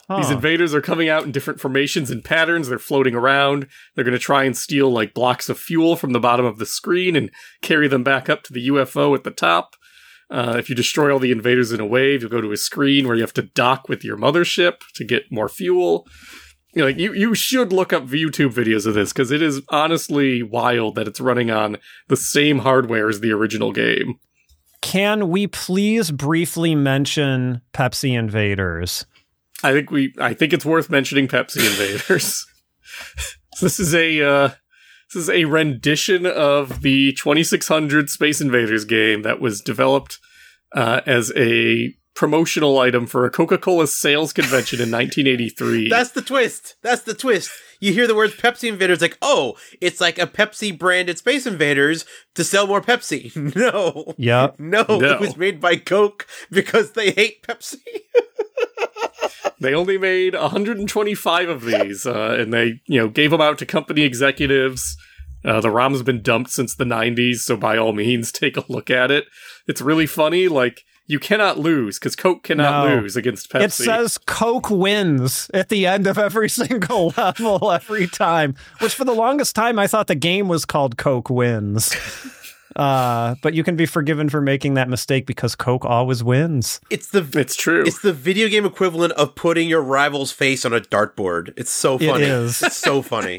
These invaders are coming out in different formations and patterns. They're floating around. They're going to try and steal like blocks of fuel from the bottom of the screen and carry them back up to the U F O at the top. Uh, if you destroy all the invaders in a wave, you'll go to a screen where you have to dock with your mothership to get more fuel. You know, like you, you should look up YouTube videos of this because it is honestly wild that it's running on the same hardware as the original game. Can we please briefly mention Pepsi Invaders? I think we. I think it's worth mentioning Pepsi Invaders. This is a uh, this is a rendition of the twenty-six hundred Space Invaders game that was developed uh, as a promotional item for a Coca-Cola sales convention in nineteen eighty-three. That's the twist. That's the twist. You hear the words Pepsi Invaders, like, oh, it's like a Pepsi branded Space Invaders to sell more Pepsi. No. Yep. No, No. it was made by Coke because they hate Pepsi. They only made one hundred twenty-five of these, uh, and they, you know, gave them out to company executives. Uh, the ROM's been dumped since the nineties, so by all means, take a look at it. It's really funny, like, you cannot lose, because Coke cannot No. lose against Pepsi. It says Coke wins at the end of every single level every time, which for the longest time I thought the game was called Coke Wins. Uh, but you can be forgiven for making that mistake because Coke always wins. It's the It's true. It's the video game equivalent of putting your rival's face on a dartboard. It's so funny. It is. It's so funny.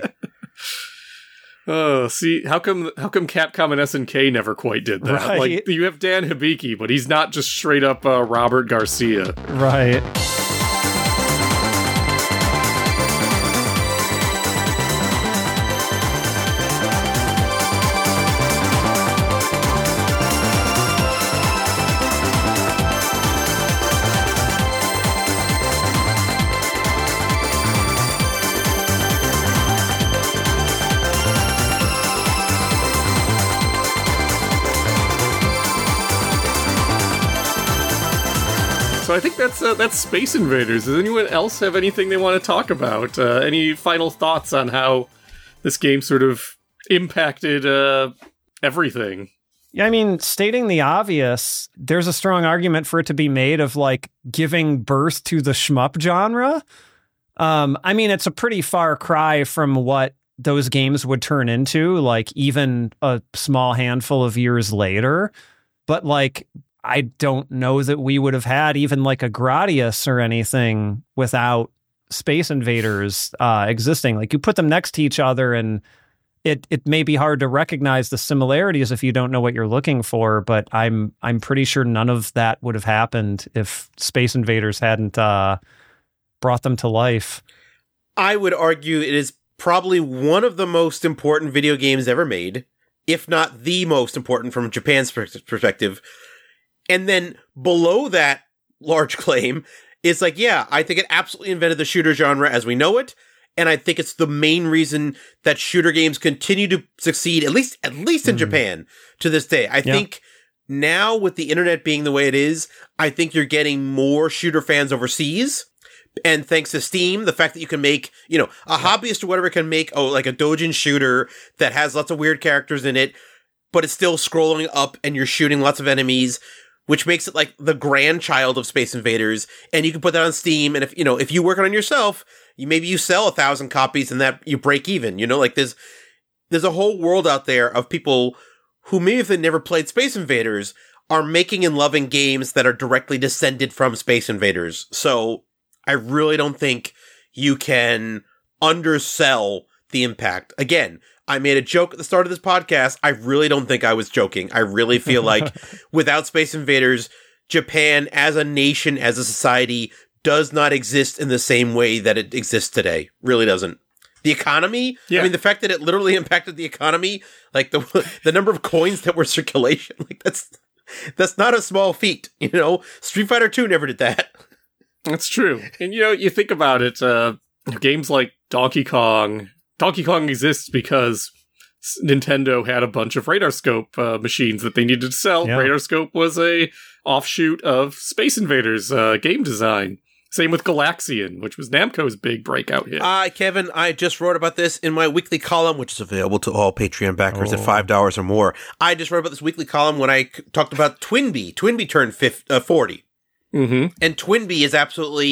Oh, see, how come how come Capcom and S N K never quite did that? Right. Like, you have Dan Hibiki, but he's not just straight up uh, Robert Garcia. Right. So I think that's uh, that's Space Invaders. Does anyone else have anything they want to talk about? Uh, any final thoughts on how this game sort of impacted uh, everything? Yeah, I mean, stating the obvious, there's a strong argument for it to be made of like giving birth to the shmup genre. Um, I mean, it's a pretty far cry from what those games would turn into, like even a small handful of years later. But like, I don't know that we would have had even like a Gradius or anything without Space Invaders uh, existing. Like you put them next to each other and it it may be hard to recognize the similarities if you don't know what you're looking for, but I'm I'm pretty sure none of that would have happened if Space Invaders hadn't uh, brought them to life. I would argue it is probably one of the most important video games ever made, if not the most important from Japan's perspective. And then below that large claim is like, yeah, I think it absolutely invented the shooter genre as we know it. And I think it's the main reason that shooter games continue to succeed, at least at least in mm. Japan to this day. I yeah. think now with the internet being the way it is, I think you're getting more shooter fans overseas. And thanks to Steam, the fact that you can make, you know, a hobbyist or whatever can make, oh, like a doujin shooter that has lots of weird characters in it, but it's still scrolling up and you're shooting lots of enemies, which makes it like the grandchild of Space Invaders. And you can put that on Steam. And if, you know, if you work on it yourself, you maybe you sell a thousand copies and that you break even, you know, like there's, there's a whole world out there of people who maybe if they never played Space Invaders are making and loving games that are directly descended from Space Invaders. So I really don't think you can undersell the impact. Again, I made a joke at the start of this podcast. I really don't think I was joking. I really feel like without Space Invaders, Japan as a nation, as a society, does not exist in the same way that it exists today. Really doesn't. The economy, yeah. I mean, the fact that it literally impacted the economy, like the the number of coins that were circulation, like that's that's not a small feat. You know, Street Fighter two never did that. That's true. And, you know, you think about it, uh, games like Donkey Kong, Donkey Kong exists because Nintendo had a bunch of Radarscope uh, machines that they needed to sell. Yeah. Radarscope was a offshoot of Space Invaders uh, game design. Same with Galaxian, which was Namco's big breakout hit. Uh, Kevin, I just wrote about this in my weekly column, which is available to all Patreon backers oh. at five dollars or more. I just wrote about this weekly column when I c- talked about Twinbee. Twinbee turned fifty, uh, forty. Mm-hmm. And Twinbee is absolutely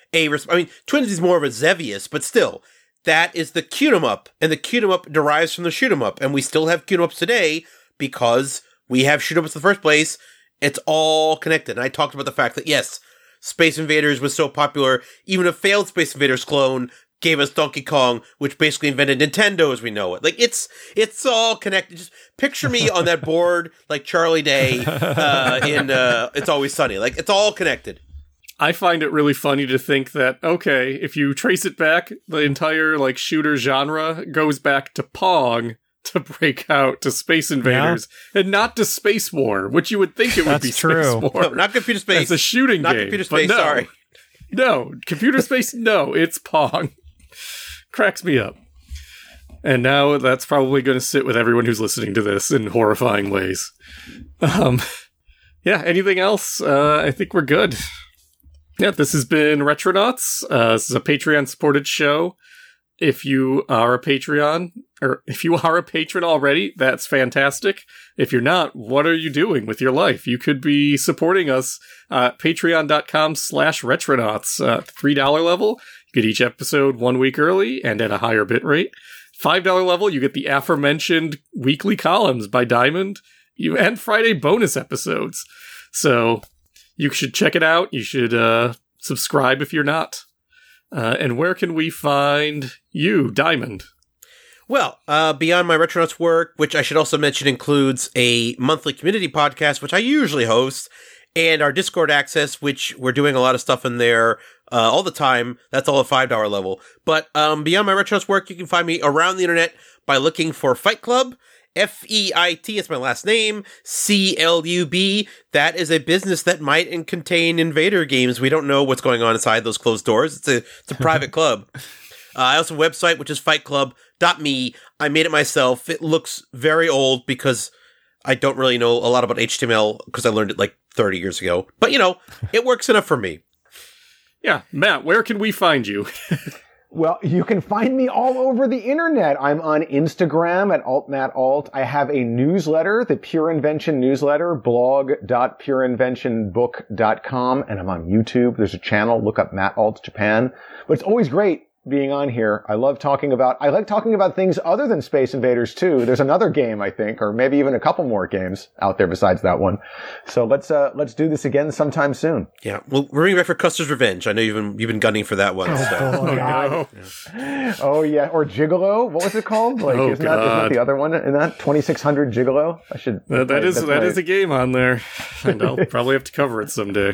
a. Res- I mean, Twins is more of a Xevious, but still, that is the Cute 'em up, and the Cute 'em up derives from the Shoot 'em up, and we still have Cute 'em ups today because we have Shoot 'em ups in the first place. It's all connected. And I talked about the fact that yes, Space Invaders was so popular, even a failed Space Invaders clone gave us Donkey Kong, which basically invented Nintendo as we know it. Like, it's it's all connected. Just picture me on that board like Charlie Day uh, in uh, It's Always Sunny. Like, it's all connected. I find it really funny to think that, okay, if you trace it back, the entire, like, shooter genre goes back to Pong to break out to Space Invaders, yeah. and not to Space War, which you would think it would That's be true. Space War. No, not Computer Space. It's a shooting not game. Computer Space, no, sorry. No, Computer Space, no, it's Pong. Cracks me up. And now that's probably going to sit with everyone who's listening to this in horrifying ways. Um, yeah, anything else? Uh, I think we're good. Yeah, this has been Retronauts. Uh, this is a Patreon-supported show. If you are a Patreon, or if you are a patron already, that's fantastic. If you're not, what are you doing with your life? You could be supporting us at patreon.com slash retronauts. Uh, three dollars level, you get each episode one week early and at a higher bit rate. five dollars level, you get the aforementioned weekly columns by Diamond you and Friday bonus episodes. So you should check it out. You should uh, subscribe if you're not. Uh, and where can we find you, Diamond? Well, uh, beyond my Retronauts work, which I should also mention includes a monthly community podcast, which I usually host, and our Discord access, which we're doing a lot of stuff in there uh, all the time. That's all at five dollars level. But um, beyond my Retronauts work, you can find me around the internet by looking for Fight Club. F E I T is my last name, C L U B. That is a business that might in- contain Invader games. We don't know what's going on inside those closed doors. It's a it's a private club. Uh, I also have a website, which is fight club dot me. I made it myself. It looks very old because I don't really know a lot about H T M L because I learned it like thirty years ago. But, you know, it works enough for me. Yeah, Matt, where can we find you? Well, you can find me all over the internet. I'm on Instagram at altmatalt. I have a newsletter, the Pure Invention newsletter, blog dot pure invention book dot com, and I'm on YouTube. There's a channel, look up Matt Alt Japan. But it's always great being on here. I love talking about, I like talking about things other than Space Invaders too. There's another game, I think, or maybe even a couple more games out there besides that one. So let's, uh, let's do this again sometime soon. Yeah. Well, we're bringing back for Custer's Revenge. I know you've been, you've been gunning for that one. So. Oh, God. Yeah. Oh, yeah. Or Gigolo. What was it called? Like, oh, isn't, that, isn't that the other one in that? twenty-six hundred Gigolo? I should. That, that is, that my... is a game on there. And I'll probably have to cover it someday.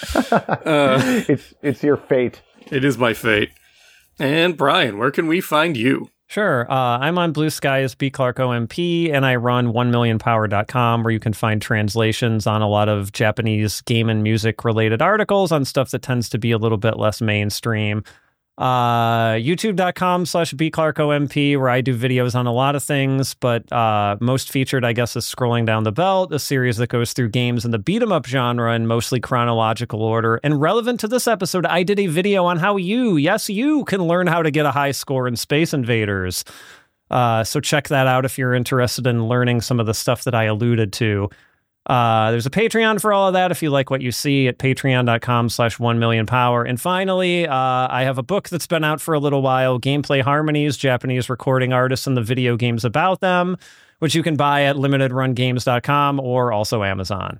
Uh, it's, it's your fate. It is my fate. And Brian, where can we find you? Sure. Uh, I'm on Blue Sky as B. Clark O M P, and I run one million power dot com, where you can find translations on a lot of Japanese game and music related articles on stuff that tends to be a little bit less mainstream. Uh, YouTube.com slash B. Clark O M P, where I do videos on a lot of things, but uh, most featured, I guess, is Scrolling Down the Belt, a series that goes through games in the beat 'em up genre in mostly chronological order. And relevant to this episode, I did a video on how you, yes, you can learn how to get a high score in Space Invaders. Uh, so check that out if you're interested in learning some of the stuff that I alluded to. Uh, there's a Patreon for all of that if you like what you see at patreon.com slash one million power. And finally, uh, I have a book that's been out for a little while, Gameplay Harmonies, Japanese recording artists and the video games about them, which you can buy at limited run games dot com or also Amazon.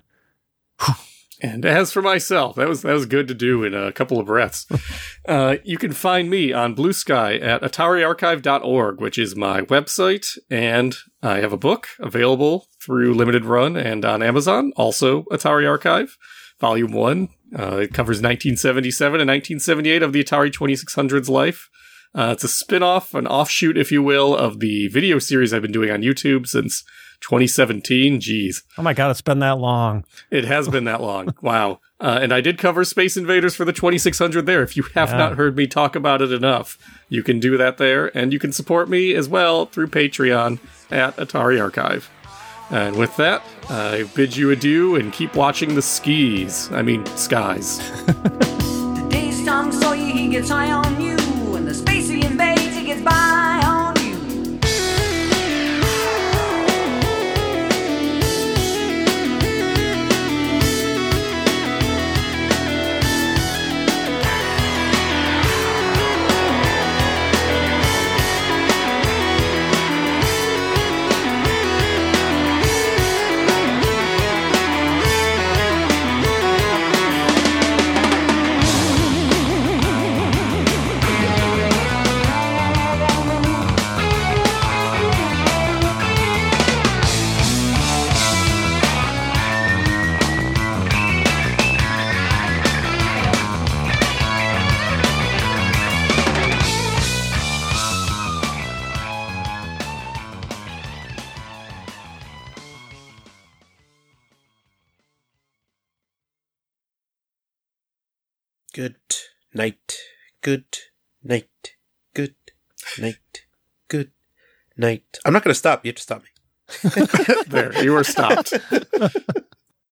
And as for myself, that was that was good to do in a couple of breaths. Uh, you can find me on Blue Sky at atari archive dot org, which is my website, and I have a book available through Limited Run and on Amazon, also Atari Archive, Volume one. Uh, it covers nineteen seventy-seven and nineteen seventy-eight of the Atari twenty-six hundred's life. Uh, it's a spin-off, an offshoot, if you will, of the video series I've been doing on YouTube since twenty seventeen. Jeez. Oh my God, it's been that long. It has been that long. Wow. Uh, and I did cover Space Invaders for the twenty-six hundred there. If you have Yeah. not heard me talk about it enough, you can do that there. And you can support me as well through Patreon at Atari Archive. And with that, I bid you adieu and keep watching the skis. I mean, skies. Today's Tom Sawyer, he gets high on you. When the space he invades, he gets by on you. Good night. Good night. Good night. Good night. I'm not going to stop. You have to stop me. There, you were stopped.